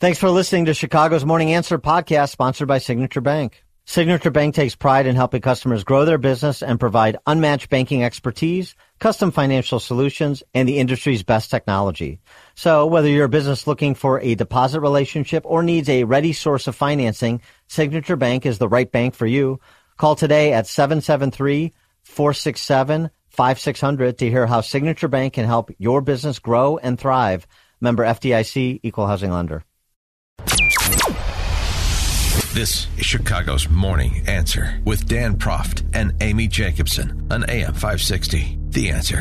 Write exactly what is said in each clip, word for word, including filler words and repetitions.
Thanks for listening to Chicago's Morning Answer podcast, sponsored by Signature Bank. Signature Bank takes pride in helping customers grow their business and provide unmatched banking expertise, custom financial solutions, and the industry's best technology. So whether you're a business looking for a deposit relationship or needs a ready source of financing, Signature Bank is the right bank for you. Call today at seven seven three, four six seven, five six zero zero to hear how Signature Bank can help your business grow and thrive. Member F D I C, Equal Housing Lender. This is Chicago's Morning Answer with Dan Proft and Amy Jacobson on A M five sixty. The Answer.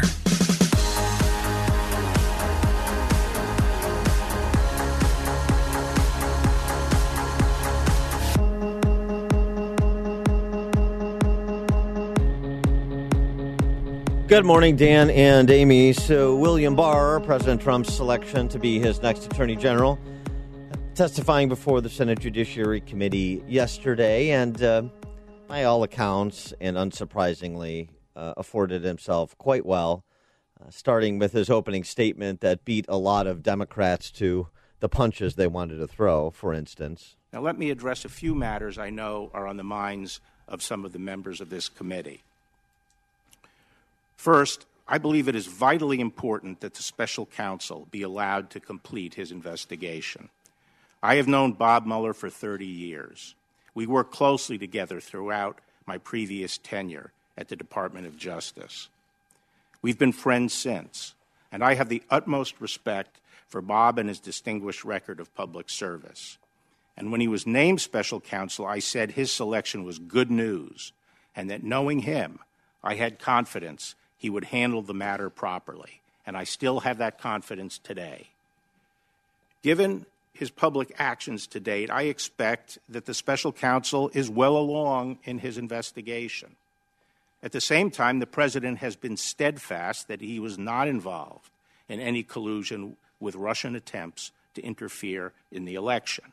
Good morning, Dan and Amy. So William Barr, President Trump's selection to be his next Attorney General, testifying before the Senate Judiciary Committee yesterday, and uh, by all accounts, and unsurprisingly, uh, afforded himself quite well, uh, starting with his opening statement that beat a lot of Democrats to the punches they wanted to throw, for instance. Now, let me address a few matters I know are on the minds of some of the members of this committee. First, I believe it is vitally important that the special counsel be allowed to complete his investigation. I have known Bob Mueller for thirty years. We worked closely together throughout my previous tenure at the Department of Justice. We've been friends since, and I have the utmost respect for Bob and his distinguished record of public service. And when he was named special counsel, I said his selection was good news, and that knowing him, I had confidence he would handle the matter properly, and I still have that confidence today. Given his public actions to date, I expect that the special counsel is well along in his investigation. At the same time, the president has been steadfast that he was not involved in any collusion with Russian attempts to interfere in the election.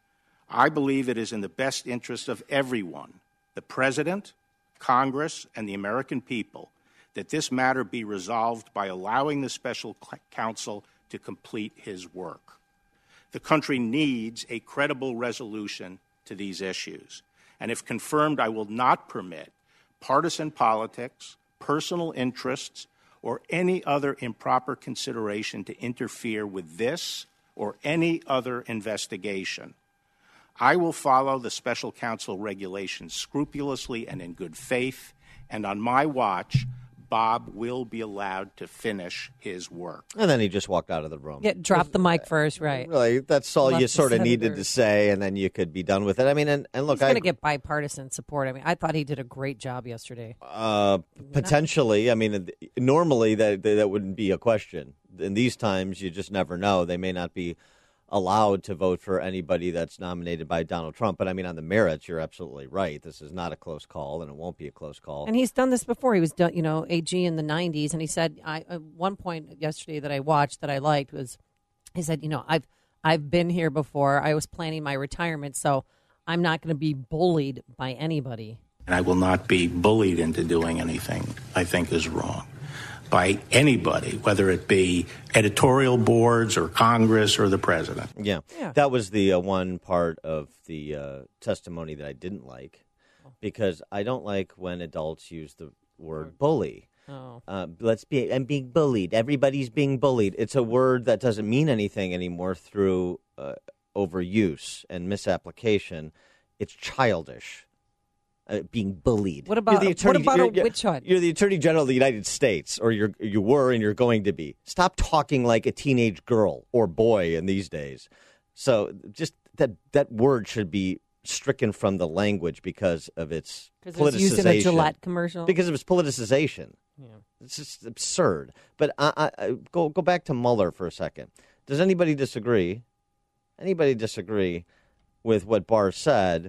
I believe it is in the best interest of everyone, the president, Congress, and the American people, that this matter be resolved by allowing the special counsel to complete his work. The country needs a credible resolution to these issues. And if confirmed, I will not permit partisan politics, personal interests, or any other improper consideration to interfere with this or any other investigation. I will follow the special counsel regulations scrupulously and in good faith, and on my watch, Bob will be allowed to finish his work. And then he just walked out of the room. Yeah, drop the mic first, right. Really, that's all Left you sort of senators. needed to say, and then you could be done with it. I mean, and, and look, He's going to I, get bipartisan support. I mean, I thought he did a great job yesterday. Uh, potentially. I mean, normally that that wouldn't be a question. In these times, you just never know. They may not be allowed to vote for anybody that's nominated by Donald Trump. But I mean, on the merits, you're absolutely right. This is not a close call, and it won't be a close call. And he's done this before. He was, done, you know, A G in the nineties, and he said, I, at one point yesterday that I watched that I liked was, he said, you know, I've I've been here before. I was planning my retirement, so I'm not going to be bullied by anybody. And I will not be bullied into doing anything I think is wrong by anybody, whether it be editorial boards or Congress or the president. Yeah, Yeah. that was the uh, one part of the uh, testimony that I didn't like, because I don't like when adults use the word bully. Oh. Uh, let's be, I'm being bullied. Everybody's being bullied. It's a word that doesn't mean anything anymore through uh, overuse and misapplication. It's childish. Uh, being bullied. What about, You're the attorney, what about you're, a you're- witch hunt? You're the Attorney General of the United States, or you're, you were and you're going to be. Stop talking like a teenage girl or boy in these days. So just that that word should be stricken from the language because of its Because politicization. it's used in a Gillette commercial. Because of its politicization. Yeah. It's just absurd. But I, I, I, go go back to Mueller for a second. Does anybody disagree? Anybody disagree with what Barr said?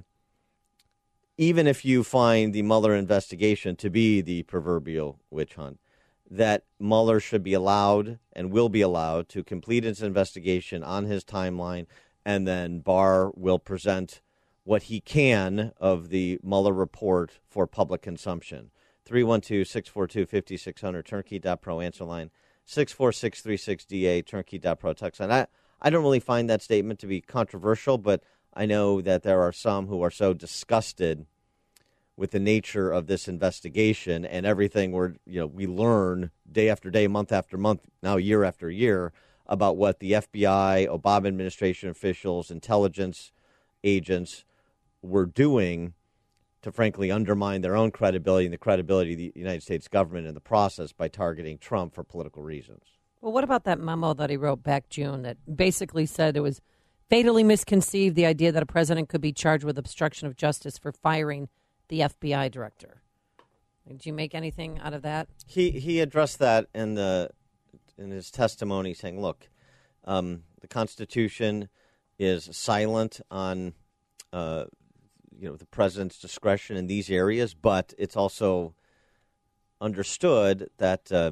Even if you find the Mueller investigation to be the proverbial witch hunt, that Mueller should be allowed and will be allowed to complete its investigation on his timeline, and then Barr will present what he can of the Mueller report for public consumption. three one two, six four two, five six zero zero, turnkey dot pro answer line, six four six three six D A, turnkey dot pro text line. I, I don't really find that statement to be controversial, but I know that there are some who are so disgusted with the nature of this investigation and everything we're, you know, we learn day after day, month after month, now year after year, about what the F B I, Obama administration officials, intelligence agents were doing to frankly undermine their own credibility and the credibility of the United States government in the process by targeting Trump for political reasons. Well, what about that memo that he wrote back June that basically said it was fatally misconceived, the idea that a president could be charged with obstruction of justice for firing the F B I director? Did you make anything out of that? He he addressed that in the in his testimony, saying, "Look, um, the Constitution is silent on uh, you know the president's discretion in these areas, but it's also understood that uh,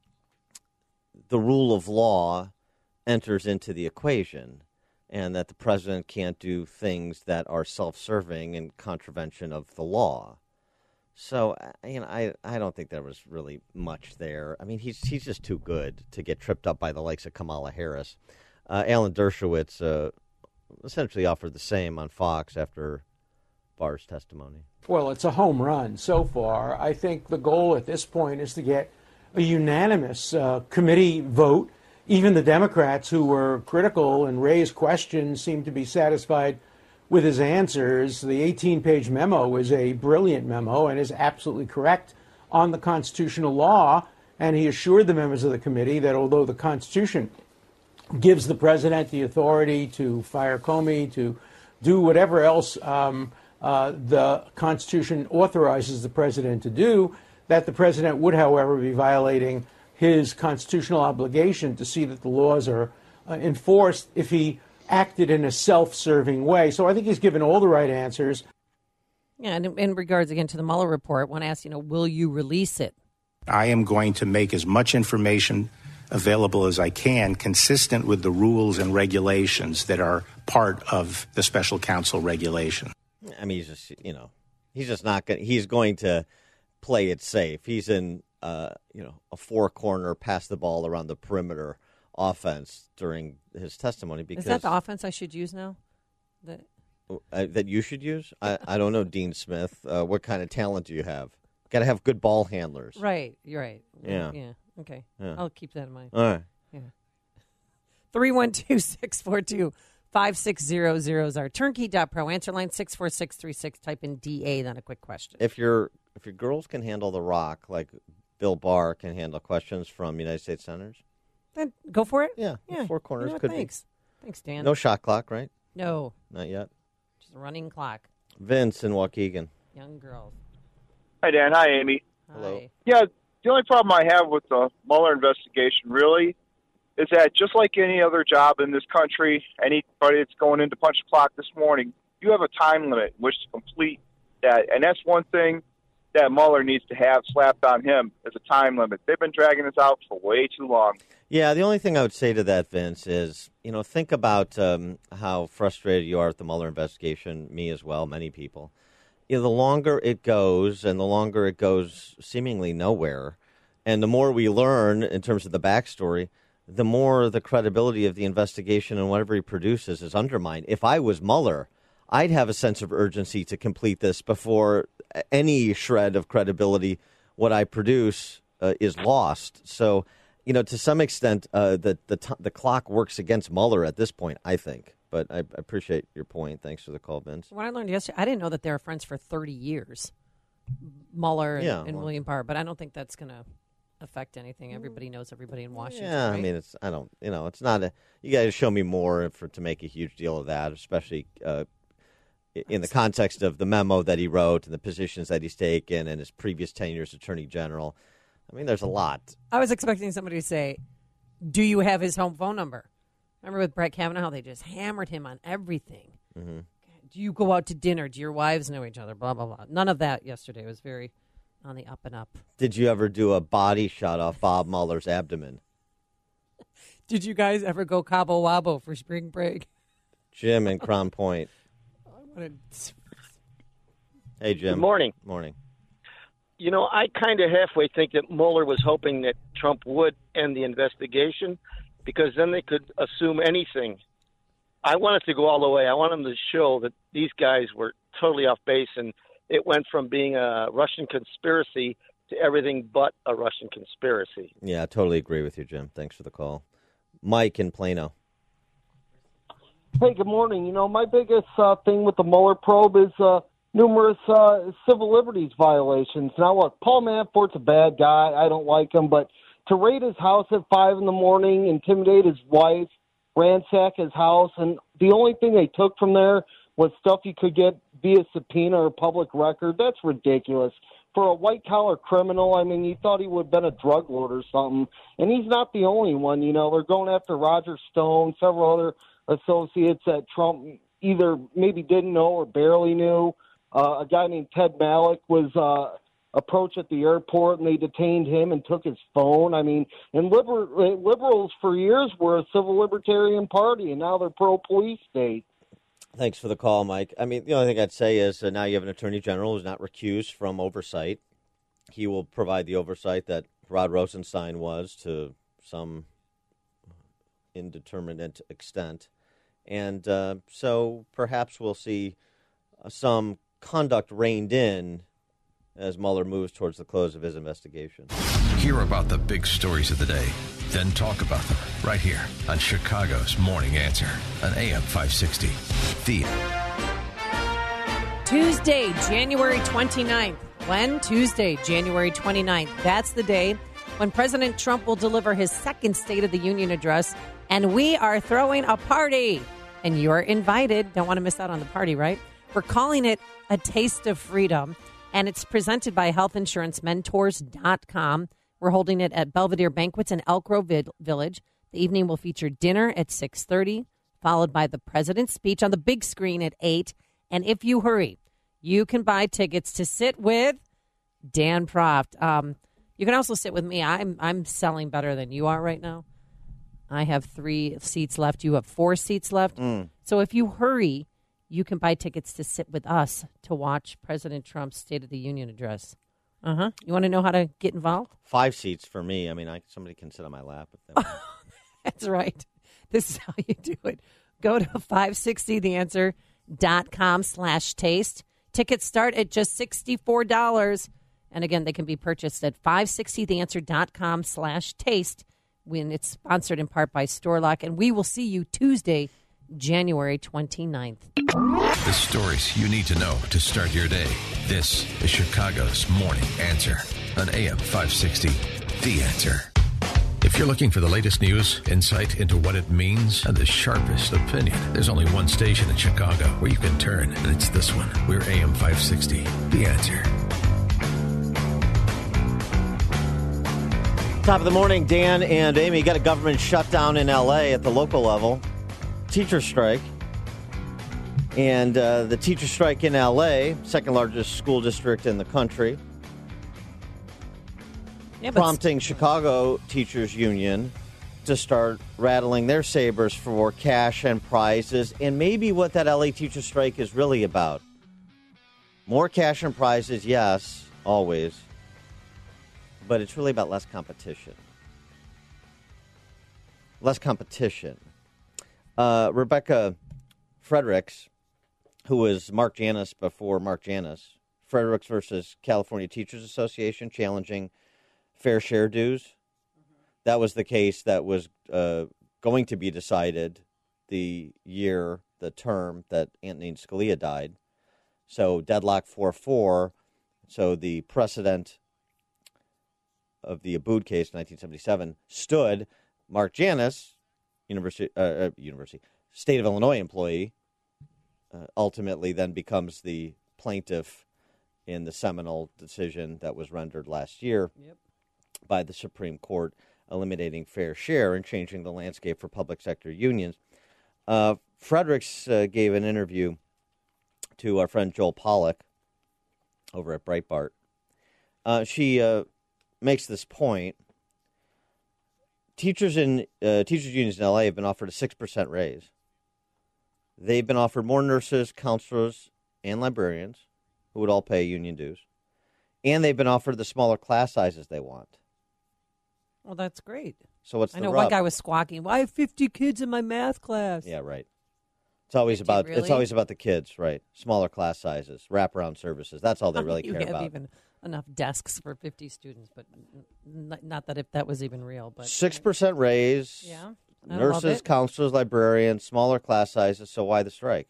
the rule of law enters into the equation, and that the president can't do things that are self-serving and contravention of the law." So, you know, I, I don't think there was really much there. I mean, he's he's just too good to get tripped up by the likes of Kamala Harris. Uh, Alan Dershowitz uh, essentially offered the same on Fox after Barr's testimony. Well, it's a home run so far. I think the goal at this point is to get a unanimous uh, committee vote. Even the Democrats who were critical and raised questions seem to be satisfied with his answers. The eighteen-page memo is a brilliant memo and is absolutely correct on the constitutional law. And he assured the members of the committee that although the Constitution gives the president the authority to fire Comey, to do whatever else um, uh, the Constitution authorizes the president to do, that the president would, however, be violating his constitutional obligation to see that the laws are uh, enforced if he acted in a self-serving way. So I think he's given all the right answers. Yeah, and in regards, again, to the Mueller report, when asked, you know, will you release it? I am going to make as much information available as I can, consistent with the rules and regulations that are part of the special counsel regulation. I mean, he's just, you know, he's just not going. He's going to play it safe. He's in, uh, you know, a four-corner, pass the ball around the perimeter offense during his testimony. Because is that the offense I should use now? The... Uh, that you should use? I, I don't know, Dean Smith. Uh, what kind of talent do you have? Got to have good ball handlers. Right. You're right. Yeah. Yeah. Okay. Yeah. I'll keep that in mind. All right. Yeah. three one two, six four two, five six zero zero is our turnkey dot pro. Answer line six four six three six. Type in D A, then a quick question. If your if your girls can handle the rock like Bill Barr can handle questions from United States senators, then go for it. Yeah. Yeah. Four corners You know what? could Thanks. be. Thanks, Dan. No shot clock, right? No. Not yet. Just a running clock. Vince in Waukegan. Young girls. Hi, Dan. Hi, Amy. Hello. Hi. Yeah, the only problem I have with the Mueller investigation, really, is that just like any other job in this country, anybody that's going in to punch the clock this morning, you have a time limit in which to complete that. And that's one thing that Mueller needs to have slapped on him is a time limit. They've been dragging this out for way too long. Yeah, the only thing I would say to that, Vince, is, you know, think about um, how frustrated you are with the Mueller investigation, me as well, many people. You know, the longer it goes and the longer it goes seemingly nowhere, and the more we learn in terms of the backstory, the more the credibility of the investigation and whatever he produces is undermined. If I was Mueller, I'd have a sense of urgency to complete this before any shred of credibility, what I produce, uh, is lost. So, you know, to some extent, uh, the the, t- the clock works against Mueller at this point, I think. But I appreciate your point. Thanks for the call, Vince. When I learned yesterday, I didn't know that they were friends for thirty years, Mueller and, Yeah, and well. William Barr. But I don't think that's going to affect anything. Everybody knows everybody in Washington. Yeah, right? I mean, it's I don't, you know, it's not a. You got to show me more for to make a huge deal of that, especially uh, in the context of the memo that he wrote and the positions that he's taken and his previous tenure as Attorney General. I mean, there's a lot. I was expecting somebody to say, "Do you have his home phone number?" Remember with Brett Kavanaugh, how they just hammered him on everything. Mm-hmm. Do you go out to dinner? Do your wives know each other? Blah, blah, blah. None of that yesterday. It was very on the up and up. Did you ever do a body shot off Bob Mueller's abdomen? Did you guys ever go Cabo Wabo for spring break? Jim in Crown Point. Hey, Jim. Good morning. Morning. You know, I kind of halfway think that Mueller was hoping that Trump would end the investigation because then they could assume anything. I wanted to go all the way. I wanted them to show that these guys were totally off base, and it went from being a Russian conspiracy to everything but a Russian conspiracy. Yeah, I totally agree with you, Jim. Thanks for the call. Mike in Plano. Hey, good morning. You know, my biggest uh, thing with the Mueller probe is uh, numerous uh, civil liberties violations. Now, look, Paul Manafort's a bad guy. I don't like him, but to raid his house at five in the morning, intimidate his wife, ransack his house, and the only thing they took from there was stuff you could get via subpoena or public record, that's ridiculous. For a white-collar criminal, I mean, you thought he would have been a drug lord or something, and he's not the only one. You know, they're going after Roger Stone, several other associates that Trump either maybe didn't know or barely knew. Uh, a guy named Ted Malik was uh, approached at the airport, and they detained him and took his phone. I mean, and liber- liberals for years were a civil libertarian party, and now they're pro-police state. Thanks for the call, Mike. I mean, the only thing I'd say is uh, now you have an attorney general who's not recused from oversight. He will provide the oversight that Rod Rosenstein was to some indeterminate extent. And uh, so perhaps we'll see uh, some conduct reined in as Mueller moves towards the close of his investigation. Hear about the big stories of the day, then talk about them right here on Chicago's Morning Answer on A M five sixty. The Tuesday, January twenty-ninth. When? Tuesday, January twenty-ninth. That's the day when President Trump will deliver his second State of the Union address, and we are throwing a party. And you're invited. Don't want to miss out on the party, right? We're calling it A Taste of Freedom, and it's presented by health insurance mentors dot com. We're holding it at Belvedere Banquets in Elk Grove Village. The evening will feature dinner at six thirty, followed by the president's speech on the big screen at eight. And if you hurry, you can buy tickets to sit with Dan Proft. Um, you can also sit with me. I'm I'm selling better than you are right now. I have three seats left. You have four seats left. Mm. So if you hurry, you can buy tickets to sit with us to watch President Trump's State of the Union address. Uh-huh. You want to know how to get involved? Five seats for me. I mean, I, somebody can sit on my lap. If they want. That's right. This is how you do it. Go to five sixty the answer dot com slash taste. Tickets start at just sixty-four dollars. And again, they can be purchased at five sixty the answer dot com slash taste when it's sponsored in part by Storelock. And we will see you Tuesday, January twenty-ninth. The stories you need to know to start your day. This is Chicago's Morning Answer on A M five sixty. The Answer. If you're looking for the latest news, insight into what it means, and the sharpest opinion, there's only one station in Chicago where you can turn, and it's this one. We're A M five sixty. The Answer. Top of the morning, Dan and Amy. Got a government shutdown in L A at the local level. Teacher strike. And uh, the teacher strike in L A, second largest school district in the country, Yeah, but prompting Chicago Teachers Union to start rattling their sabers for cash and prizes, and maybe what that L A teacher strike is really about. More cash and prizes, yes, always, but it's really about less competition. Less competition. Uh, Rebecca Fredericks, who was Mark Janus before Mark Janus, Fredericks versus California Teachers Association, challenging fair share dues. Mm-hmm. That was the case that was uh, going to be decided the year, the term that Antonin Scalia died. So deadlock four four. So the precedent of the Abood case, nineteen seventy-seven, stood. Mark Janus, University, uh, uh, University, State of Illinois employee, uh, ultimately then becomes the plaintiff in the seminal decision that was rendered last year. Yep. By the Supreme Court, eliminating fair share and changing the landscape for public sector unions. Uh, Fredericks uh, gave an interview to our friend Joel Pollack over at Breitbart. Uh, she uh, makes this point. Teachers in uh, teachers unions in L A have been offered a six percent raise. They've been offered more nurses, counselors, and librarians who would all pay union dues. And they've been offered the smaller class sizes they want. Well, that's great. So what's I the know rub? one guy was squawking, "Why have fifty kids in my math class?" Yeah, right. It's always fifty, about really? it's always about the kids, right? Smaller class sizes, wraparound services. That's all they really you care have about. even enough desks for fifty students, but n- not that if that was even real. But Six percent raise. Yeah, I love Nurses, it. counselors, librarians, smaller class sizes. So why the strike?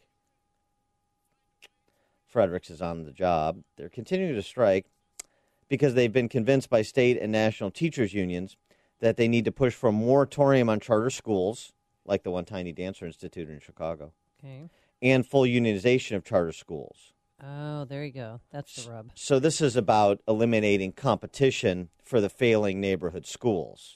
Fredericks is on the job. They're continuing to strike because they've been convinced by state and national teachers unions that they need to push for a moratorium on charter schools, like the one Tiny Dancer Institute in Chicago, Okay. and full unionization of charter schools. Oh, there you go. That's the rub. So this is about eliminating competition for the failing neighborhood schools.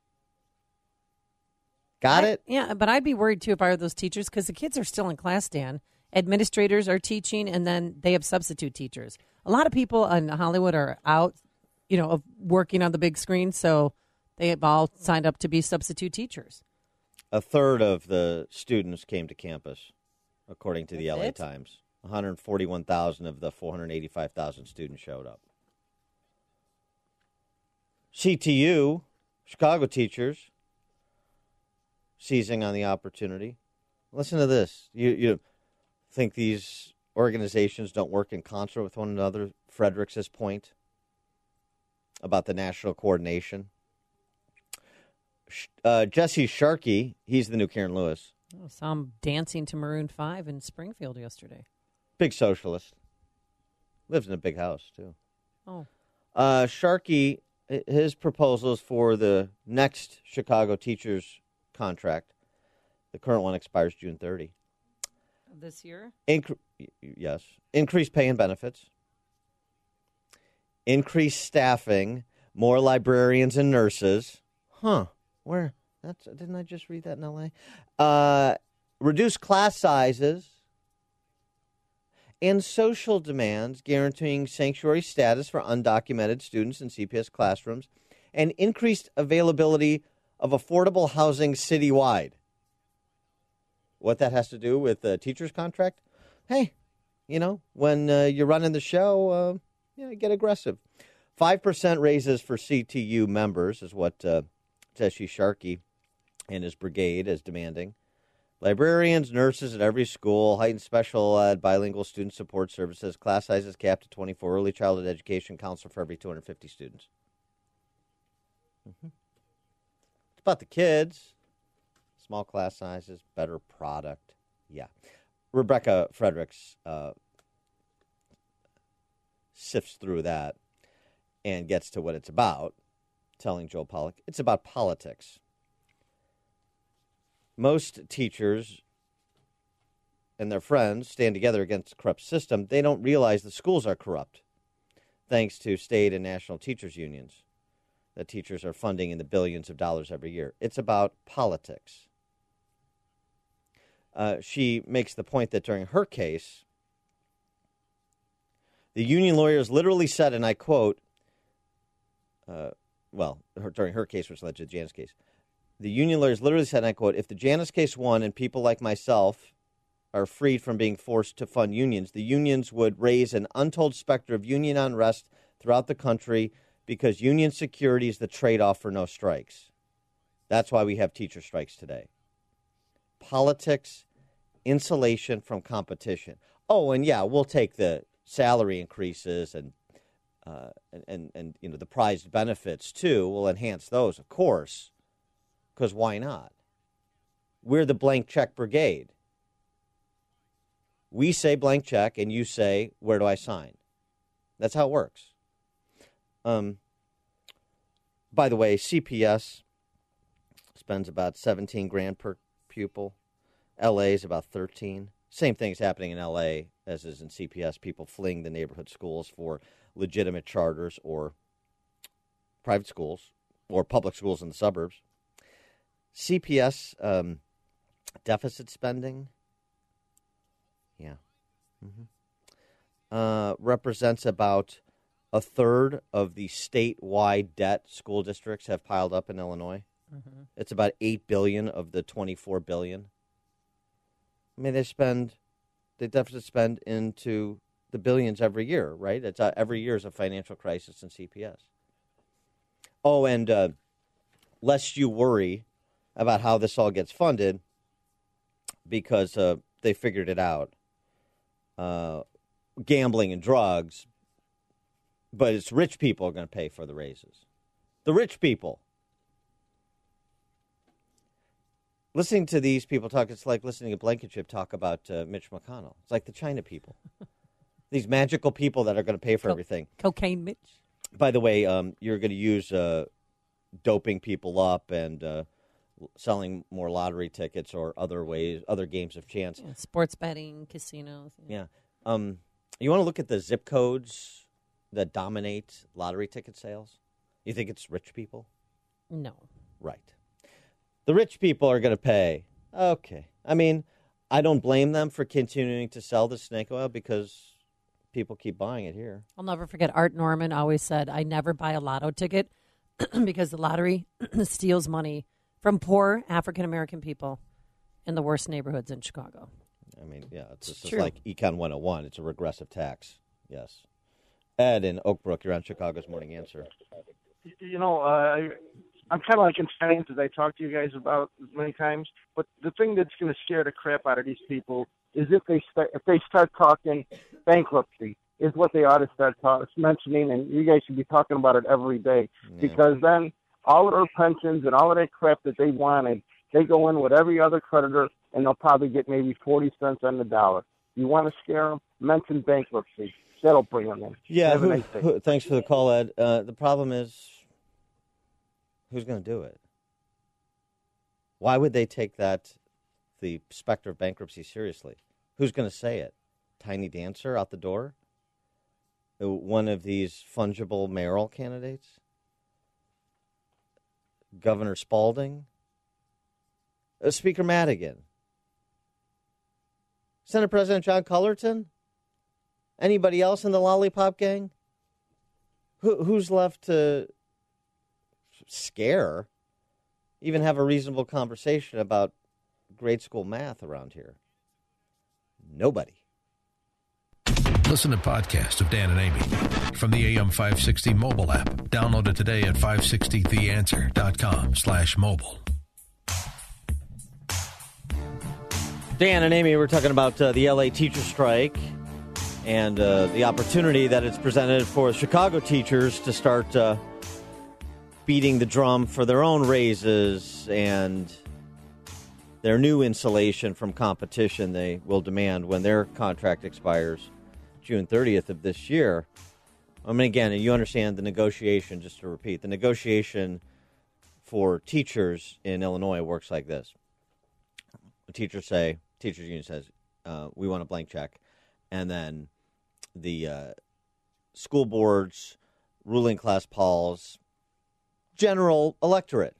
Got I- it? Yeah, but I'd be worried too if I were those teachers because the kids are still in class, Dan. Administrators are teaching, and then they have substitute teachers. A lot of people in Hollywood are out, you know, of working on the big screen, so they have all signed up to be substitute teachers. A third of the students came to campus, according to the That's L A it? Times. one hundred forty-one thousand of the four hundred eighty-five thousand students showed up. C T U, Chicago teachers, seizing on the opportunity. Listen to this. You you think these organizations don't work in concert with one another? Fredericks' point about the national coordination. Uh, Jesse Sharkey, he's the new Karen Lewis. I saw him dancing to Maroon five in Springfield yesterday. Big socialist. Lives in a big house, too. Oh. Uh, Sharkey, his proposals for the next Chicago teachers contract, the current one expires June thirtieth. This year? Incre- yes. Increased pay and benefits. Increased staffing. More librarians and nurses. Huh. Where? That's didn't I just read that in L A? Uh, reduced class sizes. And social demands guaranteeing sanctuary status for undocumented students in C P S classrooms. And increased availability of affordable housing citywide. What that has to do with the teacher's contract? Hey, you know, when uh, you're running the show, uh, you know, get aggressive. five percent raises for C T U members is what uh, Jesse Sharkey and his brigade is demanding. Librarians, nurses at every school, heightened special ed, bilingual student support services, class sizes capped at twenty-four, early childhood education counselor for every two hundred fifty students. Mm-hmm. It's about the kids. Small class sizes, better product. Yeah. Rebecca Fredericks uh, sifts through that and gets to what it's about, telling Joe Pollak, it's about politics. Most teachers and their friends stand together against a corrupt system. They don't realize the schools are corrupt, thanks to state and national teachers unions that teachers are funding in the billions of dollars every year. It's about politics. Uh, she makes the point that during her case, the union lawyers literally said, and I quote, uh, well, her, during her case, which led to the Janus case, the union lawyers literally said, and I quote, if the Janus case won and people like myself are freed from being forced to fund unions, the unions would raise an untold specter of union unrest throughout the country because union security is the trade-off for no strikes. That's why we have teacher strikes today. Politics, insulation from competition. Oh, and yeah, we'll take the salary increases and uh, and, and and you know the prized benefits too. We'll enhance those, of course, because why not? We're the blank check brigade. We say blank check, and you say, where do I sign? That's how it works. Um. By the way, C P S spends about seventeen grand per pupil. L A is about thirteen. Same thing is happening in L A as is in C P S. People fleeing the neighborhood schools for legitimate charters or private schools or public schools in the suburbs. C P S um, deficit spending, yeah, mm-hmm. uh, represents about a third of the statewide debt school districts have piled up in Illinois. Mm-hmm. It's about eight billion dollars of the twenty-four billion dollars. I mean, they spend, they deficit spend into the billions every year, right? It's uh, every year is a financial crisis in C P S. Oh, and uh, lest you worry about how this all gets funded, because uh, they figured it out. Uh, gambling and drugs, but it's rich people are going to pay for the raises. The rich people. Listening to these people talk, it's like listening to Blankenship talk about uh, Mitch McConnell. It's like the China people. These magical people that are going to pay for Co- everything. Cocaine Mitch. By the way, um, you're going to use uh, doping people up and uh, selling more lottery tickets or other ways, other games of chance. Yeah, sports betting, casinos. Yeah. Um, you want to look at the zip codes that dominate lottery ticket sales? You think it's rich people? No. Right. The rich people are going to pay. Okay. I mean, I don't blame them for continuing to sell the snake oil because people keep buying it here. I'll never forget Art Norman always said, I never buy a lotto ticket because the lottery steals money from poor African-American people in the worst neighborhoods in Chicago. I mean, yeah, it's, It's it's true. like Econ one oh one. It's a regressive tax. Yes. Ed in Oak Brook, you're on Chicago's Morning Answer. You know, uh, I'm kind of like in finance, as I talked to you guys about many times. But the thing that's going to scare the crap out of these people is if they start if they start talking bankruptcy, is what they ought to start talk, mentioning, and you guys should be talking about it every day, Yeah. because then all of their pensions and all of that crap that they wanted, they go in with every other creditor, and they'll probably get maybe forty cents on the dollar. You want to scare them? Mention bankruptcy. That'll bring them in. Yeah, Have a who, nice day. who, thanks for the call, Ed. Uh, the problem is, who's going to do it? Why would they take that, the specter of bankruptcy, seriously? Who's going to say it? Tiny Dancer out the door? Uh, One of these fungible mayoral candidates? Governor Spalding? Uh, Speaker Madigan? Senate President John Cullerton? Anybody else in the lollipop gang? Who, who's left to scare, even have a reasonable conversation about grade school math around here? Nobody. Listen to podcast of Dan and Amy from the A M five sixty mobile app. Download it today at five sixty the answer dot com slash mobile. Dan and Amy, we're talking about uh, the L A teacher strike and uh, the opportunity that it's presented for Chicago teachers to start uh, beating the drum for their own raises and their new insulation from competition they will demand when their contract expires June thirtieth of this year. I mean, again, you understand the negotiation, just to repeat, the negotiation for teachers in Illinois works like this. The teachers say, teachers union says, uh, we want a blank check. And then the uh, school boards, ruling class Pauls, general electorate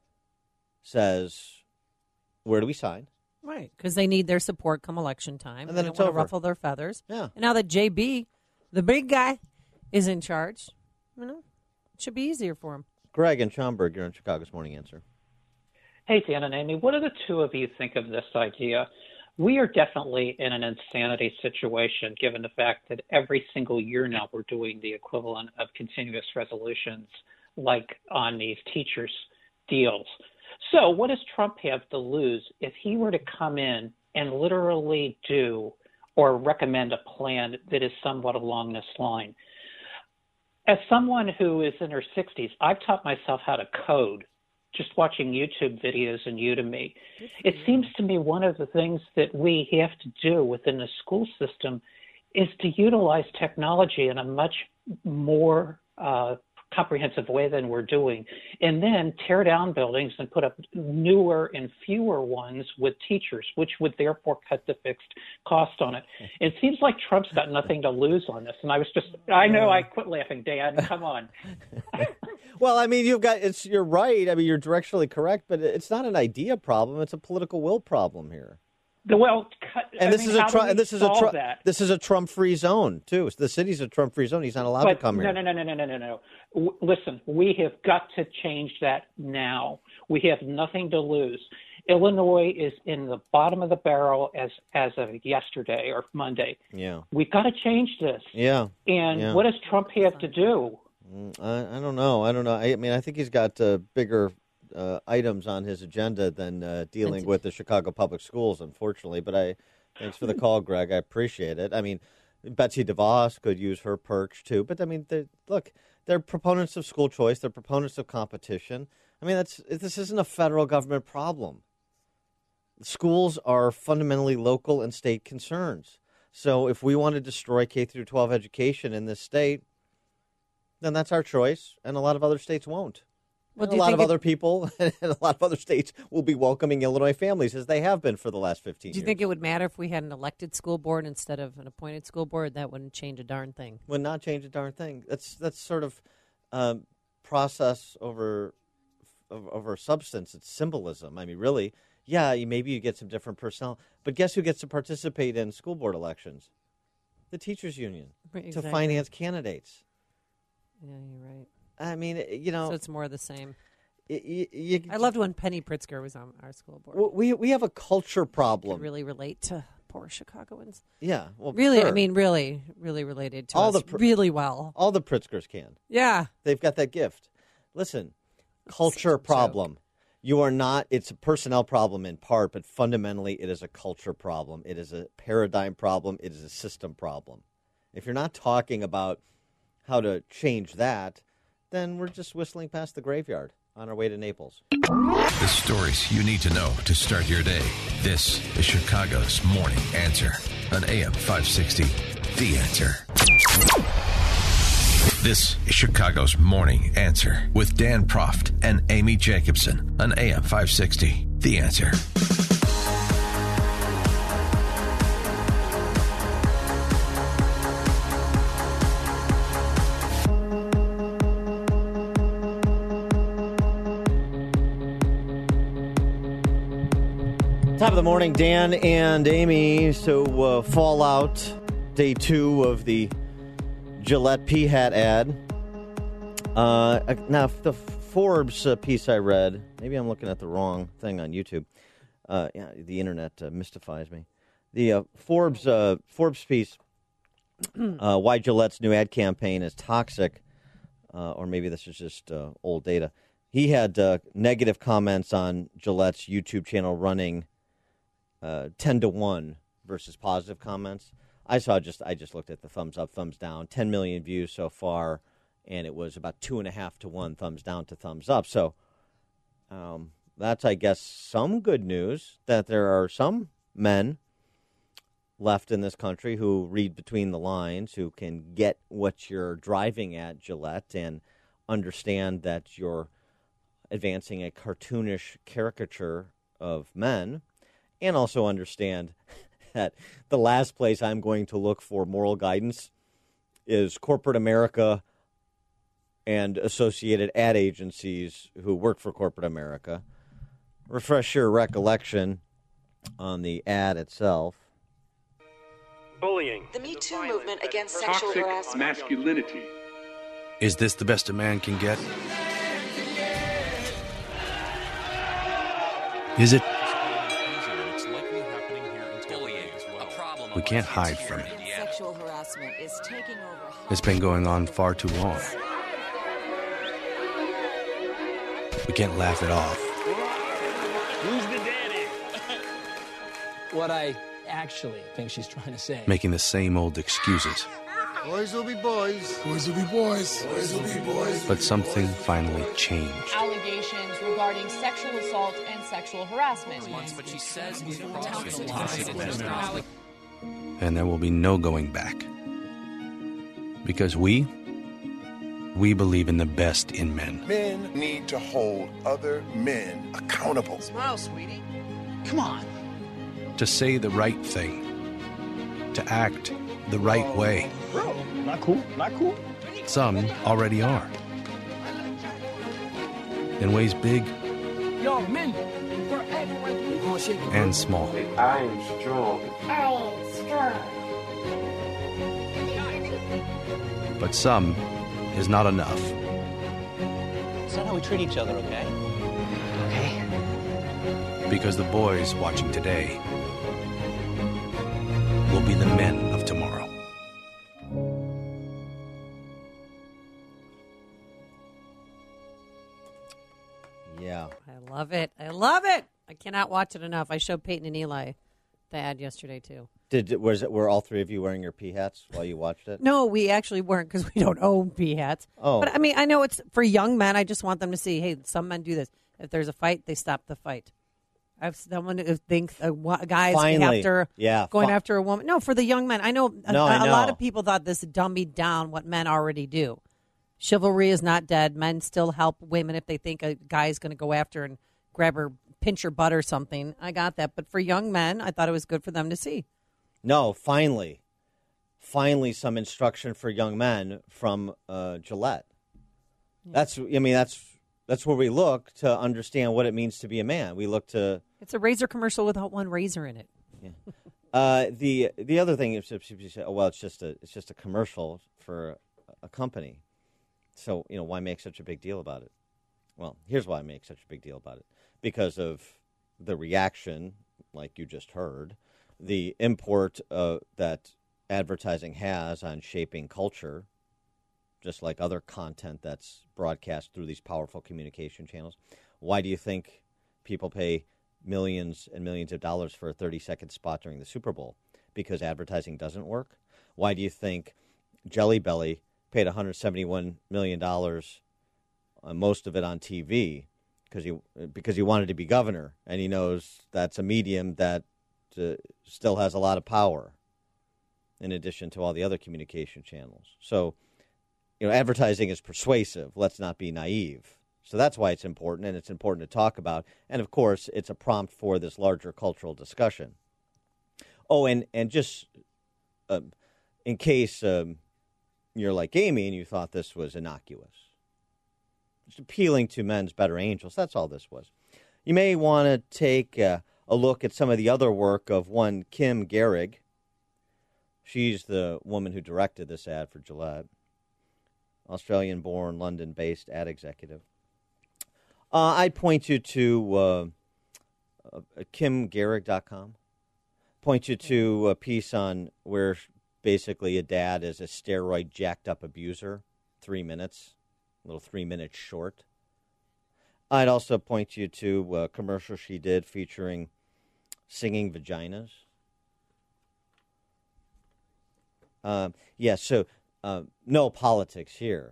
says, where do we sign? Right, because they need their support come election time. And then they it's don't want over. to ruffle their feathers. Yeah. And now that J B, the big guy, is in charge, you know, it should be easier for him. Greg and Schaumburg, you're on Chicago's Morning Answer. Hey, Dan and Amy, what do the two of you think of this idea? We are definitely in an insanity situation, given the fact that every single year now we're doing the equivalent of continuous resolutions, like on these teachers' deals. So what does Trump have to lose if he were to come in and literally do or recommend a plan that is somewhat along this line? As someone who is in her sixties, I've taught myself how to code just watching YouTube videos and Udemy. It seems to me one of the things that we have to do within the school system is to utilize technology in a much more uh, comprehensive way than we're doing, and then tear down buildings and put up newer and fewer ones with teachers, which would therefore cut the fixed cost on it. It seems like Trump's got nothing to lose on this. And I was just, I know I quit laughing, Dan. Come on. Well, I mean, you've got, it's, you're right. I mean, you're directionally correct, but it's not an idea problem. It's a political will problem here. The well, and I this mean, is a how do Trump, we and this is a solve Trump, that? this is a Trump-free zone too. The city's a Trump-free zone. He's not allowed but to come no, here. No, no, no, no, no, no, no. W- listen, we have got to change that now. We have nothing to lose. Illinois is in the bottom of the barrel as as of yesterday or Monday. Yeah. We've got to change this. Yeah. And yeah. what does Trump have to do? I, I don't know. I don't know. I, I mean, I think he's got uh, bigger uh, items on his agenda than uh, dealing with the Chicago Public Schools, unfortunately. But I thanks for the call, Greg. I appreciate it. I mean, Betsy DeVos could use her perch too. But I mean, they're, look, they're proponents of school choice. They're proponents of competition. I mean, that's this isn't a federal government problem. Schools are fundamentally local and state concerns. So if we want to destroy K through twelve education in this state, then that's our choice, and a lot of other states won't. Well, a lot of other people and a lot of other states will be welcoming Illinois families, as they have been for the last fifteen years. Do you think it would matter if we had an elected school board instead of an appointed school board? That wouldn't change a darn thing. Would not change a darn thing. That's that's sort of um, process over over substance. It's symbolism. I mean, really, yeah, you, maybe you get some different personnel, but guess who gets to participate in school board elections? The teachers union, right, exactly. to finance candidates. Yeah, you're right. I mean, you know, so it's more of the same. You, you, I loved when Penny Pritzker was on our school board. We we have a culture problem. Could really relate to poor Chicagoans. Yeah, well, really, sure. I mean, really, really related to all us the pr- really well. All the Pritzkers can. Yeah, they've got that gift. Listen, culture problem. You are not. It's a personnel problem in part, but fundamentally, it is a culture problem. It is a paradigm problem. It is a system problem. If you're not talking about how to change that, then we're just whistling past the graveyard on our way to Naples. The stories you need to know to start your day. This is Chicago's Morning Answer on A M five sixty, The Answer. This is Chicago's Morning Answer with Dan Proft and Amy Jacobson on A M five sixty, The Answer. Top of the morning, Dan and Amy. So uh, Fallout, day two of the Gillette Pea Hat ad. Uh, now, the Forbes uh, piece I read, maybe I'm looking at the wrong thing on YouTube. Uh, yeah, the internet uh, mystifies me. The uh, Forbes uh, Forbes piece, uh, why Gillette's new ad campaign is toxic, uh, or maybe this is just uh, old data. He had uh, negative comments on Gillette's YouTube channel running Uh, ten to one versus positive comments. I saw just, I just looked at the thumbs up, thumbs down, ten million views so far, and it was about two and a half to one thumbs down to thumbs up. So um, that's, I guess, some good news that there are some men left in this country who read between the lines, who can get what you're driving at, Gillette, and understand that you're advancing a cartoonish caricature of men. And also understand that the last place I'm going to look for moral guidance is corporate America and associated ad agencies who work for corporate America. Refresh your recollection on the ad itself. Bullying. The Me Too movement against sexual harassment. Masculinity. Is this the best a man can get? Is it? We can't hide from it. Sexual harassment is taking over. It's been going on far too long. We can't laugh it off. Who's the daddy? What I actually think she's trying to say. Making the same old excuses. Boys will be boys. Boys will be boys. Boys will be boys. But something finally changed. Allegations regarding sexual assault and sexual harassment. But she says and there will be no going back. Because we, we believe in the best in men. Men need to hold other men accountable. Smile, sweetie. Come on. To say the right thing. To act the right oh, way. Bro, not cool, not cool. Some already are. In ways big Yo, men, and small. I am strong. I am strong. But some is not enough. It's not how we treat each other, okay? Okay. Because the boys watching today will be the men of tomorrow. Yeah. love it. I love it. I cannot watch it enough. I showed Peyton and Eli the ad yesterday, too. Did was it, were all three of you wearing your pea hats while you watched it? No, we actually weren't because we don't own pea hats. Oh. But, I mean, I know it's for young men. I just want them to see, hey, some men do this. If there's a fight, they stop the fight. I have someone who thinks a guy's Finally. after Yeah, going fi- after a woman. No, for the young men. I know, a, No, I a lot know. of people thought this dummied down what men already do. Chivalry is not dead. Men still help women if they think a guy is going to go after and grab her, pinch her butt or something. I got that. But for young men, I thought it was good for them to see. No, finally. Finally some instruction for young men from uh, Gillette. That's, I mean, that's that's where we look to understand what it means to be a man. We look to... It's a razor commercial without one razor in it. Yeah. Uh, the the other thing is, you say, oh, well, it's just a it's just a commercial for a company. So, you know, why make such a big deal about it? Well, here's why I make such a big deal about it. Because of the reaction, like you just heard, the import uh, that advertising has on shaping culture, just like other content that's broadcast through these powerful communication channels. Why do you think people pay millions and millions of dollars for a thirty-second spot during the Super Bowl? Because advertising doesn't work? Why do you think Jelly Belly paid one hundred seventy-one million dollars, uh, most of it on T V, because he, because he wanted to be governor, and he knows that's a medium that uh, still has a lot of power, in addition to all the other communication channels. So, you know, advertising is persuasive. Let's not be naive. So that's why it's important, and it's important to talk about. And, of course, it's a prompt for this larger cultural discussion. Oh, and, and just um, in case um, you're like Amy and you thought this was innocuous, just appealing to men's better angels, that's all this was. You may want to take uh, a look at some of the other work of one Kim Gehrig. She's the woman who directed this ad for Gillette. Australian-born, London-based ad executive. Uh, I'd point you to uh, uh, kim gehrig dot com. Point you to a piece on where basically a dad is a steroid jacked-up abuser. Three minutes, a little three-minute short. I'd also point you to a commercial she did featuring singing vaginas. Um, yeah, so uh, no politics here.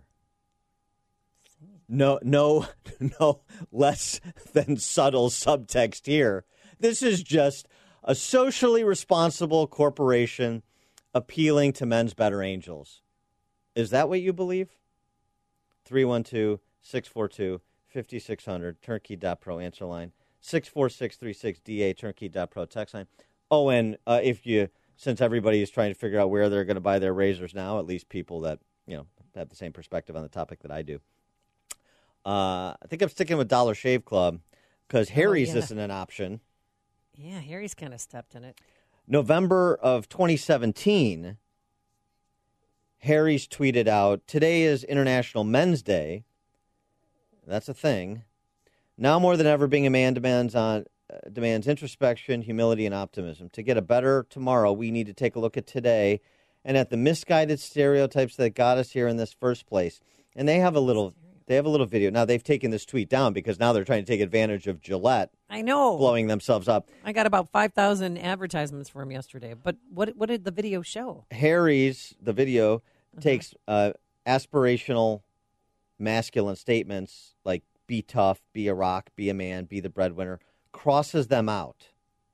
No, no, no less than subtle subtext here. This is just a socially responsible corporation appealing to men's better angels. Is that what you believe? three one two, six four two, five six zero zero, turnkey dot pro answer line, six four six three six D A, turnkey dot pro text line. Oh, and uh, if you, since everybody is trying to figure out where they're going to buy their razors now, at least people that, you know, have the same perspective on the topic that I do. Uh, I think I'm sticking with Dollar Shave Club because Harry's oh, yeah. isn't an option. Yeah, Harry's kind of stepped in it. November of twenty seventeen, Harry's tweeted out, "Today is International Men's Day." That's a thing. Now more than ever, being a man demands on uh, demands introspection, humility, and optimism. To get a better tomorrow, we need to take a look at today and at the misguided stereotypes that got us here in this first place. And they have a little. They have a little video. Now, they've taken this tweet down because now they're trying to take advantage of Gillette. I know. Blowing themselves up. I got about five thousand advertisements for him yesterday. But what what did the video show? Harry's, the video, uh-huh. takes uh, aspirational masculine statements like be tough, be a rock, be a man, be the breadwinner, crosses them out.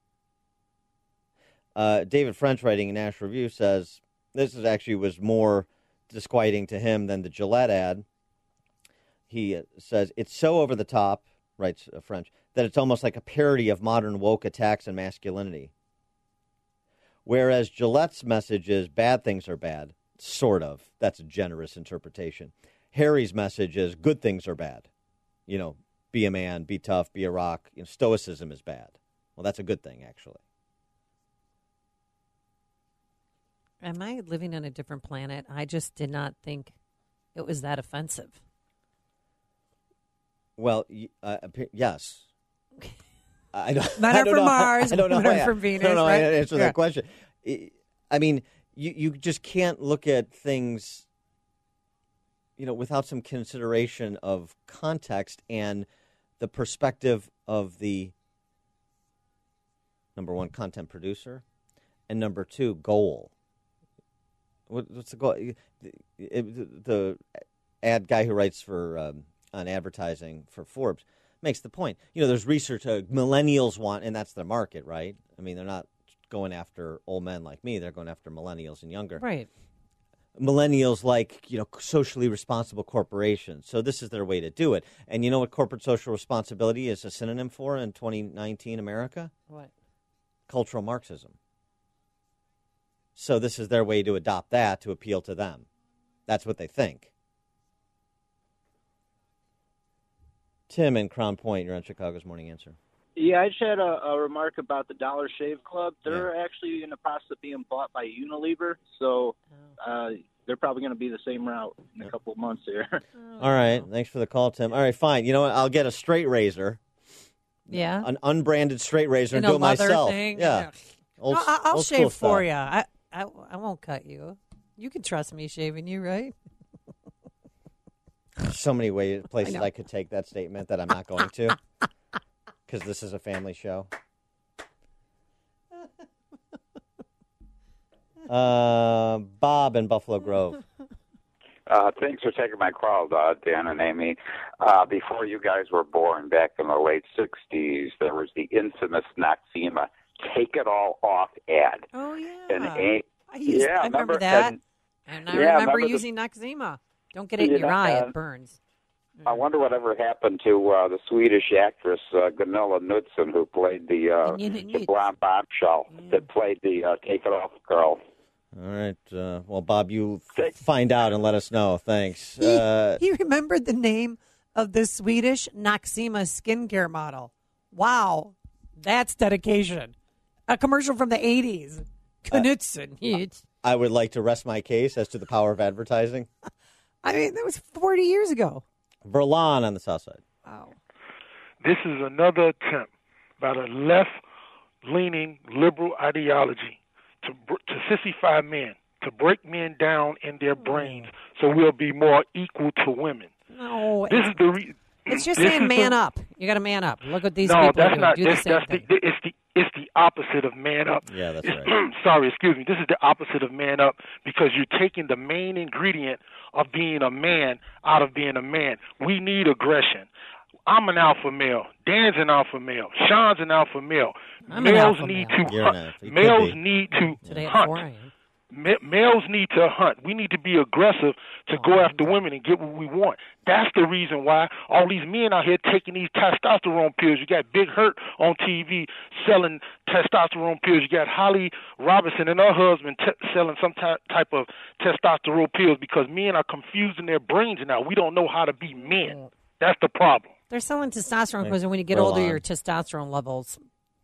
Uh, David French, writing in National Review, says this is actually was more disquieting to him than the Gillette ad. He says, it's so over the top, writes French, that it's almost like a parody of modern woke attacks on masculinity. Whereas Gillette's message is bad things are bad, sort of. That's a generous interpretation. Harry's message is good things are bad. You know, be a man, be tough, be a rock. You know, stoicism is bad. Well, that's a good thing, actually. Am I living on a different planet? I just did not think it was that offensive. Well, uh, yes. I don't, Men I are don't from know, Mars, I don't know women how, are from Venus. I don't know right? how to answer yeah. that question. I mean, you, you just can't look at things, you know, without some consideration of context and the perspective of the, number one, content producer, and number two, goal. What, what's the goal? It, it, the ad guy who writes for um, on advertising for Forbes makes the point. You know, there's research uh, millennials want, and that's their market, right? I mean, they're not going after old men like me. They're going after millennials and younger. Right. Millennials like, you know, socially responsible corporations. So this is their way to do it. And you know what corporate social responsibility is a synonym for in twenty nineteen America? What? Cultural Marxism. So this is their way to adopt that to appeal to them. That's what they think. Tim in Crown Point, you're on Chicago's Morning Answer. Yeah, I just had a, a remark about the Dollar Shave Club. They're yeah. actually in the process of being bought by Unilever, so uh, they're probably going to be the same route in a couple of months here. All right, thanks for the call, Tim. All right, fine. You know what? I'll get a straight razor. Yeah, an unbranded straight razor in and do a it leather myself. Thing. Yeah, old, no, I'll old shave for you. I, I I won't cut you. You can trust me shaving you, right? There's so many ways, places I, I could take that statement that I'm not going to, because this is a family show. Uh, Bob in Buffalo Grove. Uh, thanks for taking my call, uh, Dan and Amy. Uh, before you guys were born, back in the late sixties, there was the infamous Noxzema "Take It All Off" ad. Oh yeah, and a- I, used, yeah, I remember, remember that, and, and I yeah, remember, remember using the, Noxzema. Don't get it in your know, eye; uh, it burns. I wonder whatever happened to uh, the Swedish actress uh, Gunilla Knudsen, who played the, uh, the blonde bombshell yeah. that played the uh, "Take It Off" girl. All right. Uh, well, Bob, you f- find out and let us know. Thanks. He, uh, he remembered the name of the Swedish Noxzema skincare model. Wow, that's dedication. A commercial from the eighties. Knudsen. Uh, I would like to rest my case as to the power of advertising. I mean, that was forty years ago. Verlon on the south side. Wow. This is another attempt by the left-leaning liberal ideology to to sissify men, to break men down in their brains so we'll be more equal to women. No. This is the re- It's just saying man the, up. You got to man up. Look what these no, people that's do. Not, do that's, the same that's thing. The, it's, the, it's the opposite of man up. Yeah, that's it's, right. Sorry, excuse me. This is the opposite of man up because you're taking the main ingredient of being a man out of being a man. We need aggression. I'm an alpha male. Dan's an alpha male. Sean's an alpha male. I'm males an alpha need male. to You're hunt. an Males need to Today at hunt. four a.m. Ma- males need to hunt. We need to be aggressive to oh, go after women and get what we want. That's the reason why all these men out here taking these testosterone pills. You got Big Hurt on T V selling testosterone pills. You got Holly Robinson and her husband t- selling some ty- type of testosterone pills because men are confusing their brains now. We don't know how to be men. That's the problem. They're selling testosterone because when you get older, your testosterone levels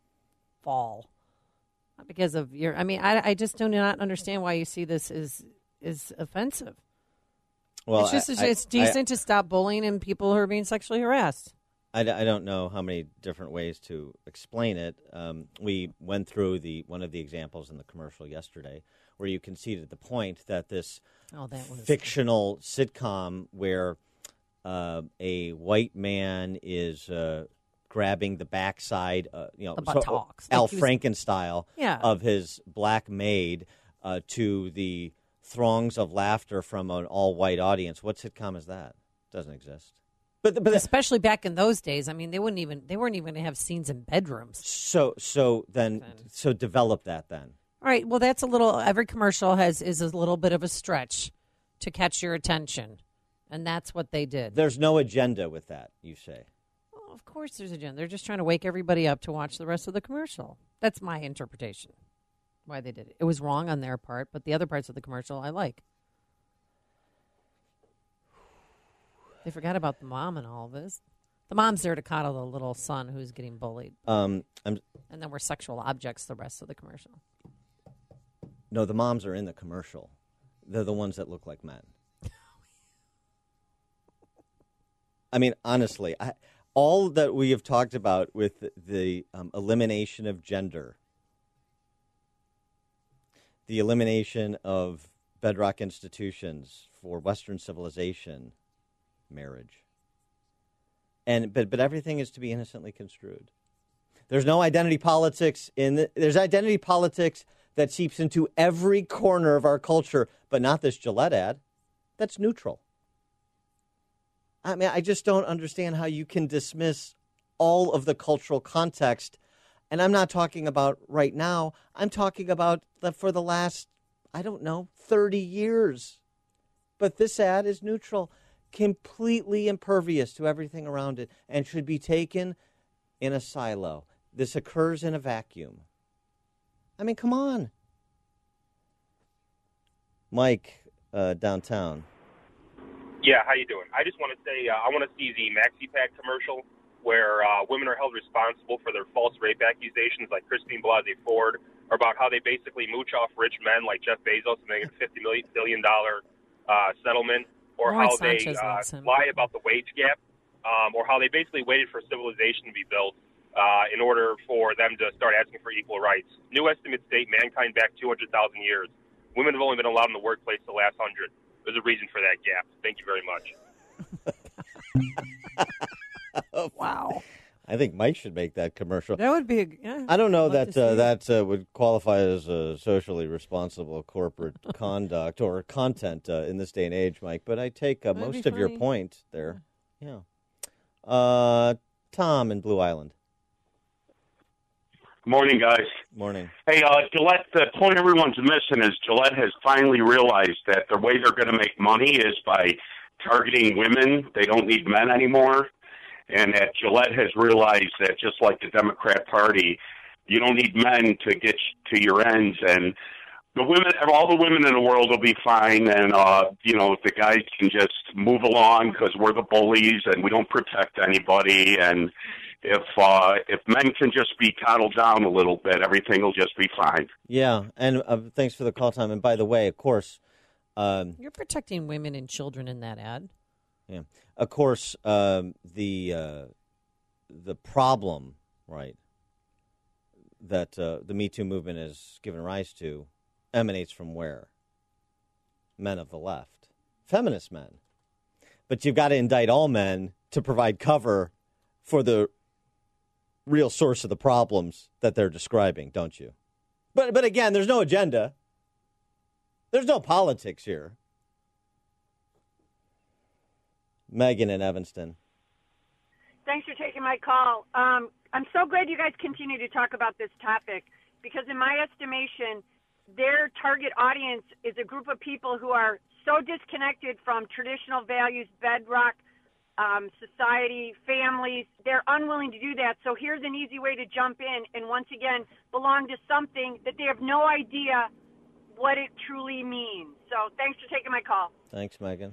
fall. Not because of your. I mean, I, I just do not understand why you see this as is offensive. Well, it's just I, it's I, decent I, to stop bullying and people who are being sexually harassed. I, I don't know how many different ways to explain it. Um, we went through the one of the examples in the commercial yesterday where you conceded the point that this oh, that was... fictional sitcom where uh, a white man is uh, grabbing the backside, uh, you know, the buttocks. So, Al like was... Franken style yeah. of his black maid uh, to the throngs of laughter from an all-white audience. What sitcom is that? Doesn't exist. But, but especially back in those days, I mean, they wouldn't even they weren't even going to have scenes in bedrooms. So so then so develop that then. All right. Well, that's a little. Every commercial has is a little bit of a stretch to catch your attention, and that's what they did. There's no agenda with that, you say. Well, of course, there's agenda. They're just trying to wake everybody up to watch the rest of the commercial. That's my interpretation. Why they did it. It was wrong on their part, but the other parts of the commercial I like. They forgot about the mom and all of this. The mom's there to coddle the little son who's getting bullied. Um, I'm, and then we're sexual objects the rest of the commercial. No, the moms are in the commercial. They're the ones that look like men. I mean, honestly, I, all that we have talked about with the, the um, elimination of gender, the elimination of bedrock institutions for Western civilization, marriage, And but but everything is to be innocently construed. There's no identity politics in the, there's identity politics that seeps into every corner of our culture, but not this Gillette ad. That's neutral. I mean, I just don't understand how you can dismiss all of the cultural context. And I'm not talking about right now. I'm talking about the, for the last, I don't know, thirty years. But this ad is neutral, completely impervious to everything around it, and should be taken in a silo. This occurs in a vacuum. I mean, come on. Mike, uh, downtown. Yeah, how you doing? I just want to say uh, I want to see the MaxiPack commercial where uh, women are held responsible for their false rape accusations, like Christine Blasey Ford, or about how they basically mooch off rich men like Jeff Bezos and they get a fifty billion dollars uh, settlement, or Lawrence how they Sanchez uh, lie about the wage gap, um, or how they basically waited for civilization to be built uh, in order for them to start asking for equal rights. New estimates state mankind back two hundred thousand years. Women have only been allowed in the workplace the last hundred. There's a reason for that gap. Thank you very much. Wow. I think Mike should make that commercial. That would be a, yeah, I don't know I'd love that to uh, see that uh, would qualify as a socially responsible corporate conduct or content uh, in this day and age, Mike, but I take uh, That'd most be of your funny. point there. Yeah. Uh, Tom in Blue Island. Morning, guys. Morning. Hey, uh, Gillette, the point everyone's missing is Gillette has finally realized that the way they're going to make money is by targeting women. They don't need men anymore. And that Gillette has realized that just like the Democrat Party, you don't need men to get to your ends. And the women, all the women in the world will be fine. And, uh, you know, the guys can just move along because we're the bullies and we don't protect anybody. And if uh, if men can just be coddled down a little bit, everything will just be fine. Yeah, and uh, thanks for the call, Tom. And by the way, of course... Um, You're protecting women and children in that ad. Yeah, of course, um, the uh, the problem, right, that uh, the Me Too movement has given rise to emanates from where? Men of the left. Feminist men. But you've got to indict all men to provide cover for the real source of the problems that they're describing, don't you? But but again, there's no agenda. There's no politics here. Megan in Evanston. Thanks for taking my call. Um, I'm so glad you guys continue to talk about this topic because in my estimation, their target audience is a group of people who are so disconnected from traditional values, bedrock um, society, families. They're unwilling to do that. So here's an easy way to jump in and once again belong to something that they have no idea what it truly means. So thanks for taking my call. Thanks, Megan.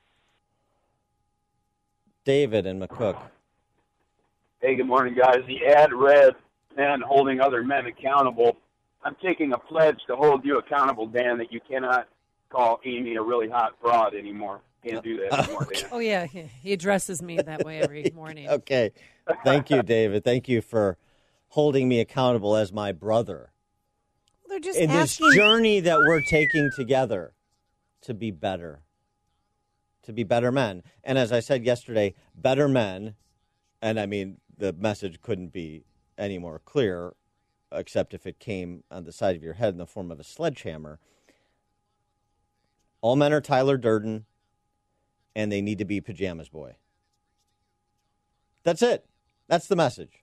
David and McCook. Hey, good morning, guys. The ad read, men holding other men accountable. I'm taking a pledge to hold you accountable, Dan, that you cannot call Amy a really hot broad anymore. Can't do that anymore, Dan. Oh, yeah. He, he addresses me that way every morning. Okay. Thank you, David. Thank you for holding me accountable as my brother. They're just in asking... this journey that we're taking together to be better. To be better men. And as I said yesterday, better men, and I mean, the message couldn't be any more clear, except if it came on the side of your head in the form of a sledgehammer. All men are Tyler Durden, and they need to be Pajamas Boy. That's it. That's the message.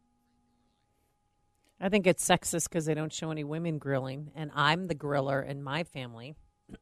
I think it's sexist because they don't show any women grilling, and I'm the griller in my family.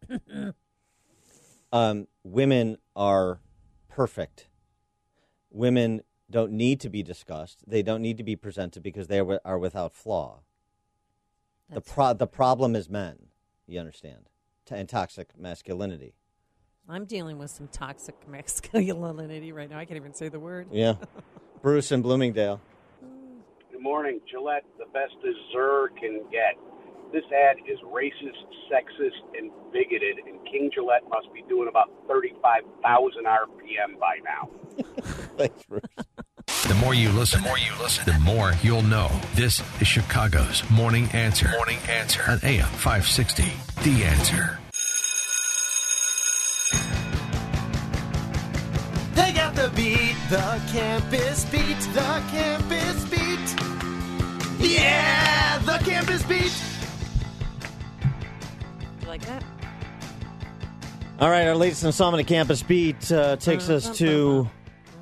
Um, women are perfect. Women don't need to be discussed. They don't need to be presented because they are, are without flaw. The pro- the problem is men, you understand, T- and toxic masculinity. I'm dealing with some toxic masculinity right now. I can't even say the word. Yeah. Bruce in Bloomingdale. Good morning. Gillette, the best dessert can get. This ad is racist, sexist, and bigoted, and King Gillette must be doing about thirty-five thousand R P M by now. Thanks, Bruce. The more you listen, the more you listen, the more you'll know. This is Chicago's Morning Answer. Morning Answer on A M five sixty. The Answer. They got the beat, the campus beat, the campus beat. Yeah, the campus beat. You like that? All right, our latest installment of Campus Beat uh, takes us to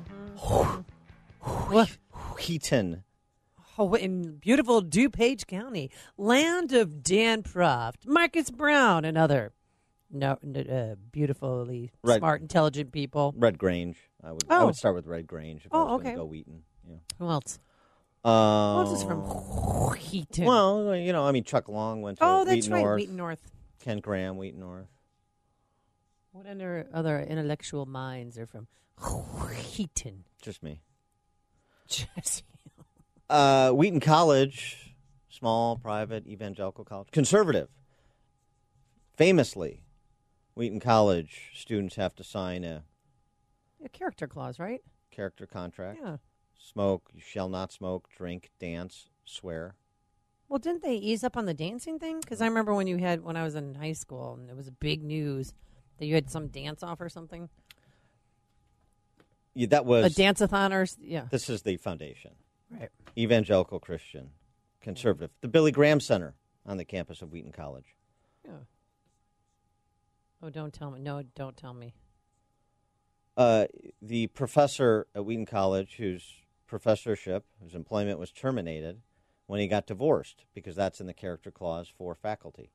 Wheaton. Oh, in beautiful DuPage County, land of Dan Proft, Marcus Brown, and other no, uh, beautifully Red, smart, intelligent people. Red Grange. I would, I Oh. would start with Red Grange if I Oh, was going okay. to go Wheaton. Yeah. Who else? Um, Who else is from Wheaton? Well, you know, I mean, Chuck Long went to Oh, that's Wheaton right, North. Wheaton North. Ken Graham, Wheaton North. What other, other intellectual minds are from Wheaton? Just me. Just Uh, Wheaton College, small, private, evangelical college, conservative. Famously, Wheaton College students have to sign a A character clause, right? character contract. Yeah. Smoke, you shall not smoke, drink, dance, swear. Well, didn't they ease up on the dancing thing? Because I remember when you had when I was in high school, and it was big news that you had some dance off or something. Yeah, that was a dance-a-thon or s- yeah. This is the foundation. Right. Evangelical Christian, conservative. The Billy Graham Center on the campus of Wheaton College. Yeah. Oh, don't tell me. No, don't tell me. Uh, the professor at Wheaton College, whose professorship, whose employment was terminated when he got divorced, because that's in the character clause for faculty.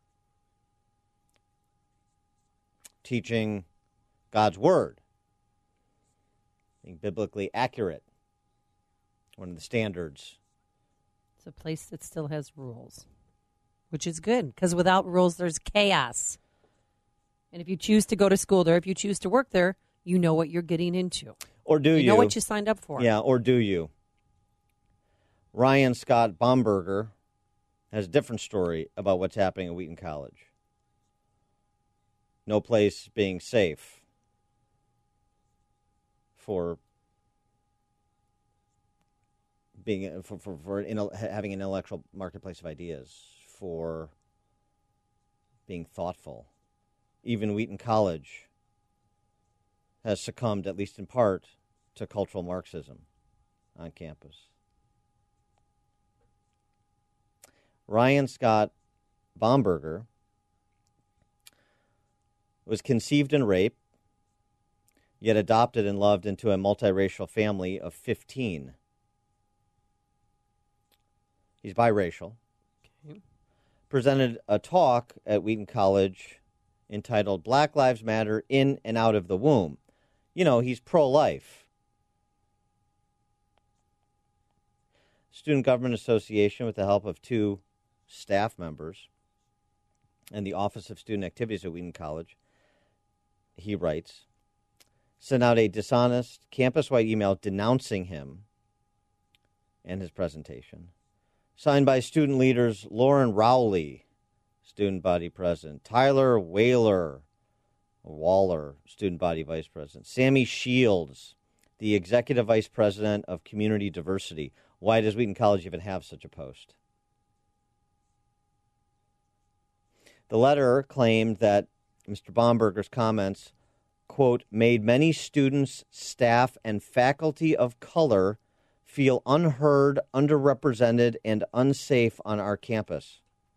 Teaching God's Word, being biblically accurate, one of the standards. It's a place that still has rules, which is good, because without rules, there's chaos. And if you choose to go to school there, if you choose to work there, you know what you're getting into. Or do you? You know what you signed up for. Yeah, or do you? Ryan Scott Baumberger has a different story about what's happening at Wheaton College. No place being safe for being for for, for intel, having an intellectual marketplace of ideas, for being thoughtful. Even Wheaton College has succumbed, at least in part, to cultural Marxism on campus. Ryan Scott Baumberger was conceived in rape, yet adopted and loved into a multiracial family of fifteen. He's biracial. Okay. Presented a talk at Wheaton College entitled Black Lives Matter In and Out of the Womb. You know, he's pro-life. Student Government Association, with the help of two staff members and the Office of Student Activities at Wheaton College, he writes, sent out a dishonest campus-wide email denouncing him and his presentation. Signed by student leaders Lauren Rowley, student body president, Tyler Whaler, Waller, student body vice president, Sammy Shields, the executive vice president of community diversity. Why does Wheaton College even have such a post? The letter claimed that Mister Baumberger's comments, quote, made many students, staff, and faculty of color feel unheard, underrepresented, and unsafe on our campus.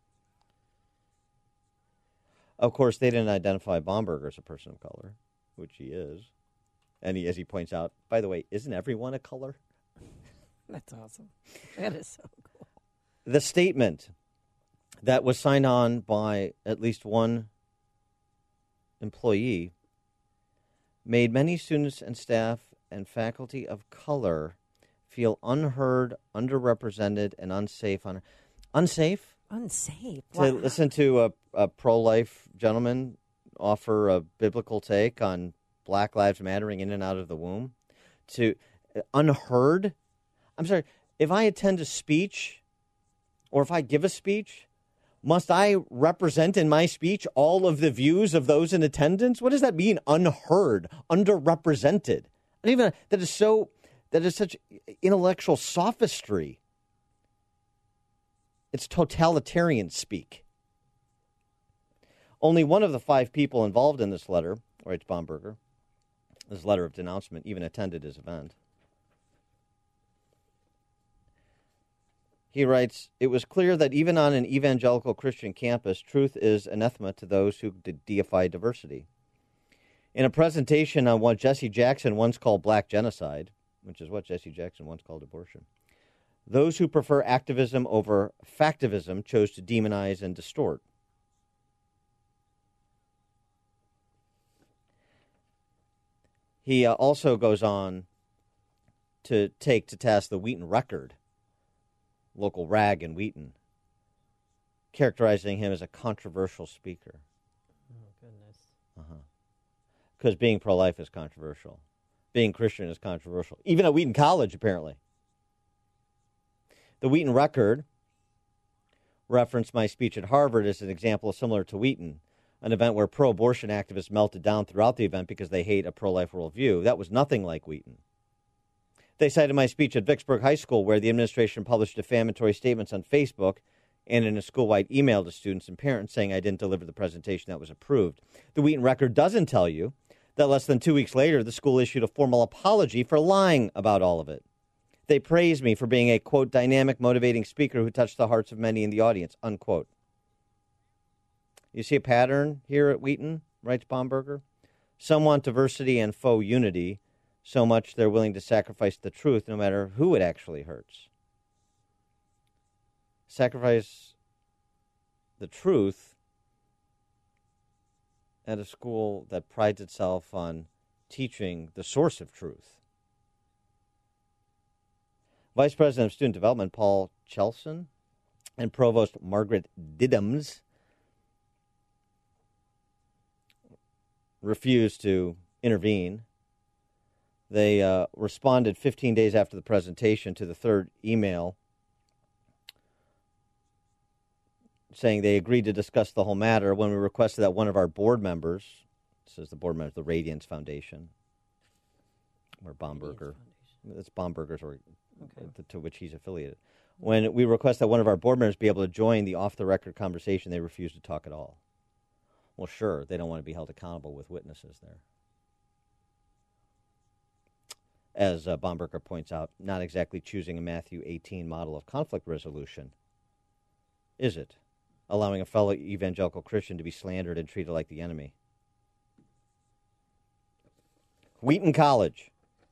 Of course, they didn't identify Baumberger as a person of color, which he is. And he, as he points out, by the way, isn't everyone a color? That's awesome. That is so cool. The statement that was signed on by at least one employee made many students and staff and faculty of color feel unheard, underrepresented, and unsafe. On unsafe? Unsafe. To Wow. listen to a, a pro-life gentleman offer a biblical take on Black Lives Mattering in and out of the womb. To uh, unheard? I'm sorry, if I attend a speech or if I give a speech, must I represent in my speech all of the views of those in attendance? What does that mean, unheard, underrepresented? And even that is so, that is such intellectual sophistry. It's totalitarian speak. Only one of the five people involved in this letter, writes Baumberger, this letter of denouncement, even attended his event. He writes, it was clear that even on an evangelical Christian campus, truth is anathema to those who de- deify diversity. In a presentation on what Jesse Jackson once called black genocide, which is what Jesse Jackson once called abortion, those who prefer activism over factivism chose to demonize and distort. He uh, also goes on to take to task the Wheaton Record, local rag in Wheaton, characterizing him as a controversial speaker. Oh, goodness. Uh-huh. Because being pro-life is controversial. Being Christian is controversial. Even at Wheaton College, apparently. The Wheaton Record referenced my speech at Harvard as an example similar to Wheaton, an event where pro-abortion activists melted down throughout the event because they hate a pro-life worldview. That was nothing like Wheaton. They cited my speech at Vicksburg High School, where the administration published defamatory statements on Facebook and in a school-wide email to students and parents saying I didn't deliver the presentation that was approved. The Wheaton Record doesn't tell you that less than two weeks later, the school issued a formal apology for lying about all of it. They praised me for being a, quote, dynamic, motivating speaker who touched the hearts of many in the audience, unquote. You see a pattern here at Wheaton, writes Bomberger? Some want diversity and faux unity so much they're willing to sacrifice the truth no matter who it actually hurts. Sacrifice the truth at a school that prides itself on teaching the source of truth. Vice President of Student Development Paul Chelson and Provost Margaret Diddams refused to intervene. They uh, responded fifteen days after the presentation to the third email saying they agreed to discuss the whole matter when we requested that one of our board members, this is the board member of the Radiance Foundation, or Bomberger, it's Bomberger's, or okay. to which he's affiliated. When we request that one of our board members be able to join the off-the-record conversation, they refuse to talk at all. Well, sure, they don't want to be held accountable with witnesses there. As uh, Bomberger points out, not exactly choosing a Matthew eighteen model of conflict resolution, is it? Allowing a fellow evangelical Christian to be slandered and treated like the enemy. Wheaton College.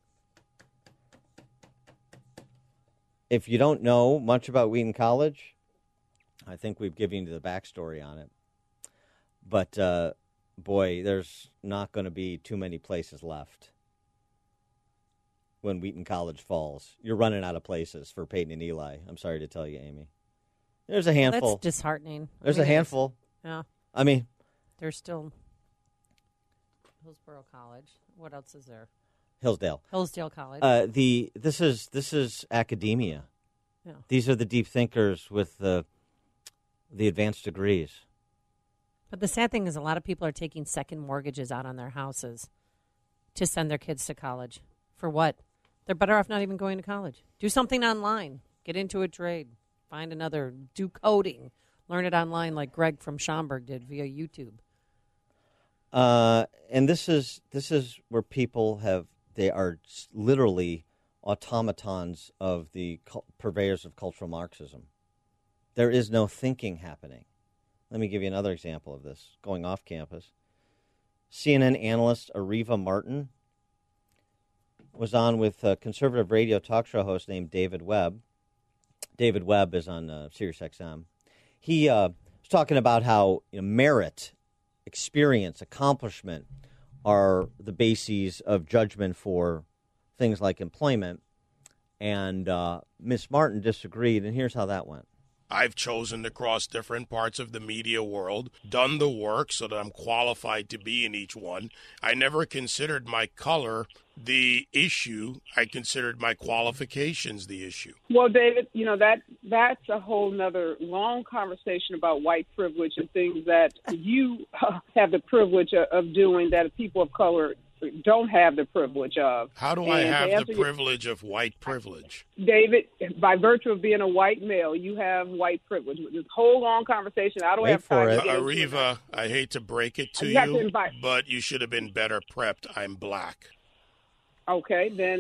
If you don't know much about Wheaton College, I think we've given you the backstory on it. But, uh, boy, there's not going to be too many places left when Wheaton College falls. You're running out of places for Peyton and Eli. I'm sorry to tell you, Amy. There's a handful. Well, that's disheartening. There's I mean, a handful. Yeah. I mean, there's still Hillsborough College. What else is there? Hillsdale. Hillsdale College. Uh, the this is this is academia. Yeah. These are the deep thinkers with the the advanced degrees. But the sad thing is, a lot of people are taking second mortgages out on their houses to send their kids to college. For what? They're better off not even going to college. Do something online. Get into a trade. Find another. Do coding. Learn it online like Greg from Schaumburg did via YouTube. Uh, and this is this is where people have, they are literally automatons of the purveyors of cultural Marxism. There is no thinking happening. Let me give you another example of this, going off campus. C N N analyst Areva Martin was on with a conservative radio talk show host named David Webb. David Webb is on uh, Sirius X M. He uh, was talking about how you know, merit, experience, accomplishment are the bases of judgment for things like employment. And uh, Miss Martin disagreed, and here's how that went. I've chosen to cross different parts of the media world, done the work so that I'm qualified to be in each one. I never considered my color the issue. I considered my qualifications the issue. Well, David, you know, that that's a whole nother long conversation about white privilege and things that you uh, have the privilege of, of doing that people of color don't have the privilege of. How do and I have the your, privilege of white privilege? David, by virtue of being a white male, you have white privilege. This whole long conversation, I don't Wait have for time it. to get into Areva, I hate to break it to you, you, have to invite. but you should have been better prepped. I'm black. Okay, then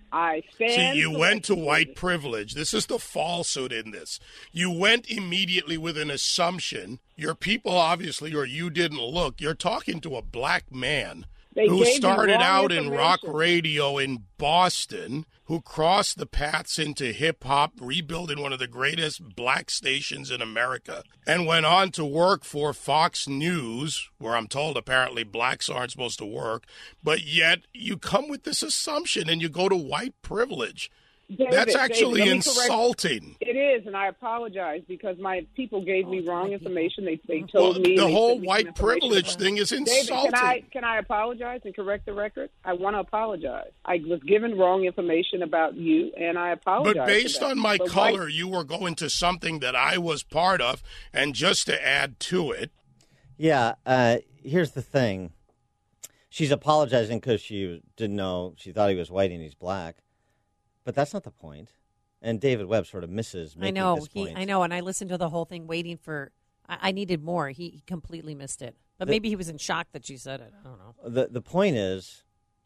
I stand. See, you went to white privilege. This is the falsehood in this. You went immediately with an assumption. Your people, obviously, or you didn't look. You're talking to a black man They who gave you started wrong out in rock information. radio in Boston, who crossed the paths into hip-hop, rebuilding one of the greatest black stations in America, and went on to work for Fox News, where I'm told apparently blacks aren't supposed to work, but yet you come with this assumption and you go to white privilege. David, That's actually David, let me correct- insulting. It is, and I apologize because my people gave me wrong information. They they told Well, me the they whole sent me some white information privilege about- thing is David, insulting. can I can I apologize and correct the record? I want to apologize. I was given wrong information about you, and I apologize. But based for that. on my But color, white- you were going to something that I was part of, and just to add to it, Yeah, uh, here's the thing. She's apologizing because she didn't know, she thought he was white and he's black. But that's not the point. And David Webb sort of misses making I know. this He, point. I know, and I listened to the whole thing waiting for, I, I needed more. He, he completely missed it. But The- maybe he was in shock that she said it. I don't know. The, the point is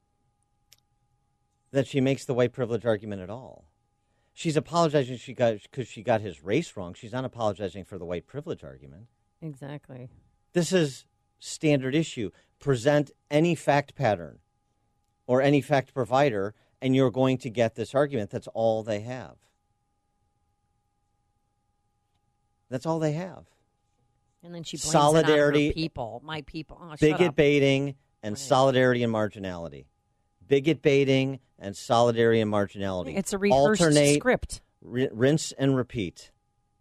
that she makes the white privilege argument at all. She's apologizing she got because she got his race wrong. She's not apologizing for the white privilege argument. Exactly. This is standard issue. Present any fact pattern or any fact provider, and you're going to get this argument. That's all they have. That's all they have. And then she blames Solidarity, it on her people, my people. Oh, shut bigot up. baiting, and solidarity and marginality. Bigot baiting and solidarity and marginality. It's a rehearsed Alternate, script. r- rinse and repeat.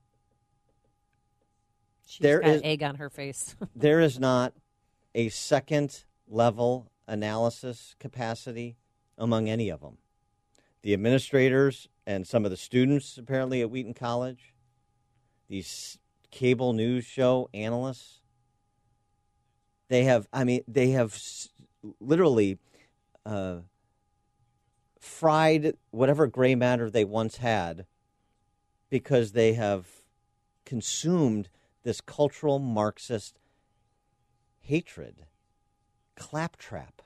She's There got is- egg on her face. There is not a second level analysis capacity among any of them. The administrators and some of the students apparently at Wheaton College, these cable news show analysts, they have, I mean, they have s- literally uh, fried whatever gray matter they once had because they have consumed this cultural Marxist hatred, claptrap.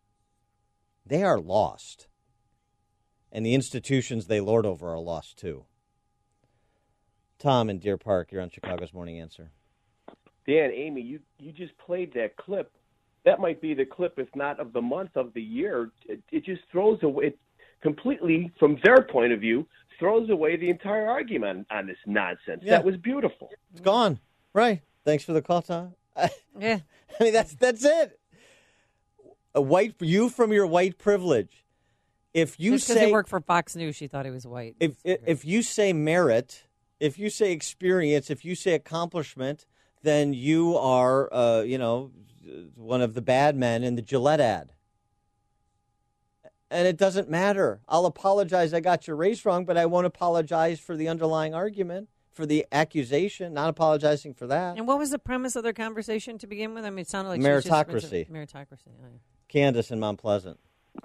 They are lost. And the institutions they lord over are lost too. Tom in Deer Park, you're on Chicago's Morning Answer. Dan, Amy, you, you just played that clip. That might be the clip, if not of the month, of the year. It, it just throws away, it completely, from their point of view, throws away the entire argument on this nonsense. Yeah. That was beautiful. It's gone. Right. Thanks for the call, Tom. Yeah. I mean, that's that's it. A white, you from your white privilege. If you Just because say he worked for Fox News, she thought he was white. if if you say merit, if you say experience, if you say accomplishment, then you are, uh, you know, one of the bad men in the Gillette ad. And it doesn't matter. I'll apologize I got your race wrong, but I won't apologize for the underlying argument, for the accusation, not apologizing for that. And what was the premise of their conversation to begin with? I mean, it sounded like she was just- Meritocracy. meritocracy. Oh, yeah. Candace in Mount Pleasant.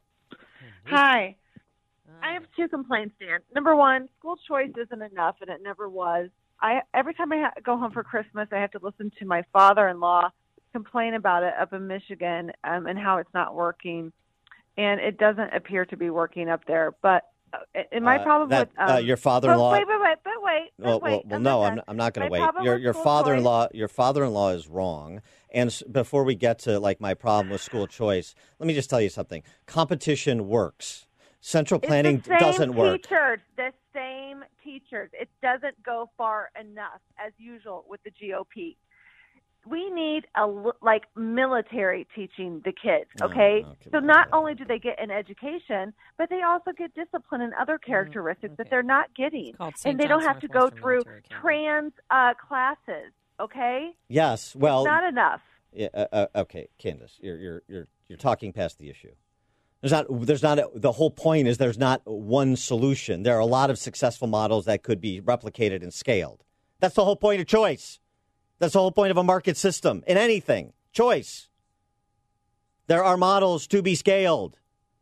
Hi. I have two complaints, Dan. Number one, school choice isn't enough, and it never was. I every time I ha- go home for Christmas, I have to listen to my father-in-law complain about it up in Michigan um, and how it's not working, and it doesn't appear to be working up there. But uh, and my Uh, problem that, with um, uh, your father-in-law. But wait, wait, wait, but wait, but Well, wait. well, well I'm no, not I'm, done. I'm not going to My wait. problem Your with your school father-in-law, your father-in-law is wrong. And s- before we get to like my problem with school choice, let me just tell you something. Competition works. Central planning It's the same doesn't work. Teachers, the same teachers. It doesn't go far enough, as usual with the G O P. We need a l- like military teaching the kids. Okay, Oh, so not only do they get an education, but they also get discipline and other characteristics that they're not getting, called Saint and they don't John's have to go Northwestern through Military Academy. trans uh, classes. Okay, Yes. Well, not enough. yeah, uh, uh, okay, Candace, you're you're you're you're talking past the issue. There's not. There's not. A, the whole point is there's not one solution. There are a lot of successful models that could be replicated and scaled. That's the whole point of choice. That's the whole point of a market system in anything. Choice. There are models to be scaled.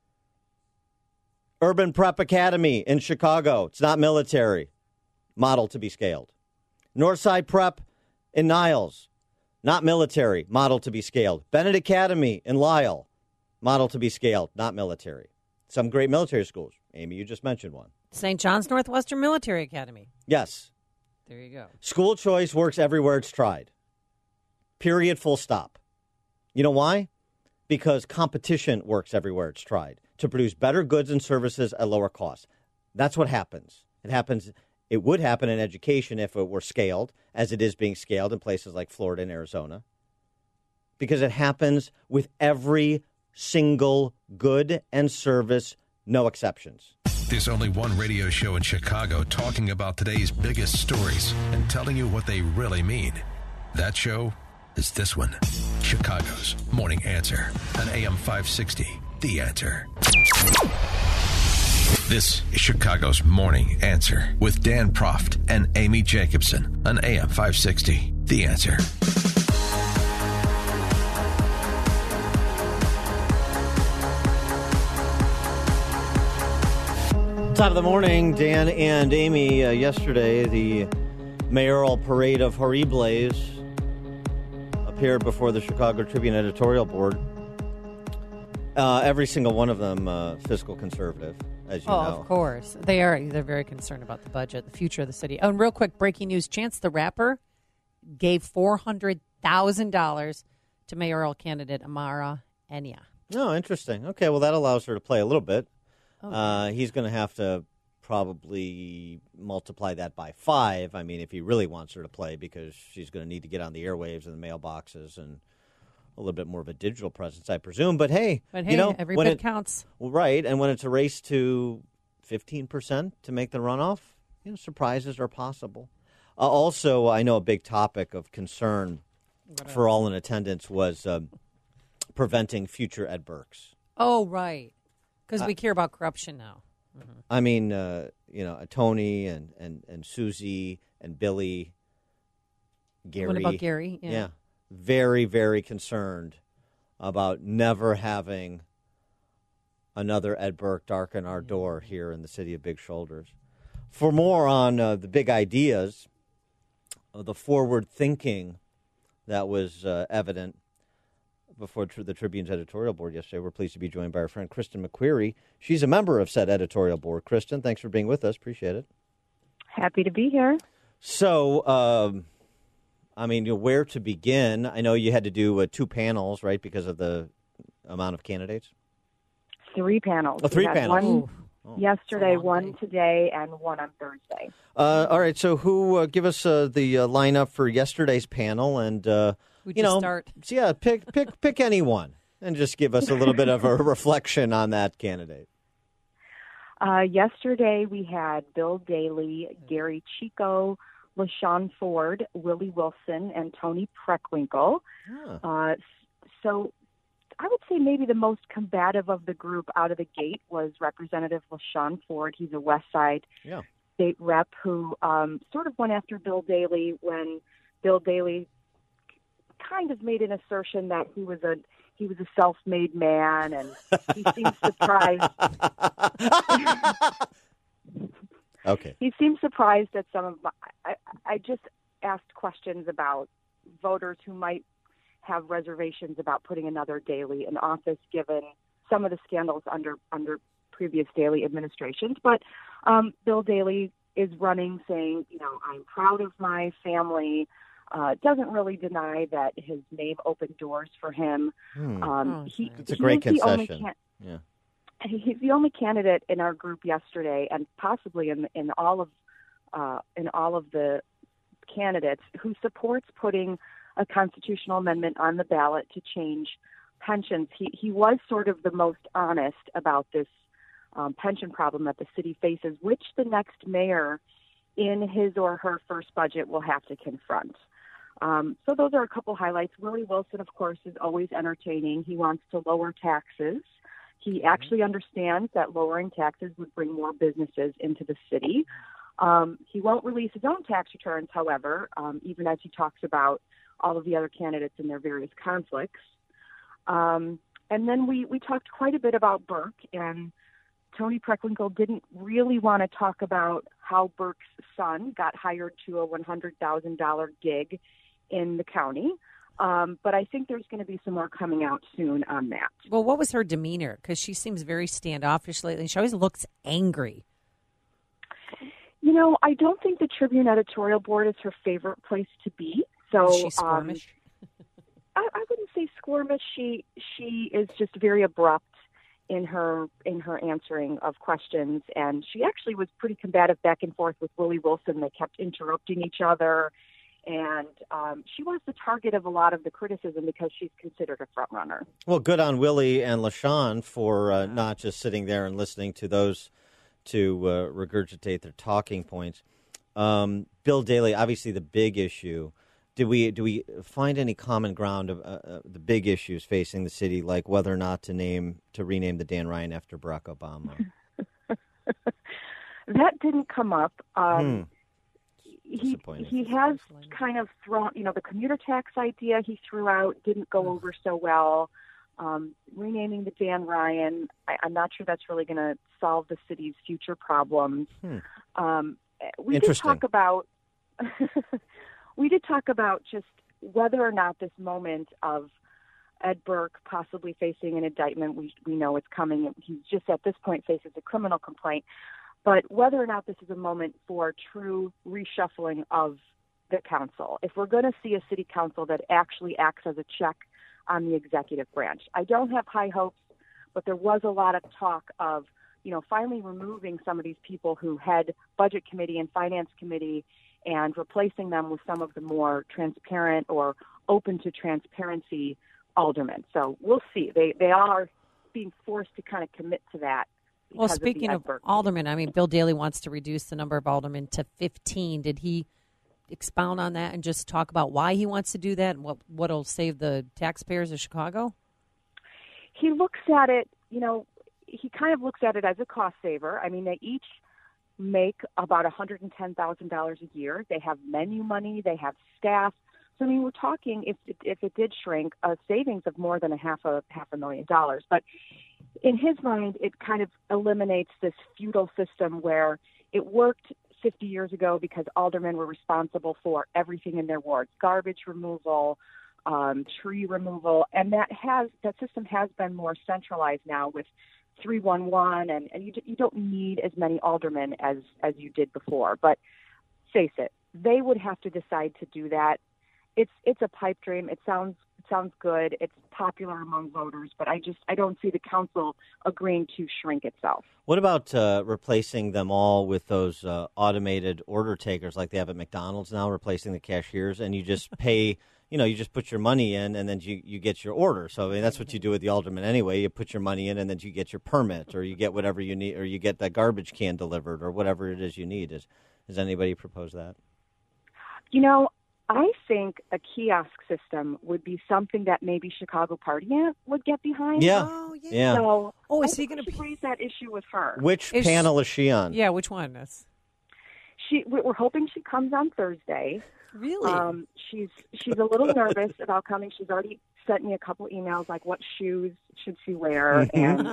Urban Prep Academy in Chicago. It's not military. Model to be scaled. Northside Prep in Niles. Not military. Model to be scaled. Bennett Academy in Lisle. Model to be scaled. Not military. Some great military schools. Amy, you just mentioned one. Saint John's Northwestern Military Academy. Yes. There you go. School choice works everywhere it's tried. Period, full stop. You know why? Because competition works everywhere it's tried to produce better goods and services at lower cost. That's what happens. It happens. It would happen in education if it were scaled, as it is being scaled in places like Florida and Arizona. Because it happens with every single good and service, no exceptions. There's only one radio show in Chicago talking about today's biggest stories and telling you what they really mean. That show is this one, Chicago's Morning Answer on A M five sixty, The Answer. This is Chicago's Morning Answer with Dan Proft and Amy Jacobson on A M five sixty, The Answer. Top of the morning, Dan and Amy. Uh, yesterday, the mayoral parade of Horribles appeared before the Chicago Tribune editorial board. Uh, every single one of them uh, fiscal conservative, as you oh, know. Of course. They are. They're very concerned about the budget, the future of the city. Oh, and real quick, breaking news. Chance the Rapper gave four hundred thousand dollars to mayoral candidate Amara Enya. Oh, interesting. Okay, well, that allows her to play a little bit. Oh. Uh, he's going to have to probably multiply that by five. I mean, if he really wants her to play, because she's going to need to get on the airwaves and the mailboxes and a little bit more of a digital presence, I presume. But hey, but hey, you know, every when bit it, counts. Well, right, and when it's a race to fifteen percent to make the runoff, you know, surprises are possible. Uh, also, I know a big topic of concern for all in attendance was uh, preventing future Ed Burkes. Oh, right. Because Uh, we care about corruption now. Mm-hmm. I mean, uh, you know, Tony and, and, and Susie and Billy, Gary. What about Gary? Yeah. yeah. Very, very concerned about never having another Ed Burke darken our door here in the city of Big Shoulders. For more on uh, the big ideas, uh, the forward thinking that was uh, evident before tr- the Tribune's editorial board yesterday, we're pleased to be joined by our friend Kristen McQuarrie. She's a member of said editorial board. Kristen, thanks for being with us. Appreciate it. Happy to be here. So, um, I mean, you know, where to begin? I know you had to do uh, two panels, right, because of the amount of candidates? Three panels. Oh, three We had panels. One Oh. yesterday, one today, and one on Thursday. Uh, all right, so who, uh, give us uh, the uh, lineup for yesterday's panel, and, uh, Who'd you you know, start? yeah, pick, pick, pick anyone, and just give us a little bit of a reflection on that candidate. Uh, yesterday, we had Bill Daley, Gary Chico, LaShawn Ford, Willie Wilson, and Tony Preckwinkle. Huh. Uh, so I would say maybe the most combative of the group out of the gate was Representative LaShawn Ford. He's a West Side Yeah. state rep who um, sort of went after Bill Daley when Bill Daley kind of made an assertion that he was a he was a self-made man, and he seemed surprised. Okay. He seemed surprised that some of my. I, I just asked questions about voters who might have reservations about putting another Daley in office, given some of the scandals under under previous Daley administrations. But um, Bill Daley is running, saying, you know, I'm proud of my family. Uh, doesn't really deny that his name opened doors for him. Hmm. Um, Oh, he, it's a he great was the only concession. can- Yeah. He's the only candidate in our group yesterday, and possibly in in all of uh, in all of the candidates, who supports putting a constitutional amendment on the ballot to change pensions. He he was sort of the most honest about this um, pension problem that the city faces, which the next mayor, in his or her first budget, will have to confront. Um, so those are a couple highlights. Willie Wilson, of course, is always entertaining. He wants to lower taxes. He actually understands that lowering taxes would bring more businesses into the city. Um, he won't release his own tax returns, however, um, even as he talks about all of the other candidates and their various conflicts. Um, and then we, we talked quite a bit about Burke, and Tony Preckwinkle didn't really want to talk about how Burke's son got hired to a one hundred thousand dollars gig in the county. Um, but I think there's going to be some more coming out soon on that. Well, what was her demeanor? Because she seems very standoffish lately. She always looks angry. You know, I don't think the Tribune editorial board is her favorite place to be. So Is she squirmish? Um, I, I wouldn't say squirmish. She she is just very abrupt in her in her answering of questions, and she actually was pretty combative back and forth with Willie Wilson. They kept interrupting each other, and um, she was the target of a lot of the criticism because she's considered a front runner. Well, good on Willie and LaShawn for uh, not just sitting there and listening to those to uh, regurgitate their talking points. Um, Bill Daley, obviously the big issue. Do we do we find any common ground of uh, uh, the big issues facing the city, like whether or not to name to rename the Dan Ryan after Barack Obama? That didn't come up. Um, hmm. He he has kind of thrown, you know, the commuter tax idea he threw out didn't go over so well. Um, renaming the Dan Ryan, I, I'm not sure that's really going to solve the city's future problems. Hmm. Um, we did Interesting. talk about we did talk about just whether or not this moment of Ed Burke possibly facing an indictment, we we know it's coming. He just at this point faces a criminal complaint, but whether or not this is a moment for true reshuffling of the council. If we're going to see a city council that actually acts as a check on the executive branch. I don't have high hopes, but there was a lot of talk of, you know, finally removing some of these people who head budget committee and finance committee and replacing them with some of the more transparent or open to transparency aldermen. So we'll see. They they are being forced to kind of commit to that. Well, speaking of, of aldermen, I mean, Bill Daley wants to reduce the number of aldermen to fifteen. Did he expound on that and just talk about why he wants to do that and what what'll save the taxpayers of Chicago? He looks at it, you know, he kind of looks at it as a cost saver. I mean, they each make about one hundred ten thousand dollars a year. They have menu money. They have staff. So, I mean, we're talking, if it, if it did shrink, a savings of more than a half a half a million dollars. But in his mind, it kind of eliminates this feudal system where it worked fifty years ago because aldermen were responsible for everything in their wards, garbage removal, um, tree removal, and that has that system has been more centralized now with three one one, and, and you, you don't need as many aldermen as, as you did before. But face it, they would have to decide to do that. It's it's a pipe dream. It sounds it sounds good. It's popular among voters, but I just I don't see the council agreeing to shrink itself. What about uh, replacing them all with those uh, automated order takers like they have at McDonald's now, replacing the cashiers, and you just pay, you know, you just put your money in and then you, you get your order. So I mean, that's what you do with the alderman anyway. You put your money in and then you get your permit or you get whatever you need or you get that garbage can delivered or whatever it is you need. Is, has anybody proposed that? You know, I think a kiosk system would be something that maybe Chicago Party Ant would get behind. Yeah. Oh, yeah. yeah. So oh, is I he going to raise that issue with her? Which is panel she, is she on? Yeah, which one is? She. We're hoping she comes on Thursday. Really? Um, she's she's a little nervous about coming. She's already sent me a couple emails like what shoes should she wear and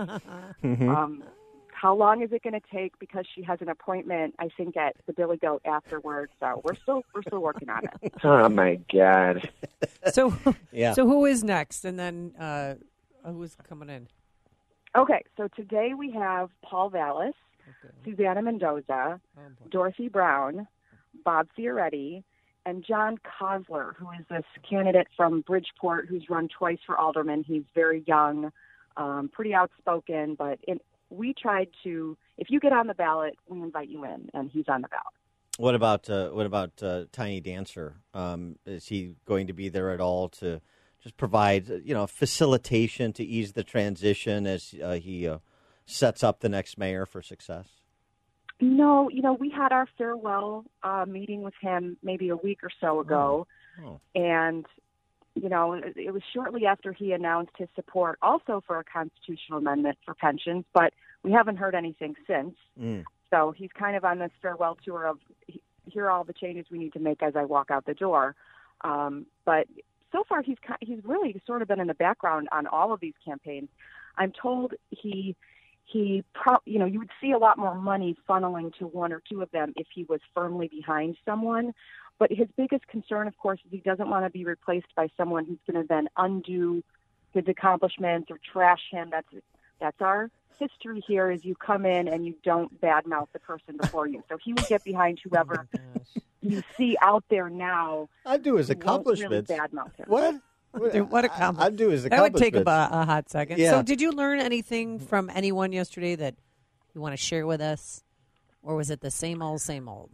um, how long is it going to take because she has an appointment, I think, at the Billy Goat afterwards. So we're still we're still working on it. Oh my God! So yeah. So who is next, and then uh, who's coming in? Okay, so today we have Paul Vallis, okay. Susanna Mendoza, oh, Dorothy Brown, Bob Fioretti, and John Kosler, who is this candidate from Bridgeport who's run twice for alderman. He's very young, um, pretty outspoken, but in, we tried to, if you get on the ballot, we invite you in, and he's on the ballot. What about uh, what about uh, Tiny Dancer? Um, is he going to be there at all to just provide, you know, facilitation to ease the transition as uh, he uh, sets up the next mayor for success? No, you know, we had our farewell uh, meeting with him maybe a week or so ago, oh. Oh. and you know, it, it was shortly after he announced his support also for a constitutional amendment for pensions, but we haven't heard anything since. Mm. So he's kind of on this farewell tour of here are all the changes we need to make as I walk out the door. Um, but so far, he's he's really sort of been in the background on all of these campaigns. I'm told he he pro, you know you would see a lot more money funneling to one or two of them if he was firmly behind someone. But his biggest concern, of course, is he doesn't want to be replaced by someone who's going to then undo his accomplishments or trash him. That's that's our history here, is you come in and you don't badmouth the person before you. So he will get behind whoever you see out there now. I'd do his who won't accomplishments. Really badmouth him. What? What a compliment. I'd do his That would take a, accomplishments. a hot second. Yeah. So did you learn anything from anyone yesterday that you want to share with us? Or was it the same old, same old?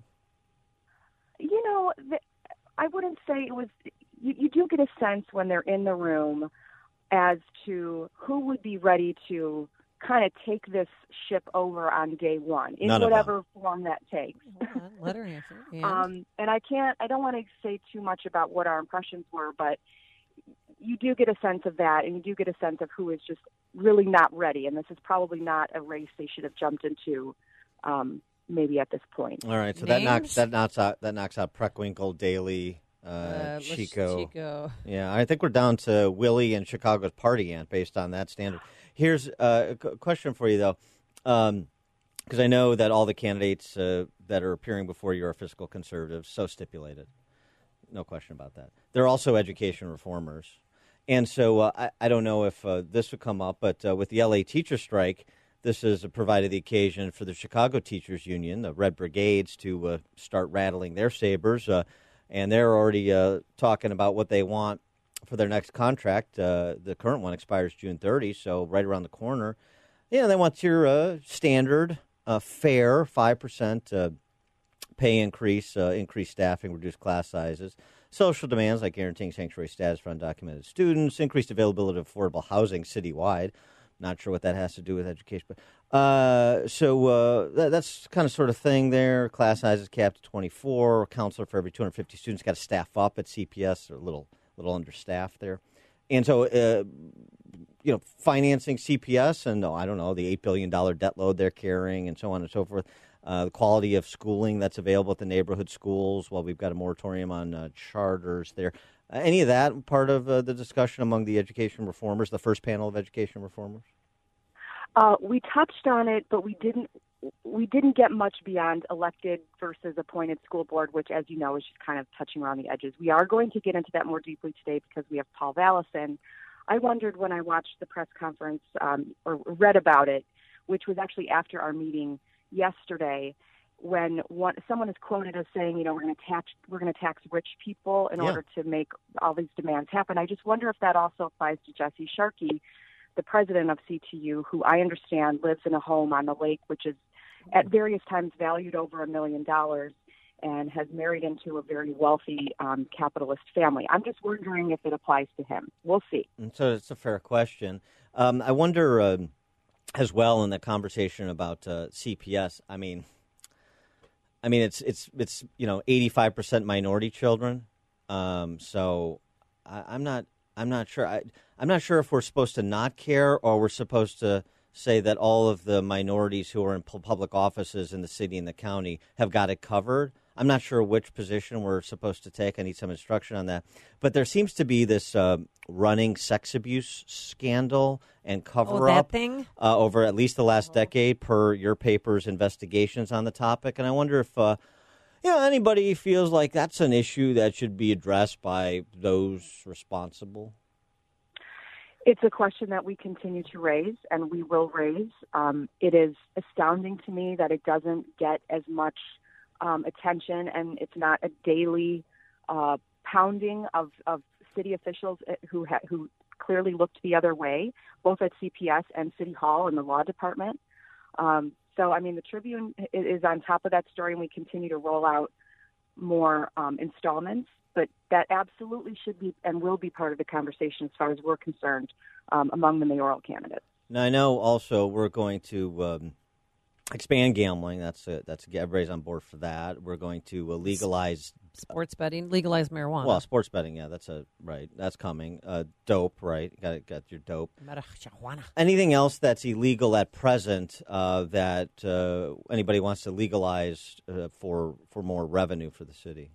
You know, the, I wouldn't say it was. You, you do get a sense when they're in the room as to who would be ready to kind of take this ship over on day one, in None of whatever form that takes. Let her answer. And? Um, and I can't. I don't want to say too much about what our impressions were, but you do get a sense of that, and you do get a sense of who is just really not ready. And this is probably not a race they should have jumped into. Um, maybe at this point. All right, so Names? that knocks that knocks out that knocks out Preckwinkle, Daly, uh, Uh, Chico. Chico. Yeah, I think we're down to Willie and Chicago's party ant based on that standard. Here's uh, a qu- question for you though, because I know that all the candidates uh, that are appearing before you are fiscal conservatives, so stipulated, no question about that. They're also education reformers, and so uh, I, I don't know if uh, this would come up, but uh, with the L A teacher strike. This has provided the occasion for the Chicago Teachers Union, the Red Brigades, to uh, start rattling their sabers, uh, and they're already uh, talking about what they want for their next contract. Uh, the current one expires June thirtieth, so right around the corner. Yeah, they want your uh, standard, uh, fair five percent uh, pay increase, uh, increased staffing, reduced class sizes, social demands like guaranteeing sanctuary status for undocumented students, increased availability of affordable housing citywide. Not sure what that has to do with education, but uh, so uh, that, that's kind of sort of thing there. Class sizes capped at twenty-four. A counselor for every two hundred fifty students. Got to staff up at C P S. They're a little little understaffed there, and so uh, you know, financing C P S and no, I don't know the eight billion dollar debt load they're carrying, and so on and so forth. Uh, the quality of schooling that's available at the neighborhood schools. Well, we've got a moratorium on uh, charters there. Uh, any of that part of uh, the discussion among the education reformers, the first panel of education reformers? Uh, we touched on it, but we didn't. We didn't get much beyond elected versus appointed school board, which, as you know, is just kind of touching around the edges. We are going to get into that more deeply today because we have Paul Vallison. I wondered when I watched the press conference um, or read about it, which was actually after our meeting yesterday, when one, someone is quoted as saying, you know, we're going to tax we're going to tax rich people in Yeah. order to make all these demands happen. I just wonder if that also applies to Jesse Sharkey, the president of C T U, who I understand lives in a home on the lake, which is at various times valued over a million dollars and has married into a very wealthy um, capitalist family. I'm just wondering if it applies to him. We'll see. And so it's a fair question. Um, I wonder uh, as well in the conversation about uh, C P S. I mean, I mean it's it's it's you know eighty-five percent minority children. Um, so I, I'm not I'm not sure. I, I'm not sure if we're supposed to not care or we're supposed to say that all of the minorities who are in pu- public offices in the city and the county have got it covered. I'm not sure which position we're supposed to take. I need some instruction on that. But there seems to be this uh, running sex abuse scandal and cover-up Oh, that thing? Uh, over at least the last decade per your paper's investigations on the topic. And I wonder if uh, you know anybody feels like that's an issue that should be addressed by those responsible. It's a question that we continue to raise, and we will raise. Um, it is astounding to me that it doesn't get as much um, attention, and it's not a daily uh, pounding of, of city officials who ha- who clearly looked the other way, both at C P S and City Hall and the law department. Um, so, I mean, the Tribune is on top of that story, and we continue to roll out more um, installments. But that absolutely should be and will be part of the conversation as far as we're concerned um, among the mayoral candidates. Now, I know also we're going to um, expand gambling. That's a, that's everybody's on board for that. We're going to uh, legalize sports betting, legalize marijuana. Well, sports betting, yeah, that's a right. That's coming. Uh, dope, right? Got got your dope. Marijuana. Anything else that's illegal at present uh, that uh, anybody wants to legalize uh, for for more revenue for the city?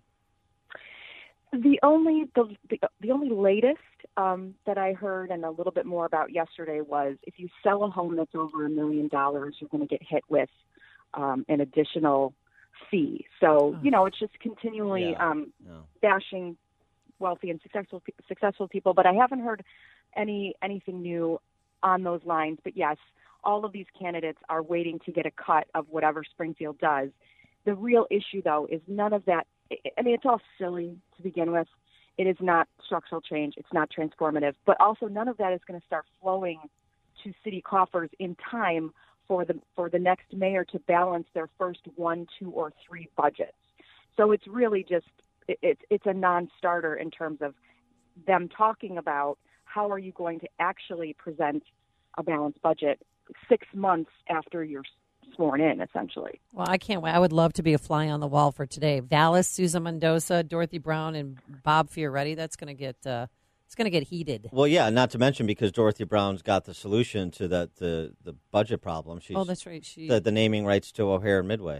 The only the the, the only latest um, that I heard and a little bit more about yesterday was if you sell a home that's over a million dollars, you're going to get hit with um, an additional see. So, you know, it's just continually Yeah. um, Yeah. bashing wealthy and successful successful people. But I haven't heard any anything new on those lines. But yes, all of these candidates are waiting to get a cut of whatever Springfield does. The real issue, though, is none of that. I mean, it's all silly to begin with. It is not structural change. It's not transformative. But also, none of that is going to start flowing to city coffers in time for the for the next mayor to balance their first one, two, or three budgets. So it's really just it, it's it's a non-starter in terms of them talking about how are you going to actually present a balanced budget six months after you're sworn in, essentially. Well, I can't wait. I would love to be a fly on the wall for today. Vallis, Susan Mendoza, Dorothy Brown, and Bob Fioretti. That's going to get uh, it's going to get heated. Well, yeah, not to mention because Dorothy Brown's got the solution to the the, the budget problem. She's Oh, that's right. She the, the naming rights to O'Hare and Midway.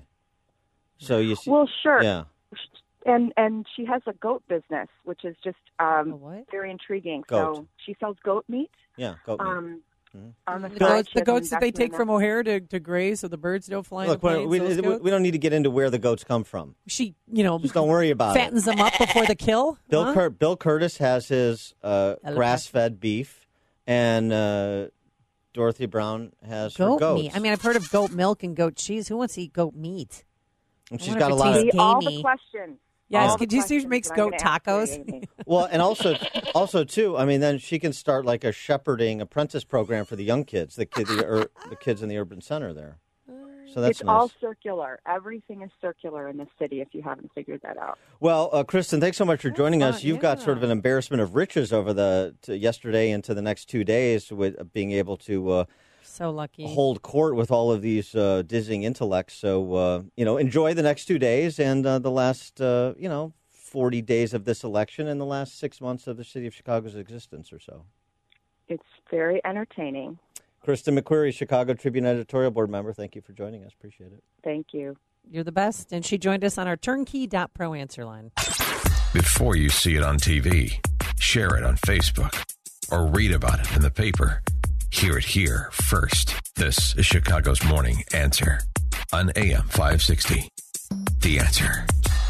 So you see, Well, sure. yeah. And and she has a goat business, which is just um, very intriguing. Goat. So she sells goat meat. Yeah, goat meat. Um, on the, The side, goats, she the has an goats that they investment take in from them. O'Hare to, to graze so the birds don't fly Look, in the we, planes. we, those we, goats? we don't need to get into where the goats come from. She, you know, Just don't worry about it. fattens them up before the kill. Bill huh? Cur- Bill Curtis has his uh, Hello. grass-fed beef, and uh, Dorothy Brown has her Goat goats. meat. I mean, I've heard of goat milk and goat cheese. Who wants to eat goat meat? And I she's wonder got if a it lot of- tastes See, all the gamey. questions. Yes, all the could you see she questions makes that I'm goat gonna ask for you, tacos? Amy. Well, and also, also too. I mean, then she can start like a shepherding apprentice program for the young kids, the kid, the, ur, the kids in the urban center there. So that's it's nice. all circular. Everything is circular in this city. If you haven't figured that out. Well, uh, Kristen, thanks so much for joining us. fun, You've got sort of yeah. an embarrassment of riches over the to yesterday into the next two days with being able to uh, So lucky. hold court with all of these uh, dizzying intellects. So uh, you know, enjoy the next two days and uh, the last uh, you know forty days of this election and the last six months of the city of Chicago's existence or so. It's very entertaining. Kristen McQuarrie, Chicago Tribune editorial board member. Thank you for joining us. Appreciate it. Thank you. You're the best. And she joined us on our turnkey dot pro answer line. Before you see it on T V, share it on Facebook, or read about it in the paper. Hear it here first. This is Chicago's Morning Answer on A M five sixty. The Answer.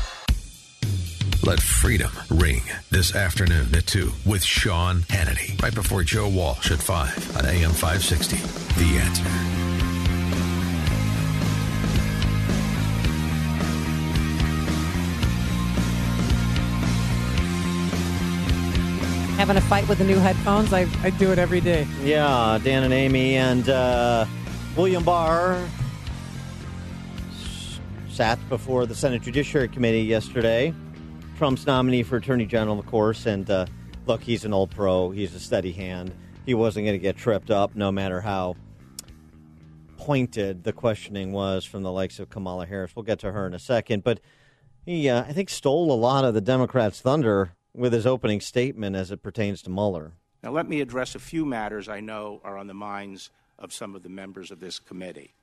Let freedom ring this afternoon at two with Sean Hannity, right before Joe Walsh at five on A M five sixty. The Answer. Having a fight with the new headphones? I, I do it every day. Yeah, Dan and Amy and uh, William Barr s- sat before the Senate Judiciary Committee yesterday. Trump's nominee for Attorney General, of course, and uh, look, he's an old pro. He's a steady hand. He wasn't going to get tripped up no matter how pointed the questioning was from the likes of Kamala Harris. We'll get to her in a second. But he, uh, I think, stole a lot of the Democrats' thunder with his opening statement as it pertains to Mueller. Now, let me address a few matters I know are on the minds of some of the members of this committee.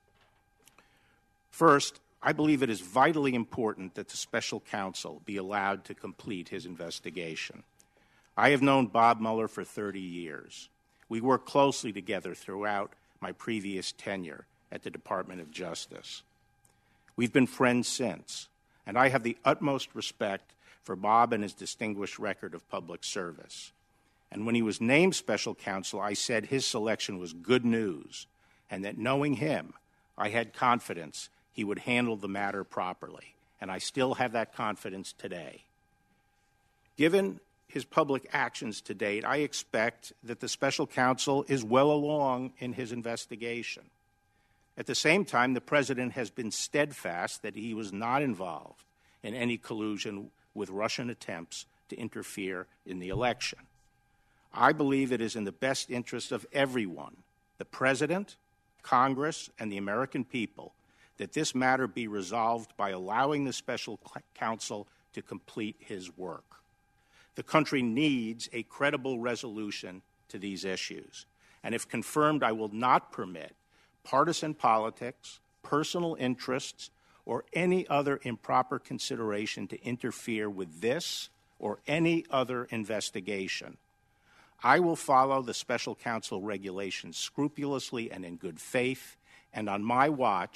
First, I believe it is vitally important that the special counsel be allowed to complete his investigation. I have known Bob Mueller for thirty years. We worked closely together throughout my previous tenure at the Department of Justice. We've been friends since, and I have the utmost respect for Bob and his distinguished record of public service. And when he was named special counsel, I said his selection was good news, and that knowing him, I had confidence he would handle the matter properly. And I still have that confidence today. Given his public actions to date, I expect that the special counsel is well along in his investigation. At the same time, the president has been steadfast that he was not involved in any collusion with Russian attempts to interfere in the election. I believe it is in the best interest of everyone, the President, Congress, and the American people, that this matter be resolved by allowing the special counsel to complete his work. The country needs a credible resolution to these issues. And if confirmed, I will not permit partisan politics, personal interests, or any other improper consideration to interfere with this or any other investigation. I will follow the special counsel regulations scrupulously and in good faith, and on my watch,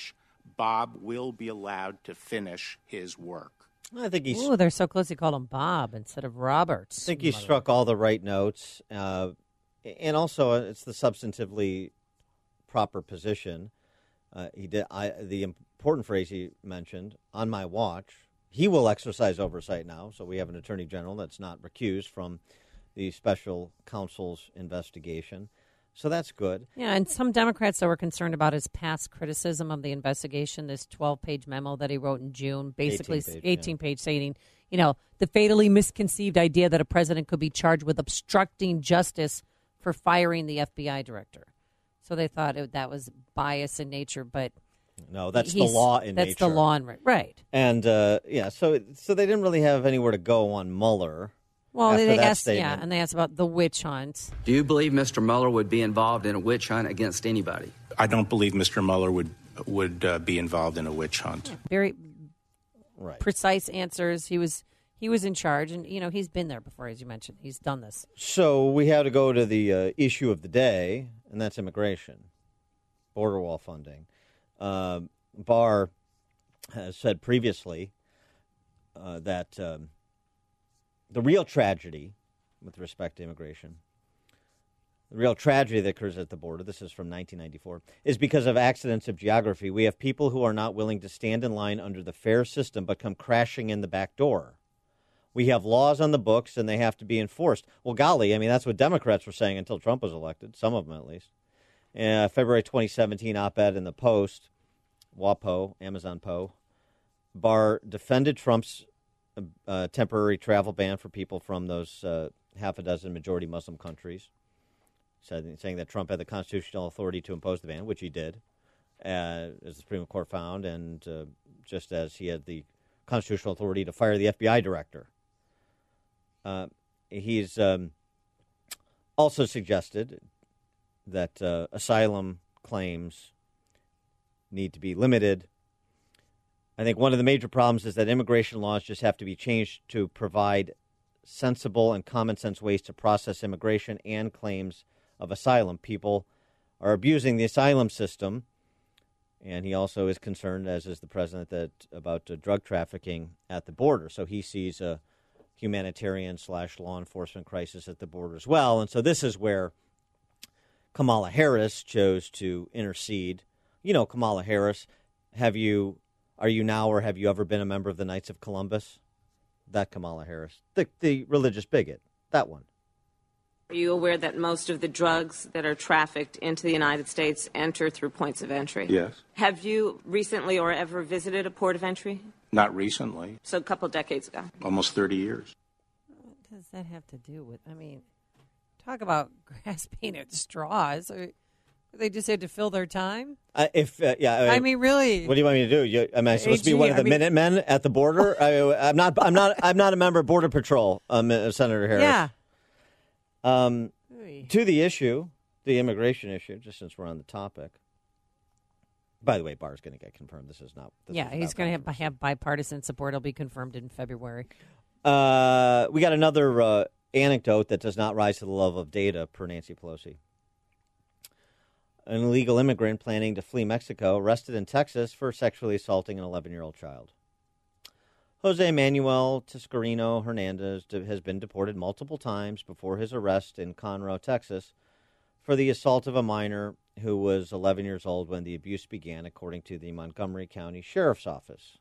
Bob will be allowed to finish his work. I think he's. Ooh, they're so close. He called him Bob instead of Roberts. I think he struck all the right notes, uh, and also uh, it's the substantively proper position. Uh, he did. I, the important phrase he mentioned, "on my watch." He will exercise oversight now, so we have an attorney general that's not recused from the special counsel's investigation. So that's good. Yeah, and some Democrats that were concerned about his past criticism of the investigation, this twelve-page memo that he wrote in June, basically eighteen-page, yeah. stating, you know, the fatally misconceived idea that a president could be charged with obstructing justice for firing the F B I director. So they thought it, that was bias in nature, but... No, that's the law in that's nature. That's the law in right. And uh, yeah, so so they didn't really have anywhere to go on Mueller. Well, after they that asked, statement. yeah, and they asked about the witch hunt. Do you believe Mister Mueller would be involved in a witch hunt against anybody? I don't believe Mister Mueller would would uh, be involved in a witch hunt. Very right. precise answers. He was he was in charge, and you know he's been there before, as you mentioned. He's done this. So we had to go to the uh, issue of the day, and that's immigration, border wall funding. Uh, Barr has said previously uh, that um, the real tragedy with respect to immigration, the real tragedy that occurs at the border, this is from nineteen ninety-four, is because of accidents of geography. We have people who are not willing to stand in line under the fair system but come crashing in the back door. We have laws on the books, and they have to be enforced. Well, golly, I mean, that's what Democrats were saying until Trump was elected, some of them at least. Uh, February twenty seventeen op-ed in the Post, WAPO, Amazon Poe, Barr defended Trump's uh, temporary travel ban for people from those uh, half a dozen majority Muslim countries, said, saying that Trump had the constitutional authority to impose the ban, which he did, uh, as the Supreme Court found, and uh, just as he had the constitutional authority to fire the F B I director. Uh, he's um, also suggested that uh, asylum claims need to be limited. I think one of the major problems is that immigration laws just have to be changed to provide sensible and common sense ways to process immigration and claims of asylum. People are abusing the asylum system, and he also is concerned, as is the president, that about uh, drug trafficking at the border. So he sees a humanitarian slash law enforcement crisis at the border as well. And so this is where Kamala Harris chose to intercede. You know, Kamala Harris, have you, are you now or have you ever been a member of the Knights of Columbus? That Kamala Harris, the, the religious bigot, that one. Are you aware that most of the drugs that are trafficked into the United States enter through points of entry? Yes. Have you recently or ever visited a port of entry? Not recently. So a couple decades ago. Almost thirty years. What does that have to do with, I mean, talk about grasping at straws. Or, they just had to fill their time? Uh, if uh, yeah, I mean, really. What do you want me to do? You, am I supposed to be A G, one of the I mean- Minutemen at the border? I, I'm not. I'm not. I'm not a member of Border Patrol, um, uh, Senator Harris. Yeah. Um, Oy. to the issue, the immigration issue. Just since we're on the topic. By the way, Barr's going to get confirmed. This is not. This Yeah, is he's not going to have, have bipartisan support. It'll be confirmed in February. Uh, we got another uh, anecdote that does not rise to the level of data, per Nancy Pelosi. An illegal immigrant planning to flee Mexico arrested in Texas for sexually assaulting an eleven-year-old child. Jose Manuel Tiscarino Hernandez has been deported multiple times before his arrest in Conroe, Texas, for the assault of a minor who was eleven years old when the abuse began, according to the Montgomery County Sheriff's Office.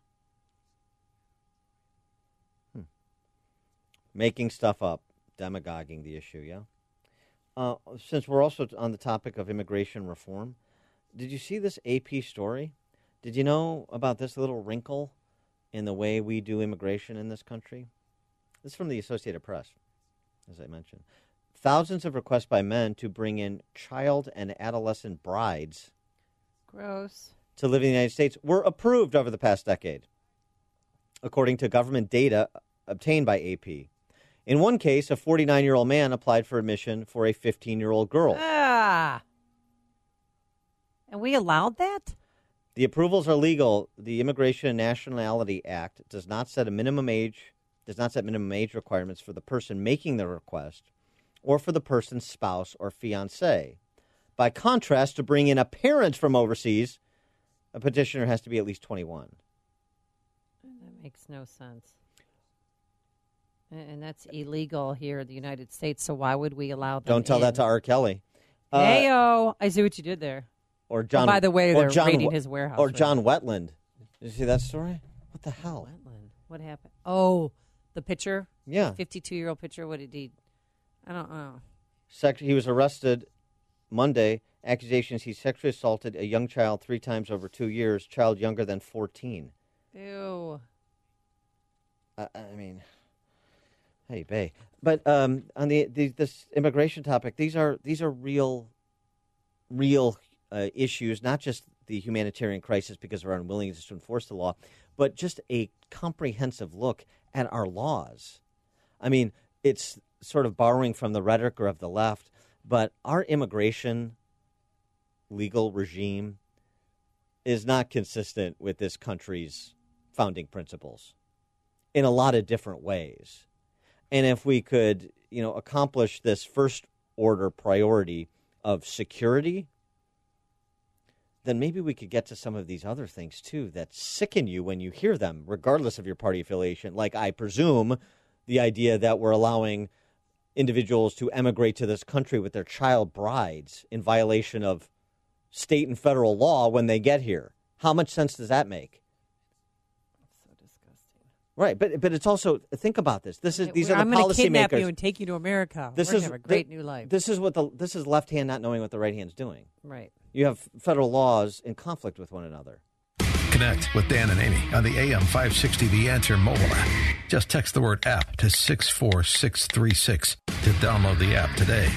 Hmm. Making stuff up, demagoguing the issue, yeah? Uh, since we're also on the topic of immigration reform, did you see this A P story? Did you know about this little wrinkle in the way we do immigration in this country? This is from the Associated Press, as I mentioned. Thousands of requests by men to bring in child and adolescent brides Gross. to live in the United States were approved over the past decade, according to government data obtained by A P. In one case, a forty-nine-year-old man applied for admission for a fifteen-year-old girl. Ah. And we allowed that? The approvals are legal. The Immigration and Nationality Act does not set a minimum age, does not set minimum age requirements for the person making the request or for the person's spouse or fiancé. By contrast, to bring in a parent from overseas, A petitioner has to be at least twenty-one. That makes no sense. And that's illegal here in the United States, so why would we allow them Don't tell in? that to R. Kelly. Uh, Hey-o, I see what you did there. Or John. Oh, by the way, or they're John, raiding Wa- his warehouse. Or right John now. Wetland. Did you see that story? What the hell? Wetland. What happened? Oh, the pitcher? Yeah. fifty-two-year-old pitcher. What did he? I don't know. Sex- he was arrested Monday. Accusations he sexually assaulted a young child three times over two years, child younger than fourteen. Ew. I, I mean, hey, Bay. But um, on the, the this immigration topic, these are these are real, real uh, issues, not just the humanitarian crisis because of our unwillingness to enforce the law, but just a comprehensive look at our laws. I mean, it's sort of borrowing from the rhetoric of the left, but our immigration legal regime is not consistent with this country's founding principles in a lot of different ways. And if we could, you know, accomplish this first order priority of security, then maybe we could get to some of these other things too that sicken you when you hear them, regardless of your party affiliation. Like, I presume, the idea that we're allowing individuals to emigrate to this country with their child brides in violation of state and federal law when they get here. How much sense does that make? So disgusting. Right, but but it's also, think about this. This is these are I'm the going to kidnap policymakers. you and take you to America. This We're is gonna have a great thi- new life. This is what the this is left hand not knowing what the right hand's doing. Right. You have federal laws in conflict with one another. Connect with Dan and Amy on the A M five sixty The Answer mobile app. Just text the word app to six four six three six to download the app today.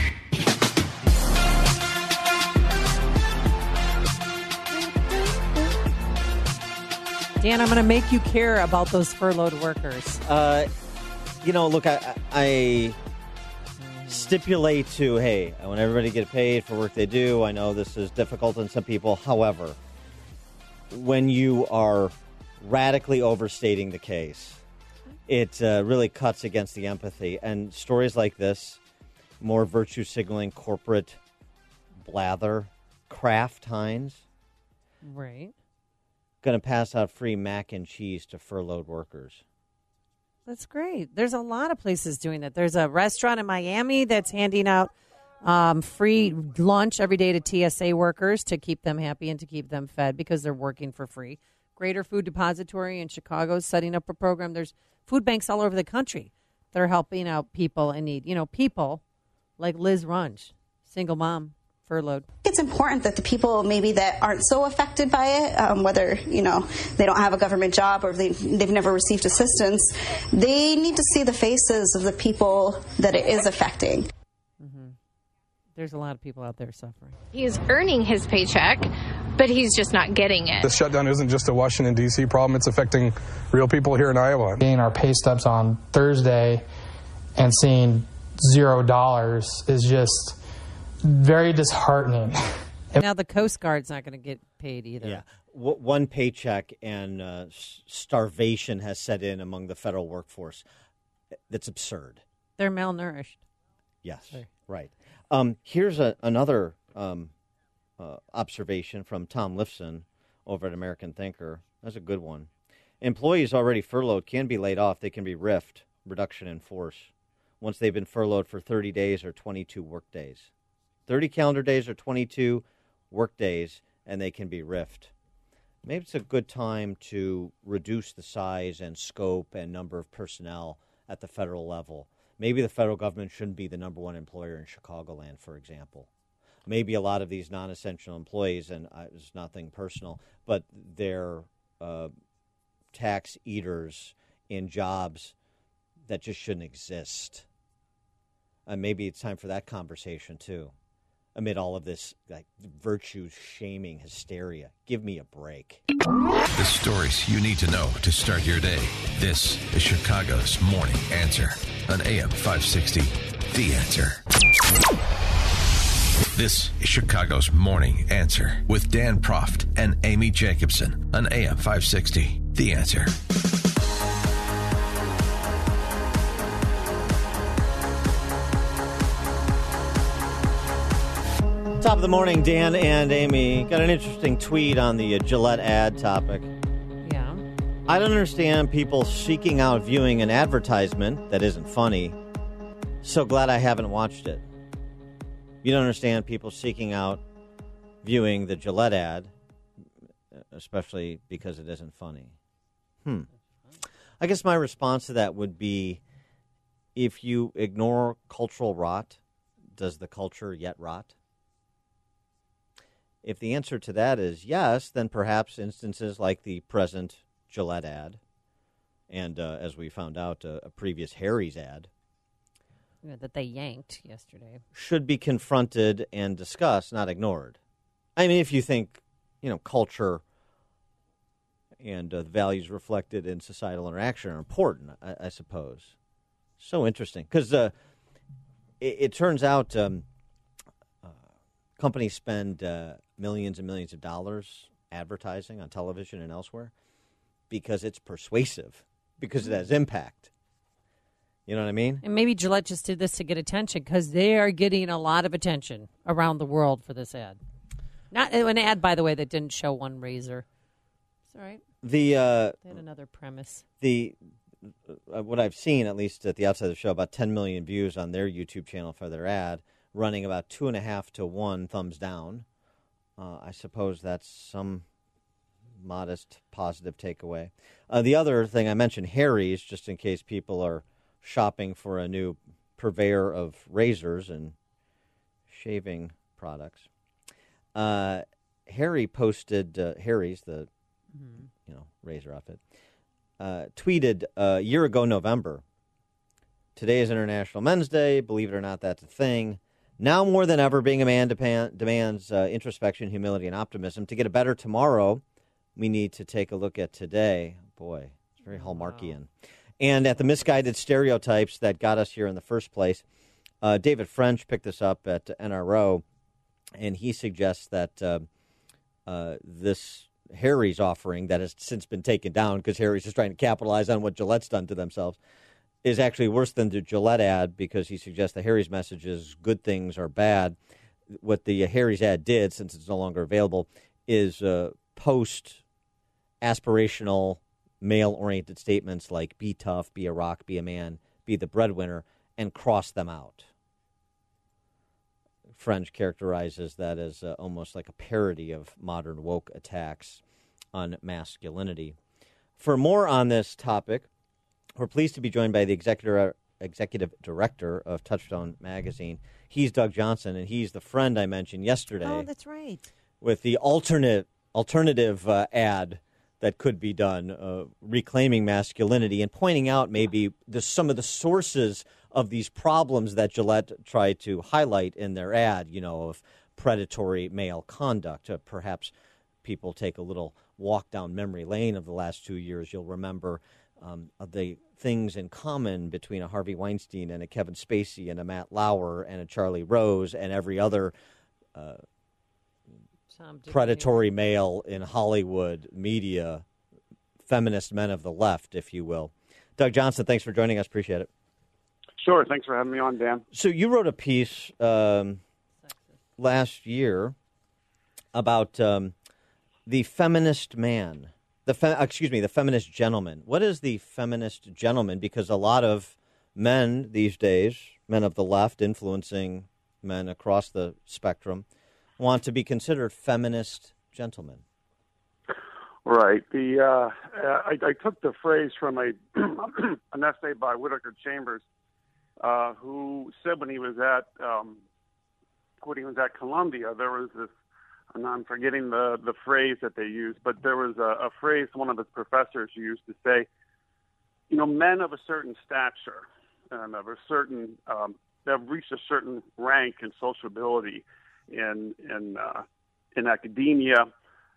Dan, I'm going to make you care about those furloughed workers. Uh, you know, look, I, I stipulate to, hey, I want everybody to get paid for work they do. I know this is difficult on some people. However, when you are radically overstating the case, it uh, really cuts against the empathy. And stories like this, more virtue signaling, corporate blather, Kraft Heinz, Right. going to pass out free mac and cheese to furloughed workers. That's great. There's a lot of places doing that. There's a restaurant in Miami that's handing out um, free lunch every day to T S A workers to keep them happy and to keep them fed because they're working for free. Greater Food Depository in Chicago is setting up a program. There's food banks all over the country that are helping out people in need. You know, people like Liz Runge, single mom, furloughed. It's important that the people maybe that aren't so affected by it, um, whether, you know, they don't have a government job or they, they've never received assistance, they need to see the faces of the people that it is affecting. Mm-hmm. There's a lot of people out there suffering. He's earning his paycheck, but he's just not getting it. This shutdown isn't just a Washington, D C problem. It's affecting real people here in Iowa. Getting our pay stubs on Thursday and seeing zero dollars is just very disheartening. Now the Coast Guard's not going to get paid either. Yeah, w- one paycheck and uh, s- starvation has set in among the federal workforce. That's absurd. They're malnourished. Yes, Sorry. right. Um, here's a, another um, uh, observation from Tom Lifson over at American Thinker. That's a good one. Employees already furloughed can be laid off. They can be R I F'd, reduction in force, once they've been furloughed for thirty days or twenty-two work days. thirty calendar days or twenty-two work days, and they can be R I F'd. Maybe it's a good time to reduce the size and scope and number of personnel at the federal level. Maybe the federal government shouldn't be the number one employer in Chicagoland, for example. Maybe a lot of these non-essential employees, and uh, it's nothing personal, but they're uh, tax eaters in jobs that just shouldn't exist. Uh, maybe it's time for that conversation, too, amid all of this like virtue-shaming hysteria. Give me a break. The stories you need to know to start your day. This is Chicago's Morning Answer on A M five sixty, The Answer. This is Chicago's Morning Answer with Dan Proft and Amy Jacobson on A M five sixty, The Answer. Top of the morning, Dan and Amy. Got an interesting tweet on the uh, Gillette ad topic. Yeah. I don't understand people seeking out viewing an advertisement that isn't funny. So glad I haven't watched it. You don't understand people seeking out viewing the Gillette ad, especially because it isn't funny. Hmm. I guess my response to that would be, if you ignore cultural rot, does the culture yet rot? If the answer to that is yes, then perhaps instances like the present Gillette ad and, uh, as we found out, uh, a previous Harry's ad Yeah, that they yanked yesterday. should be confronted and discussed, not ignored. I mean, if you think, you know, culture and uh, the values reflected in societal interaction are important, I, I suppose. So interesting. Because uh, it, it turns out um, uh, companies spend uh, millions and millions of dollars advertising on television and elsewhere because it's persuasive, because it has impact. You know what I mean? And maybe Gillette just did this to get attention because they are getting a lot of attention around the world for this ad. Not an ad, by the way, that didn't show one razor. It's all right. The uh, They had another premise. The uh, what I've seen, at least at the outside of the show, about ten million views on their YouTube channel for their ad, running about two and a half to one thumbs down. Uh, I suppose that's some modest positive takeaway. Uh, the other thing I mentioned, Harry's, just in case people are shopping for a new purveyor of razors and shaving products. Uh, Harry posted, uh, Harry's, the mm-hmm. you know razor outfit, uh, tweeted a year ago November, today is International Men's Day, believe it or not, that's a thing. Now more than ever, being a man depend, demands uh, introspection, humility, and optimism. To get a better tomorrow, we need to take a look at today. Boy, it's very Hallmarkian. Wow. And at the misguided stereotypes that got us here in the first place. Uh, David French picked this up at N R O, and he suggests that uh, uh, this Harry's offering that has since been taken down because Harry's is trying to capitalize on what Gillette's done to themselves is actually worse than the Gillette ad, because he suggests the Harry's message is good things are bad. What the Harry's ad did, since it's no longer available, is uh, post aspirational male-oriented statements like be tough, be a rock, be a man, be the breadwinner, and cross them out. French characterizes that as uh, almost like a parody of modern woke attacks on masculinity. For more on this topic, we're pleased to be joined by the executive, executive director of Touchstone Magazine. He's Doug Johnson, and he's the friend I mentioned yesterday. Oh, that's right. With the alternate alternative uh, ad that could be done, uh, reclaiming masculinity and pointing out maybe the, some of the sources of these problems that Gillette tried to highlight in their ad, you know, of predatory male conduct. Uh, perhaps people take a little walk down memory lane of the last two years. You'll remember um, the things in common between a Harvey Weinstein and a Kevin Spacey and a Matt Lauer and a Charlie Rose and every other uh, predatory male in Hollywood media, feminist men of the left, if you will. Doug Johnson, thanks for joining us. Appreciate it. Sure. Thanks for having me on, Dan. So you wrote a piece um, last year about um, the feminist man, the fe- excuse me, the feminist gentleman. What is the feminist gentleman? Because a lot of men these days, men of the left, influencing men across the spectrum, want to be considered feminist gentlemen. Right. The uh, I, I took the phrase from a an essay by Whittaker Chambers, uh, who said when he was at um, when he was at Columbia, there was this, and I'm forgetting the, the phrase that they used, but there was a, a phrase one of his professors used to say, you know, men of a certain stature and of a certain um, that have reached a certain rank and sociability in in uh, in academia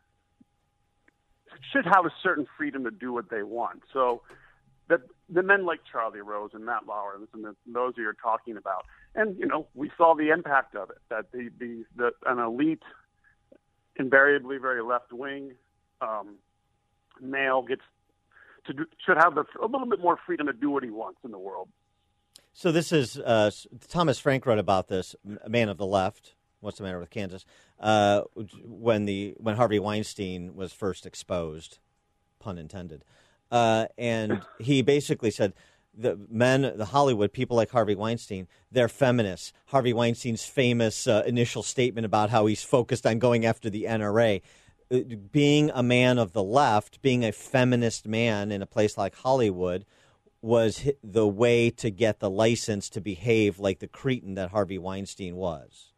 should have a certain freedom to do what they want. So that the men like Charlie Rose and Matt Lauer and those you're talking about, and you know, we saw the impact of it. That the the, the an elite, invariably very left wing um, male gets to do, should have the, a little bit more freedom to do what he wants in the world. So this is uh, Thomas Frank wrote about this, a man of the left, What's the matter with Kansas? Uh, when the when Harvey Weinstein was first exposed, pun intended, uh, and he basically said the men, the Hollywood people like Harvey Weinstein, they're feminists. Harvey Weinstein's famous uh, initial statement about how he's focused on going after the N R A. Being a man of the left, being a feminist man in a place like Hollywood, was the way to get the license to behave like the cretin that Harvey Weinstein was.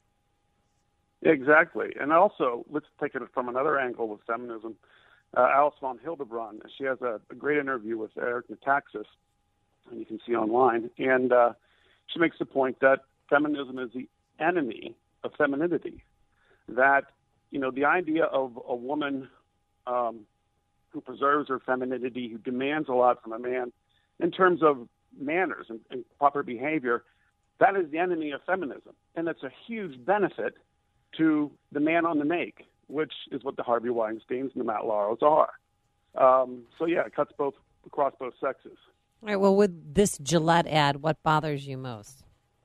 Exactly. And also, let's take it from another angle with feminism. Uh, Alice von Hildebrand, she has a, a great interview with Eric Metaxas, and you can see online. And uh, she makes the point that feminism is the enemy of femininity. That, you know, the idea of a woman um, who preserves her femininity, who demands a lot from a man in terms of manners and, and proper behavior, that is the enemy of feminism. And it's a huge benefit to the man on the make, which is what the Harvey Weinsteins and the Matt Lauros are. Um, so, yeah, it cuts both across both sexes. All right, well, with this Gillette ad, what bothers you most?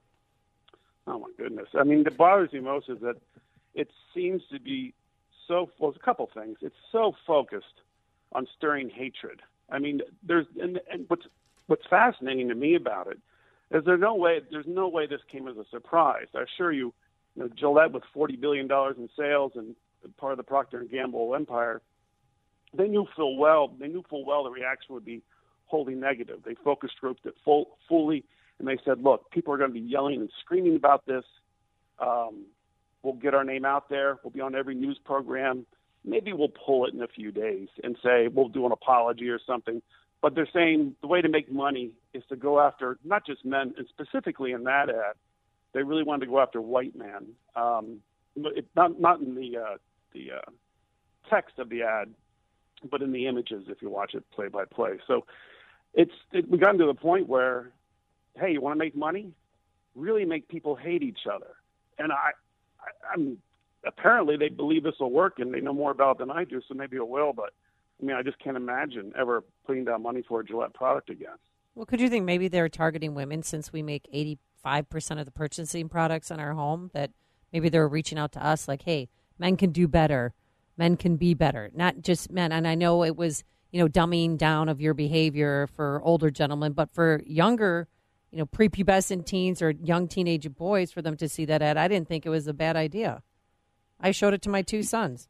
Oh, my goodness. I mean, what bothers me most is that it seems to be so, well, there's a couple things. It's so focused on stirring hatred. I mean, there's, and, and what's, what's fascinating to me about it is there's no way, there's no way this came as a surprise. I assure you, you know, Gillette with forty billion dollars in sales and part of the Procter and Gamble empire, they knew full well, they knew full well the reaction would be wholly negative. They focus grouped it full, fully, and they said, look, people are going to be yelling and screaming about this. Um, we'll get our name out there. We'll be on every news program. Maybe we'll pull it in a few days and say we'll do an apology or something. But they're saying the way to make money is to go after not just men, and specifically in that ad, they really wanted to go after white men. Um, it, not not in the uh, the uh, text of the ad, but in the images if you watch it play by play. So it's it, we gotten to the point where, hey, you want to make money? Really make people hate each other. And I, I I'm apparently they believe this will work, and they know more about it than I do, so maybe it will. But I mean, I just can't imagine ever putting down money for a Gillette product again. Well, could you think maybe they're targeting women since we make eighty-five percent of the purchasing products in our home, that maybe they're reaching out to us like, hey, men can do better. Men can be better, not just men. And I know it was, you know, dumbing down of your behavior for older gentlemen, but for younger, you know, prepubescent teens or young teenage boys, for them to see that ad, I didn't think it was a bad idea. I showed it to my two sons.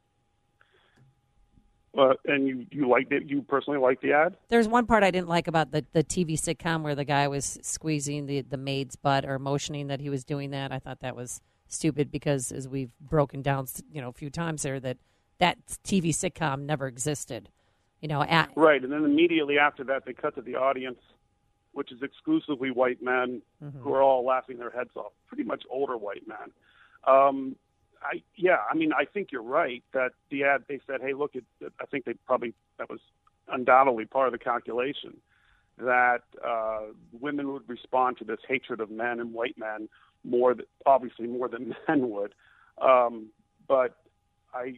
Uh, and you, you liked it? You personally liked the ad? There's one part I didn't like about the, the T V sitcom where the guy was squeezing the, the maid's butt or motioning that he was doing that. I thought that was stupid because, as we've broken down, you know, a few times there, that that T V sitcom never existed. You know, at, right. And then immediately after that, they cut to the audience, which is exclusively white men mm-hmm. who are all laughing their heads off. Pretty much older white men. Um, I, yeah, I mean, I think you're right that the ad, they said, hey, look, it, I think they probably, that was undoubtedly part of the calculation, that uh, women would respond to this hatred of men and white men more, th- obviously more than men would. Um, but I,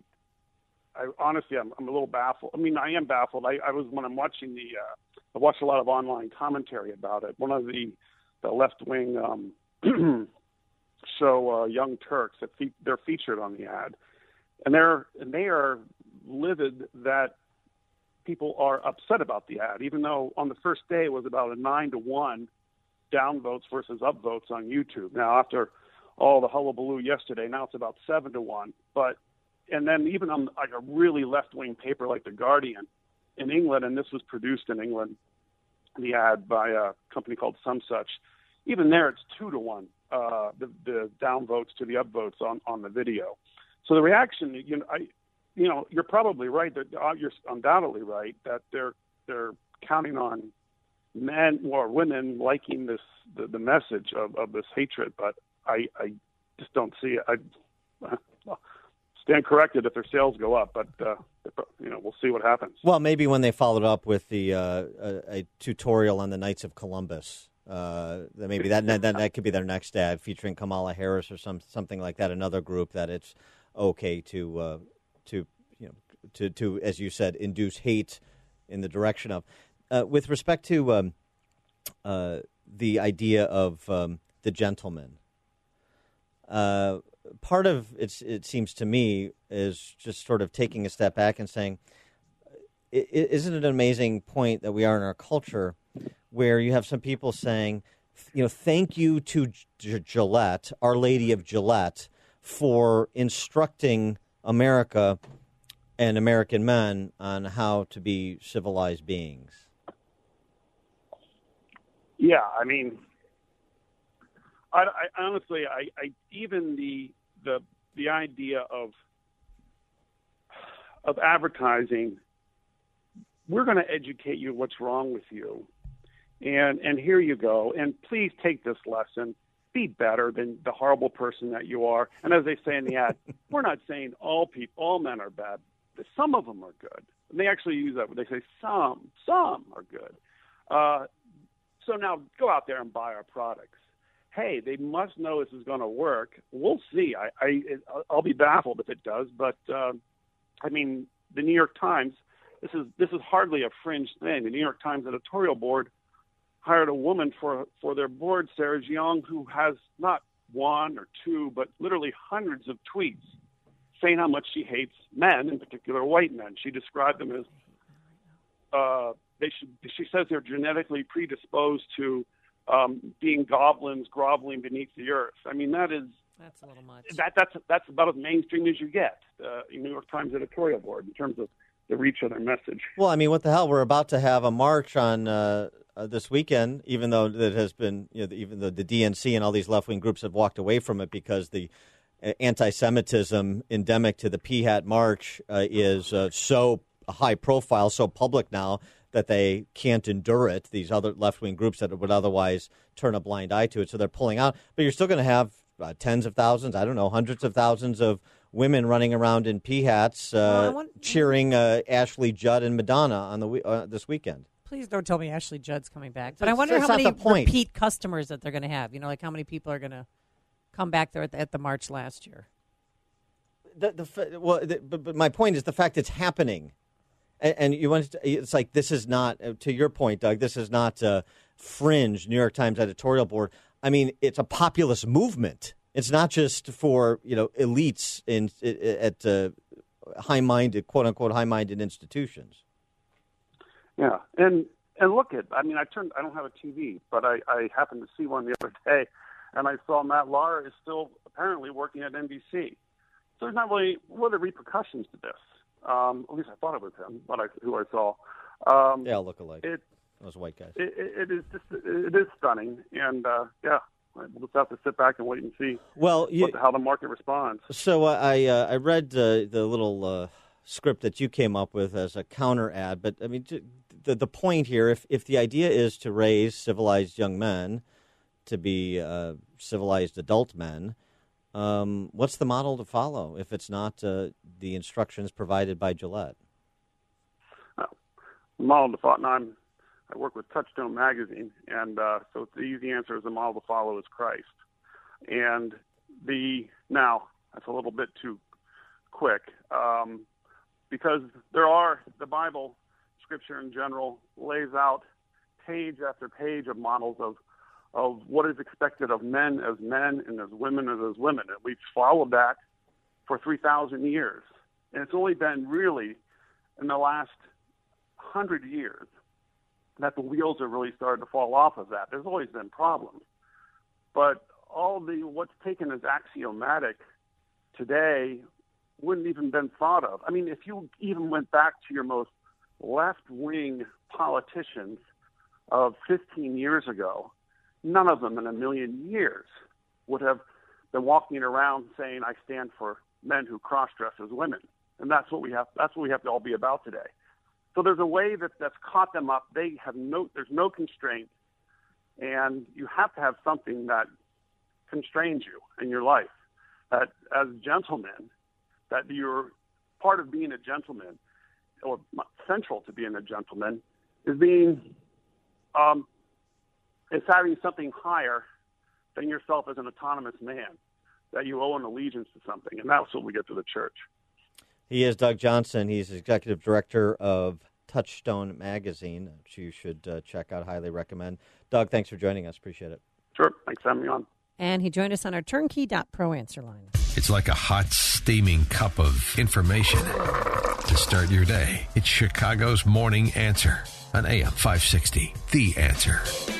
I honestly, I'm, I'm a little baffled. I mean, I am baffled. I, I was, when I'm watching the, uh, I watched a lot of online commentary about it. One of the, the left-wing um, show uh, Young Turks, that fe- they're featured on the ad, and they're and they are livid that people are upset about the ad, even though on the first day it was about a nine to one downvotes versus upvotes on YouTube. Now, after all the hullabaloo yesterday, now it's about seven to one. But and then even on like a really left-wing paper like The Guardian in England, and this was produced in England, the ad by a company called Somesuch, even there it's two to one. Uh, the, the downvotes to the upvotes on, on the video. So the reaction, you know, I, you know, you're probably right. That uh, you're undoubtedly right that they're they're counting on men or women liking this the, the message of, of this hatred. But I, I just don't see it. I uh, stand corrected if their sales go up, but uh, you know, we'll see what happens. Well, maybe when they followed up with the uh, a, a tutorial on the Knights of Columbus. Uh, maybe that, that that could be their next ad featuring Kamala Harris or some something like that. Another group that it's okay to uh, to you know to to as you said, induce hate in the direction of. Uh, with respect to um, uh, the idea of um, the gentleman, uh, part of it's, it seems to me, is just sort of taking a step back and saying, i- isn't it an amazing point that we are in our culture where you have some people saying, you know, thank you to G- Gillette, Our Lady of Gillette, for instructing America and American men on how to be civilized beings. Yeah, I mean, I, I honestly, I, I even the the the idea of of advertising, we're going to educate you what's wrong with you, and and here you go, and please take this lesson. Be better than the horrible person that you are. And as they say in the ad, we're not saying all people, all men are bad. Some of them are good. And they actually use that. They say some, some are good. Uh, so now go out there and buy our products. Hey, they must know this is going to work. We'll see. I, I, I'll be baffled if it does. But uh, I mean, the New York Times. This is this is hardly a fringe thing. The New York Times editorial board hired a woman for for their board, Sarah Jeong, who has not one or two, but literally hundreds of tweets saying how much she hates men, in particular white men. She described them as uh, they should. She says they're genetically predisposed to um, being goblins groveling beneath the earth. I mean, that is that's a little much. That that's that's about as mainstream as you get. Uh, New York Times editorial board in terms of the reach of their message. Well, I mean, what the hell? We're about to have a march on uh, uh, this weekend, even though that has been, you know, even though the D N C and all these left-wing groups have walked away from it because the uh, anti-Semitism endemic to the P HAT March uh, is uh, so high profile, so public now that they can't endure it, these other left-wing groups that would otherwise turn a blind eye to it. So they're pulling out. But you're still going to have uh, tens of thousands, I don't know, hundreds of thousands of women running around in P HATs uh, well, want... cheering uh, Ashley Judd and Madonna on the we- uh, this weekend. Please don't tell me Ashley Judd's coming back. But That's, I wonder how many the point. repeat customers that they're going to have. You know, like how many people are going to come back there at the, at the march last year. The, the, well, the, but, but my point is the fact it's happening. And, and you want to, it's like this is not, to your point, Doug, this is not uh, fringe New York Times editorial board. I mean, it's a populist movement. It's not just for, you know, elites in at uh, high-minded, quote-unquote, high-minded institutions. Yeah, and and look at, I mean, I turned, I don't have a T V, but I, I happened to see one the other day, and I saw Matt Lauer is still apparently working at N B C. So there's not really, what are the repercussions to this? Um, at least I thought it was him, but I, who I saw. Um, yeah, look alike. It, Those white guys. It, it, it is just, it is stunning, and uh, yeah. We'll just have to sit back and wait and see well, you, what, how the market responds. So uh, I uh, I read uh, the little uh, script that you came up with as a counter ad, but I mean the the point here, if if the idea is to raise civilized young men to be uh, civilized adult men, um, what's the model to follow if it's not uh, the instructions provided by Gillette? Uh, the model to follow. I'm. I work with Touchstone Magazine, and uh, so the easy answer is the model to follow is Christ. And the now that's a little bit too quick um, because there are the Bible, Scripture in general, lays out page after page of models of of what is expected of men as men and as women as as women, and we've followed that for three thousand years. And it's only been really in the last hundred years that the wheels are really starting to fall off of that. There's always been problems. But all the what's taken as axiomatic today wouldn't even been thought of. I mean, if you even went back to your most left-wing politicians of fifteen years ago, none of them in a million years would have been walking around saying, I stand for men who cross-dress as women. And that's what we have, that's what we have to all be about today. So there's a way that that's caught them up. They have no, there's no constraint, and you have to have something that constrains you in your life. That as gentlemen, that you're part of being a gentleman, or central to being a gentleman, is being, um, is having something higher than yourself as an autonomous man, that you owe an allegiance to something, and that's what we get to the church. He is Doug Johnson. He's executive director of Touchstone Magazine, which you should uh, check out. Highly recommend. Doug, thanks for joining us. Appreciate it. Sure. Thanks for having me on. And he joined us on our turnkey dot pro answer line. It's like a hot, steaming cup of information to start your day. It's Chicago's Morning Answer on A M five sixty. The Answer.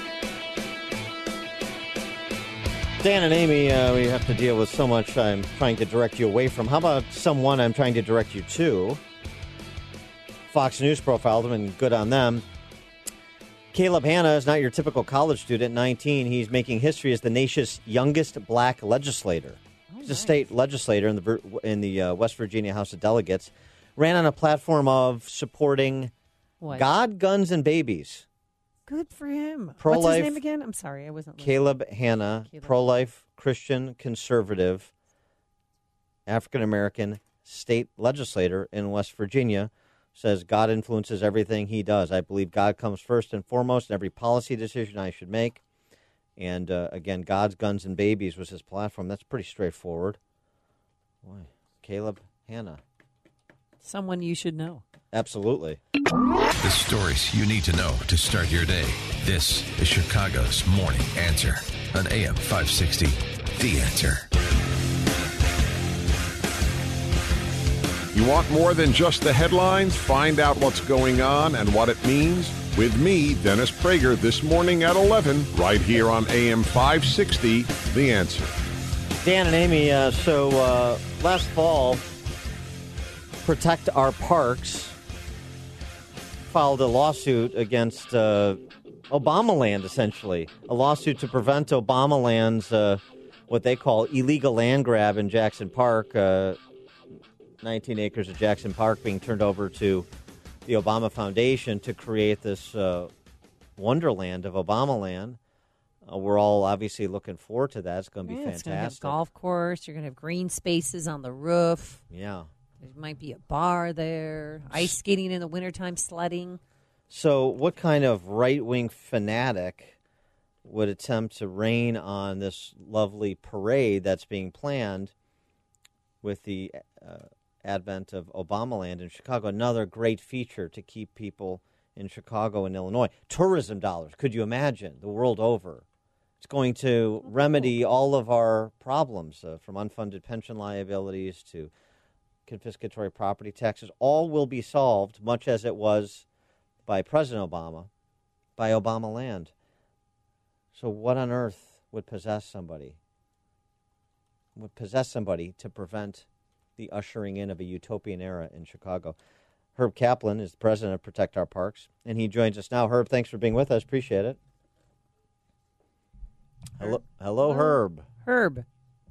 Dan and Amy, uh, we have to deal with so much I'm trying to direct you away from. How about someone I'm trying to direct you to? Fox News profiled him, and good on them. Caleb Hanna is not your typical college student, nineteen. He's making history as the nation's youngest black legislator. He's a state legislator in the in the uh, West Virginia House of Delegates. Ran on a platform of supporting What? God, guns, and babies. Good for him. Pro-life- What's his name again? I'm sorry, I wasn't listening. Caleb Hanna, Caleb. pro-life, Christian, conservative, African-American state legislator in West Virginia, says God influences everything he does. I believe God comes first and foremost in every policy decision I should make. And, uh, again, God's, guns, and babies was his platform. That's pretty straightforward. Boy, Caleb Hanna. Someone you should know. Absolutely. The stories you need to know to start your day. This is Chicago's Morning Answer on A M five sixty. The Answer. You want more than just the headlines? Find out what's going on and what it means with me, Dennis Prager, this morning at eleven, right here on A M five sixty, The Answer. Dan and Amy, uh, so uh, last fall, Protect Our Parks filed a lawsuit against uh, Obamaland, essentially. A lawsuit to prevent Obamaland's, uh, what they call illegal land grab in Jackson Park, uh, nineteen acres of Jackson Park being turned over to the Obama Foundation to create this uh, wonderland of Obamaland. Uh, we're all obviously looking forward to that. It's going to be Yeah, it's going to have fantastic. golf course. You're going to have green spaces on the roof. Yeah. There might be a bar there. Ice skating in the wintertime, sledding. So what kind of right-wing fanatic would attempt to rain on this lovely parade that's being planned with the uh, advent of Obamaland in Chicago? Another great feature to keep people in Chicago and Illinois. Tourism dollars, could you imagine, the world over? It's going to remedy all of our problems, uh, from unfunded pension liabilities to confiscatory property taxes. All will be solved, much as it was by President Obama, by Obamaland. So what on earth would possess somebody, would possess somebody to prevent the ushering in of a utopian era in Chicago? Herb Kaplan is the president of Protect Our Parks, and he joins us now. Herb, thanks for being with us. Appreciate it. Hello, hello, Herb. Herb.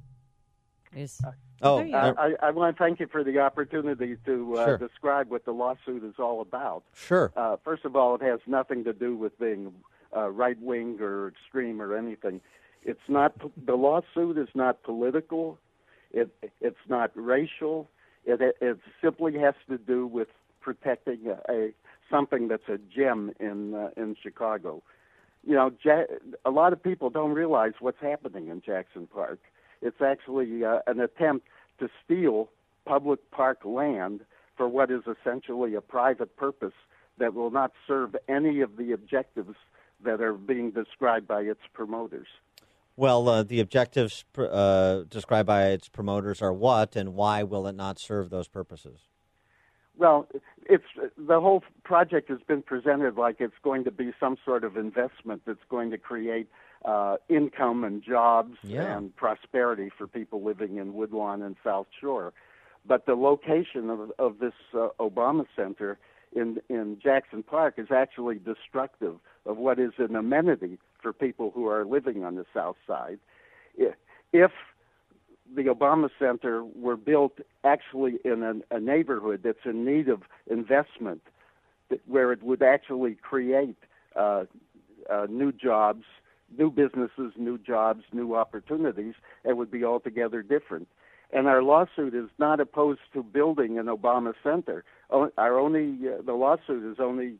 Is, oh, there you Uh, go. I, I want to thank you for the opportunity to uh, Sure. describe what the lawsuit is all about. Sure. Uh, first of all, it has nothing to do with being uh, right-wing or extreme or anything. It's not. The lawsuit is not political. It it's not racial. It it simply has to do with protecting a, a something that's a gem in uh, in Chicago. You know, ja- a lot of people don't realize what's happening in Jackson Park. It's actually uh, an attempt to steal public park land for what is essentially a private purpose that will not serve any of the objectives that are being described by its promoters. Well, uh, the objectives uh, described by its promoters are what, and why will it not serve those purposes? Well, it's the whole project has been presented like it's going to be some sort of investment that's going to create uh, income and jobs Yeah. and prosperity for people living in Woodlawn and South Shore. But the location of, of this uh, Obama Center in, in Jackson Park is actually destructive of what is an amenity for people who are living on the South Side. If, if the Obama Center were built actually in a, a neighborhood that's in need of investment, that, where it would actually create uh, uh, new jobs, new businesses, new jobs, new opportunities, it would be altogether different. And our lawsuit is not opposed to building an Obama Center. O- Our only uh, the lawsuit is only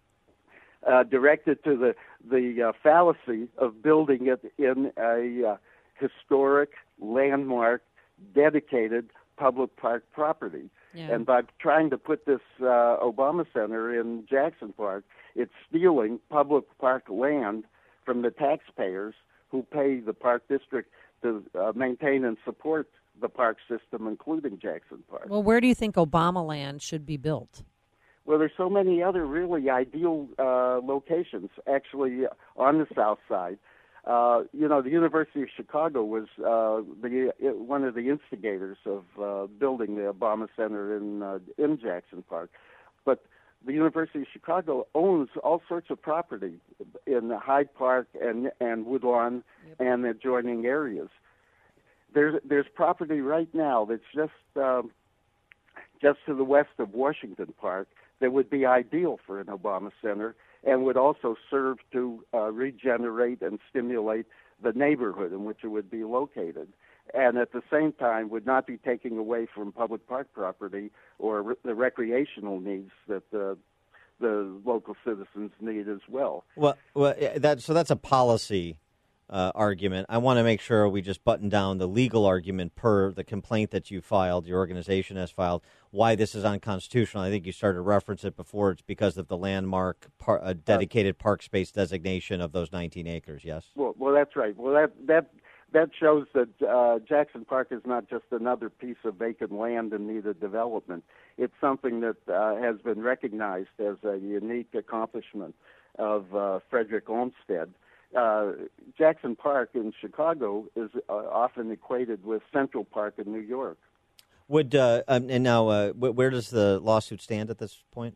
uh, directed to the the uh, fallacy of building it in a uh, historic, landmark, dedicated public park property. Yeah. And by trying to put this uh, Obama Center in Jackson Park, it's stealing public park land from the taxpayers who pay the park district to uh, maintain and support the park system, including Jackson Park. Well, where do you think Obama land should be built? Well, there's so many other really ideal uh, locations, actually, on the south side. Uh, you know, the University of Chicago was uh, the it, one of the instigators of uh, building the Obama Center in uh, in Jackson Park. But the University of Chicago owns all sorts of property in Hyde Park and and Woodlawn yep. and adjoining areas. There's there's property right now that's just um, just to the west of Washington Park that would be ideal for an Obama Center and would also serve to uh, regenerate and stimulate the neighborhood in which it would be located, and at the same time would not be taking away from public park property or re- the recreational needs that the the local citizens need as well. Well, well, that so that's a policy uh, argument. I want to make sure we just button down the legal argument per the complaint that you filed, your organization has filed, why this is unconstitutional. I think you started to reference it before. It's because of the landmark par- uh, dedicated park space designation of those nineteen acres, yes? Well, well, that's right. Well, that that that shows that uh, Jackson Park is not just another piece of vacant land in need of development. It's something that uh, has been recognized as a unique accomplishment of uh, Frederick Olmsted. Uh, Jackson Park in Chicago is uh, often equated with Central Park in New York. Would uh, um, and now, uh, where does the lawsuit stand at this point?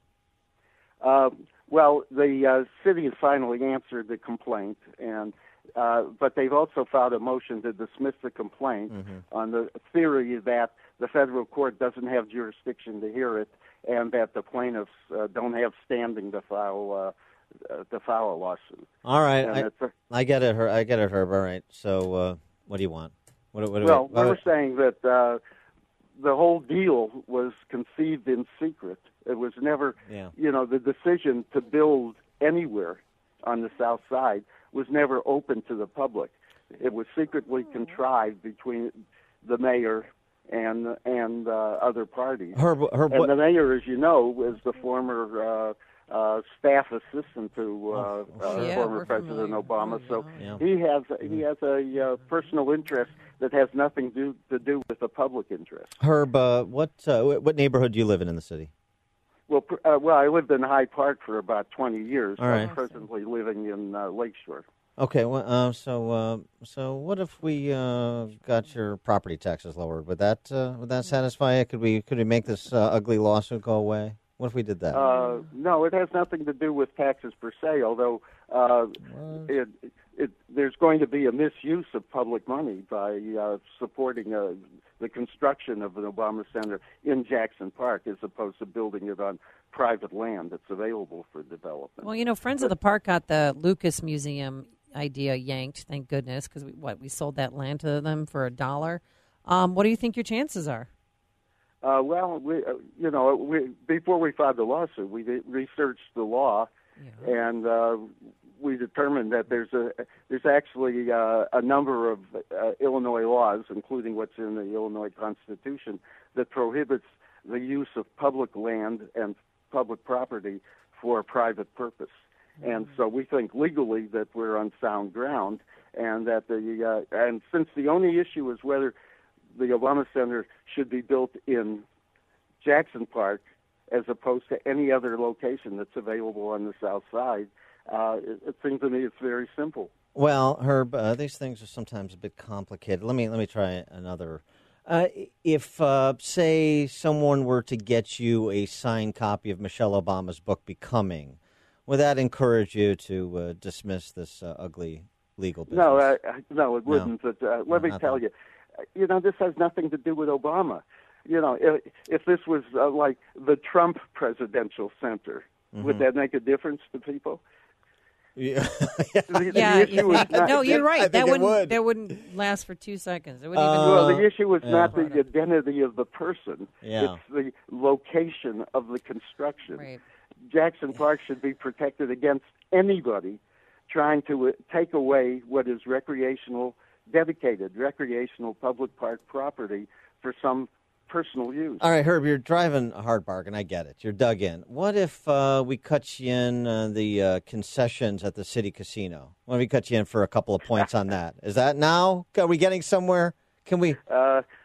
Uh, well, the uh, city has finally answered the complaint, and uh, but they've also filed a motion to dismiss the complaint mm-hmm. on the theory that the federal court doesn't have jurisdiction to hear it, and that the plaintiffs uh, don't have standing to file uh, uh, to file a lawsuit. All right, I, a, I get it, Herb. I get it, Herb. All right. So, uh, what do you want? What, what do well, we, we were saying that. Uh, The whole deal was conceived in secret. It was never, yeah. you know, the decision to build anywhere on the south side was never open to the public. It was secretly contrived between the mayor and and uh, other parties. Herb, Herb, and what, the mayor, as you know, was the former uh, uh, staff assistant to uh, oh, uh, yeah, former President familiar. Obama. So yeah. he has he has a uh, personal interest that has nothing to, to do with the public interest. Herb, uh, what uh, what neighborhood do you live in in the city? Well, uh, well, I lived in Hyde Park for about twenty years. All right. I'm presently living in uh, Lakeshore. Okay, well, uh, so uh, so what if we uh, got your property taxes lowered? Would that uh, would that satisfy you? Could we could we make this uh, ugly lawsuit go away? What if we did that? Uh, no, it has nothing to do with taxes per se. Although uh, it, it, there's going to be a misuse of public money by uh, supporting uh, the construction of an Obama Center in Jackson Park, as opposed to building it on private land that's available for development. Well, you know, Friends of the Park got the Lucas Museum idea yanked, thank goodness, because we, what we sold that land to them for a dollar. Um, what do you think your chances are? Uh, well, we, uh, you know, we, before we filed the lawsuit, we did, researched the law, yeah. and uh, we determined that there's a there's actually uh, a number of uh, Illinois laws, including what's in the Illinois Constitution, that prohibits the use of public land and public property for a private purpose. Mm-hmm. And so we think legally that we're on sound ground, and that the uh, and since the only issue is whether the Obama Center should be built in Jackson Park as opposed to any other location that's available on the south side, uh, it, it seems to me it's very simple. Well, Herb, uh, these things are sometimes a bit complicated. Let me let me try another. Uh, if, uh, say, someone were to get you a signed copy of Michelle Obama's book, Becoming, would that encourage you to uh, dismiss this uh, ugly legal business? No, uh, no, it wouldn't. No. But uh, let No, me not tell that. you, you know, this has nothing to do with Obama. You know, if, if this was uh, like the Trump Presidential Center, Mm-hmm. would that make a difference to people? Yeah, The- the Yeah, issue you is think- not- no, you're I right. think That it wouldn't would. that wouldn't last for two seconds. It wouldn't Uh, even. Well, the issue is yeah. not the identity of the person. Yeah. It's the location of the construction. Right. Jackson Park should be protected against anybody trying to uh, take away what is recreational, dedicated recreational public park property for some personal use. All right, Herb, you're driving a hard bargain. I get it. You're dug in. What if uh, we cut you in uh, the uh, concessions at the city casino? What if we cut you in for a couple of points on that? Is that now? Are we getting somewhere? Can we? Uh,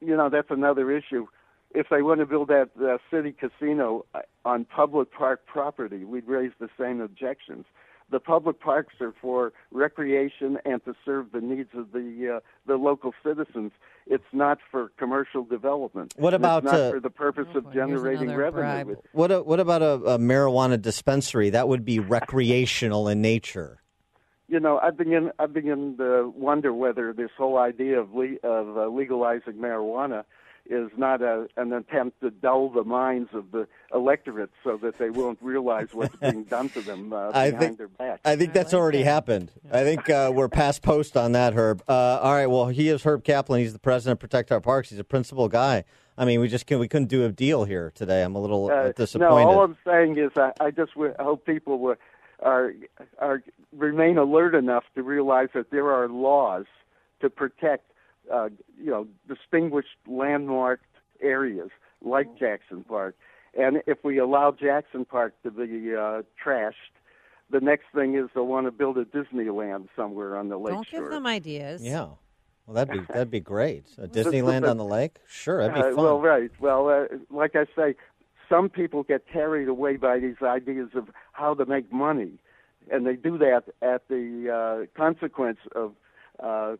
you know, that's another issue. If they want to build that uh, city casino on public park property, we'd raise the same objections. The public parks are for recreation and to serve the needs of the uh, the local citizens. It's not for commercial development. What about it's not uh, for the purpose of generating revenue? What a, what about a, a marijuana dispensary? That would be recreational in nature. You know, I begin I begin to wonder whether this whole idea of le- of uh, legalizing marijuana is not a, an attempt to dull the minds of the electorate so that they won't realize what's being done to them uh, I behind think, their back. I think that's already happened. I think uh, we're past post on that, Herb. Uh, all right, well, he is Herb Kaplan. He's the president of Protect Our Parks. He's a principal guy. I mean, we just can, we couldn't do a deal here today. I'm a little uh, disappointed. No, all I'm saying is I, I just w- hope people w- are are remain alert enough to realize that there are laws to protect Uh, you know, distinguished landmark areas like Jackson Park. And if we allow Jackson Park to be uh, trashed, the next thing is they'll want to build a Disneyland somewhere on the lake Don't shore. give them ideas. Yeah. Well, that'd be that'd be great. A Disneyland on the lake? Sure, that'd be fun. Uh, well, right. Well, uh, like I say, some people get carried away by these ideas of how to make money, and they do that at the uh, consequence of uh,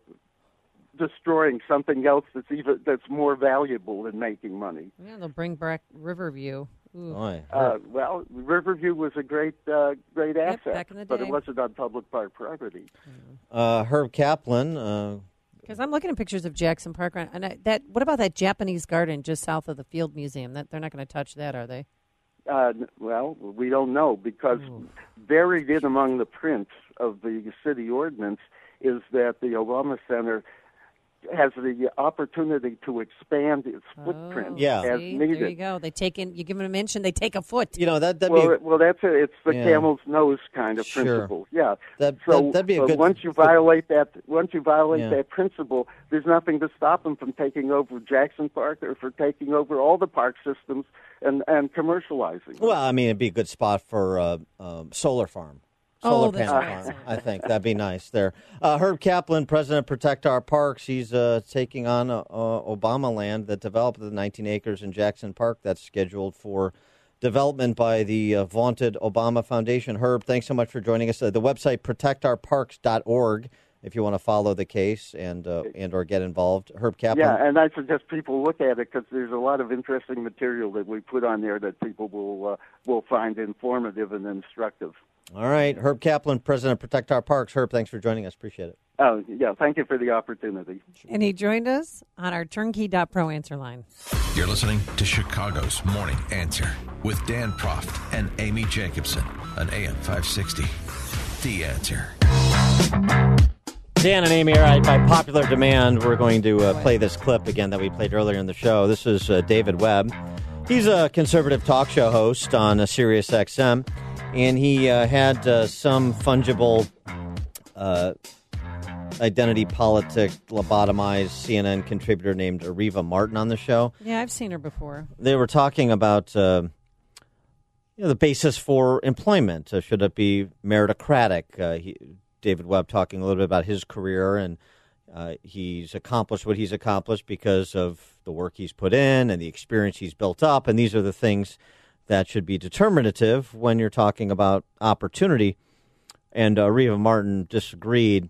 destroying something else that's even that's more valuable than making money. Yeah, they'll bring back Riverview. Ooh. Uh, well, Riverview was a great, uh, great Yep, asset, back in the but day. it wasn't on public park property. Uh, Herb Kaplan. Uh, Because I'm looking at pictures of Jackson Park, and I, that. What about that Japanese garden just south of the Field Museum? That they're not going to touch that, are they? Uh, well, we don't know because buried in among the prints of the city ordinance is that the Obama Center has the opportunity to expand its footprint Yeah. as See, needed. there you go. They take in. You give them an inch, and they take a foot. You know that that'd well, be it- well, that's a, it's the Yeah. camel's nose kind of Sure. principle. Yeah. That- so that- that'd be a but good- once you violate that, once you violate Yeah. that principle, there's nothing to stop them from taking over Jackson Park or for taking over all the park systems and and commercializing. Well, I mean, it'd be a good spot for uh, um, solar farm. Oh, Solar that's panel right. farm. I think that'd be nice there. Uh, Herb Kaplan, president of Protect Our Parks. He's uh, taking on uh, uh, Obama land that developed the nineteen acres in Jackson Park. That's scheduled for development by the uh, vaunted Obama Foundation. Herb, thanks so much for joining us. Uh, the website protect our parks dot org if you want to follow the case and uh, and or get involved. Herb Kaplan. Yeah, and I suggest people look at it because there's a lot of interesting material that we put on there that people will uh, will find informative and instructive. All right, Herb Kaplan, president of Protect Our Parks. Herb, thanks for joining us. Appreciate it. Oh, yeah, thank you for the opportunity. And he joined us on our turnkey dot pro answer line. You're listening to Chicago's Morning Answer with Dan Proft and Amy Jacobson on A M five sixty. The Answer. Dan and Amy, all right, by popular demand, we're going to uh, play this clip again that we played earlier in the show. This is uh, David Webb. He's a conservative talk show host on uh, Sirius X M, and he uh, had uh, some fungible uh, identity politic lobotomized C N N contributor named Areva Martin on the show. Yeah, I've seen her before. They were talking about uh, you know, the basis for employment. Uh, should it be meritocratic? Uh, he, David Webb talking a little bit about his career, and uh, he's accomplished what he's accomplished because of the work he's put in and the experience he's built up, and these are the things that should be determinative when you're talking about opportunity. And uh, Areva Martin disagreed,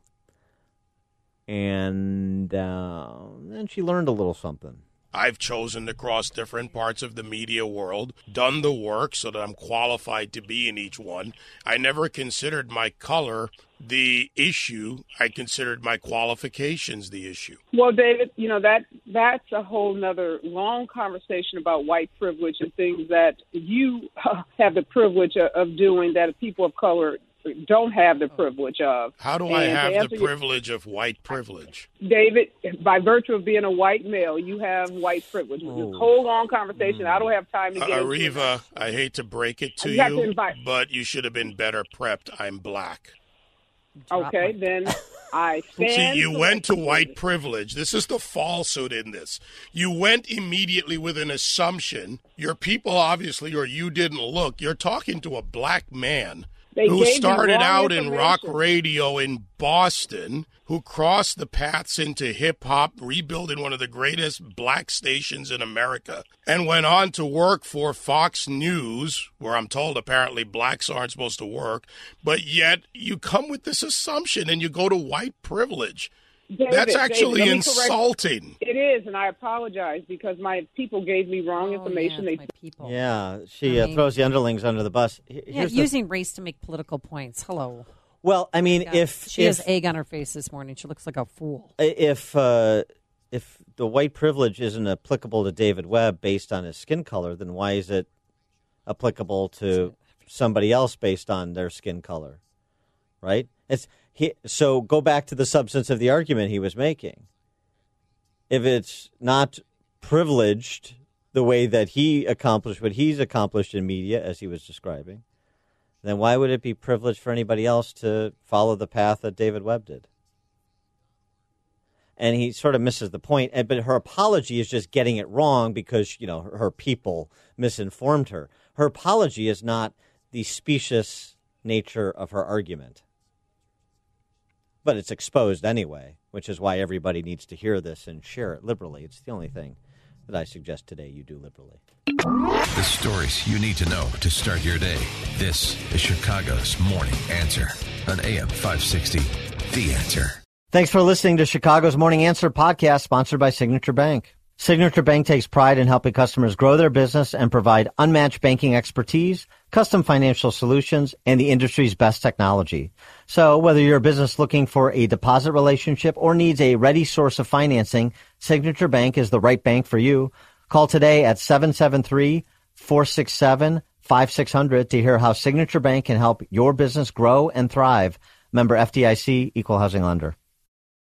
and uh, then she learned a little something. I've chosen to cross different parts of the media world, done the work so that I'm qualified to be in each one. I never considered my color the issue. I considered my qualifications the issue. Well, David, you know, that that's a whole nother long conversation about white privilege and things that you uh, have the privilege of, of doing that people of color don't have the privilege of. How do And I to have answer the your- privilege of white privilege? David, by virtue of being a white male, you have white privilege. This whole long conversation, I don't have time to Uh, get into it. Areva, I hate to break it to You have to you, invite- but you should have been better prepped. I'm black. Okay, then I See, stand. you went to white privilege. This is the falsehood in this. You went immediately with an assumption. Your people, obviously, or you didn't look. You're talking to a black man. They who gave me started wrong out in rock information. radio in Boston, who crossed the paths into hip-hop, rebuilding one of the greatest black stations in America, and went on to work for Fox News, where I'm told apparently blacks aren't supposed to work, but yet you come with this assumption and you go to white privilege. David, That's actually David, let me correct- insulting. It is, and I apologize because my people gave me wrong information. Yeah, they my people. Yeah, she I uh, mean- throws the underlings under the bus. H- Yeah, here's the- using race to make political points. Hello. well, I mean, Yeah. if she if, has egg on her face this morning, she looks like a fool. if uh, if the white privilege isn't applicable to David Webb based on his skin color, then why is it applicable to somebody else based on their skin color? Right? It's he, so go back to the substance of the argument he was making. If it's not privileged the way that he accomplished what he's accomplished in media, as he was describing, then why would it be privileged for anybody else to follow the path that David Webb did? And he sort of misses the point. And, but her apology is just getting it wrong because, you know, her, her people misinformed her. Her apology is not the specious nature of her argument. But it's exposed anyway, which is why everybody needs to hear this and share it liberally. It's the only thing that I suggest today you do liberally. The stories you need to know to start your day. This is Chicago's Morning Answer on A M five sixty, The Answer. Thanks for listening to Chicago's Morning Answer podcast, sponsored by Signature Bank. Signature Bank takes pride in helping customers grow their business and provide unmatched banking expertise, custom financial solutions, and the industry's best technology. So whether you're a business looking for a deposit relationship or needs a ready source of financing, Signature Bank is the right bank for you. Call today at seven seven three, four six seven, five six zero zero to hear how Signature Bank can help your business grow and thrive. Member F D I C, Equal Housing Lender.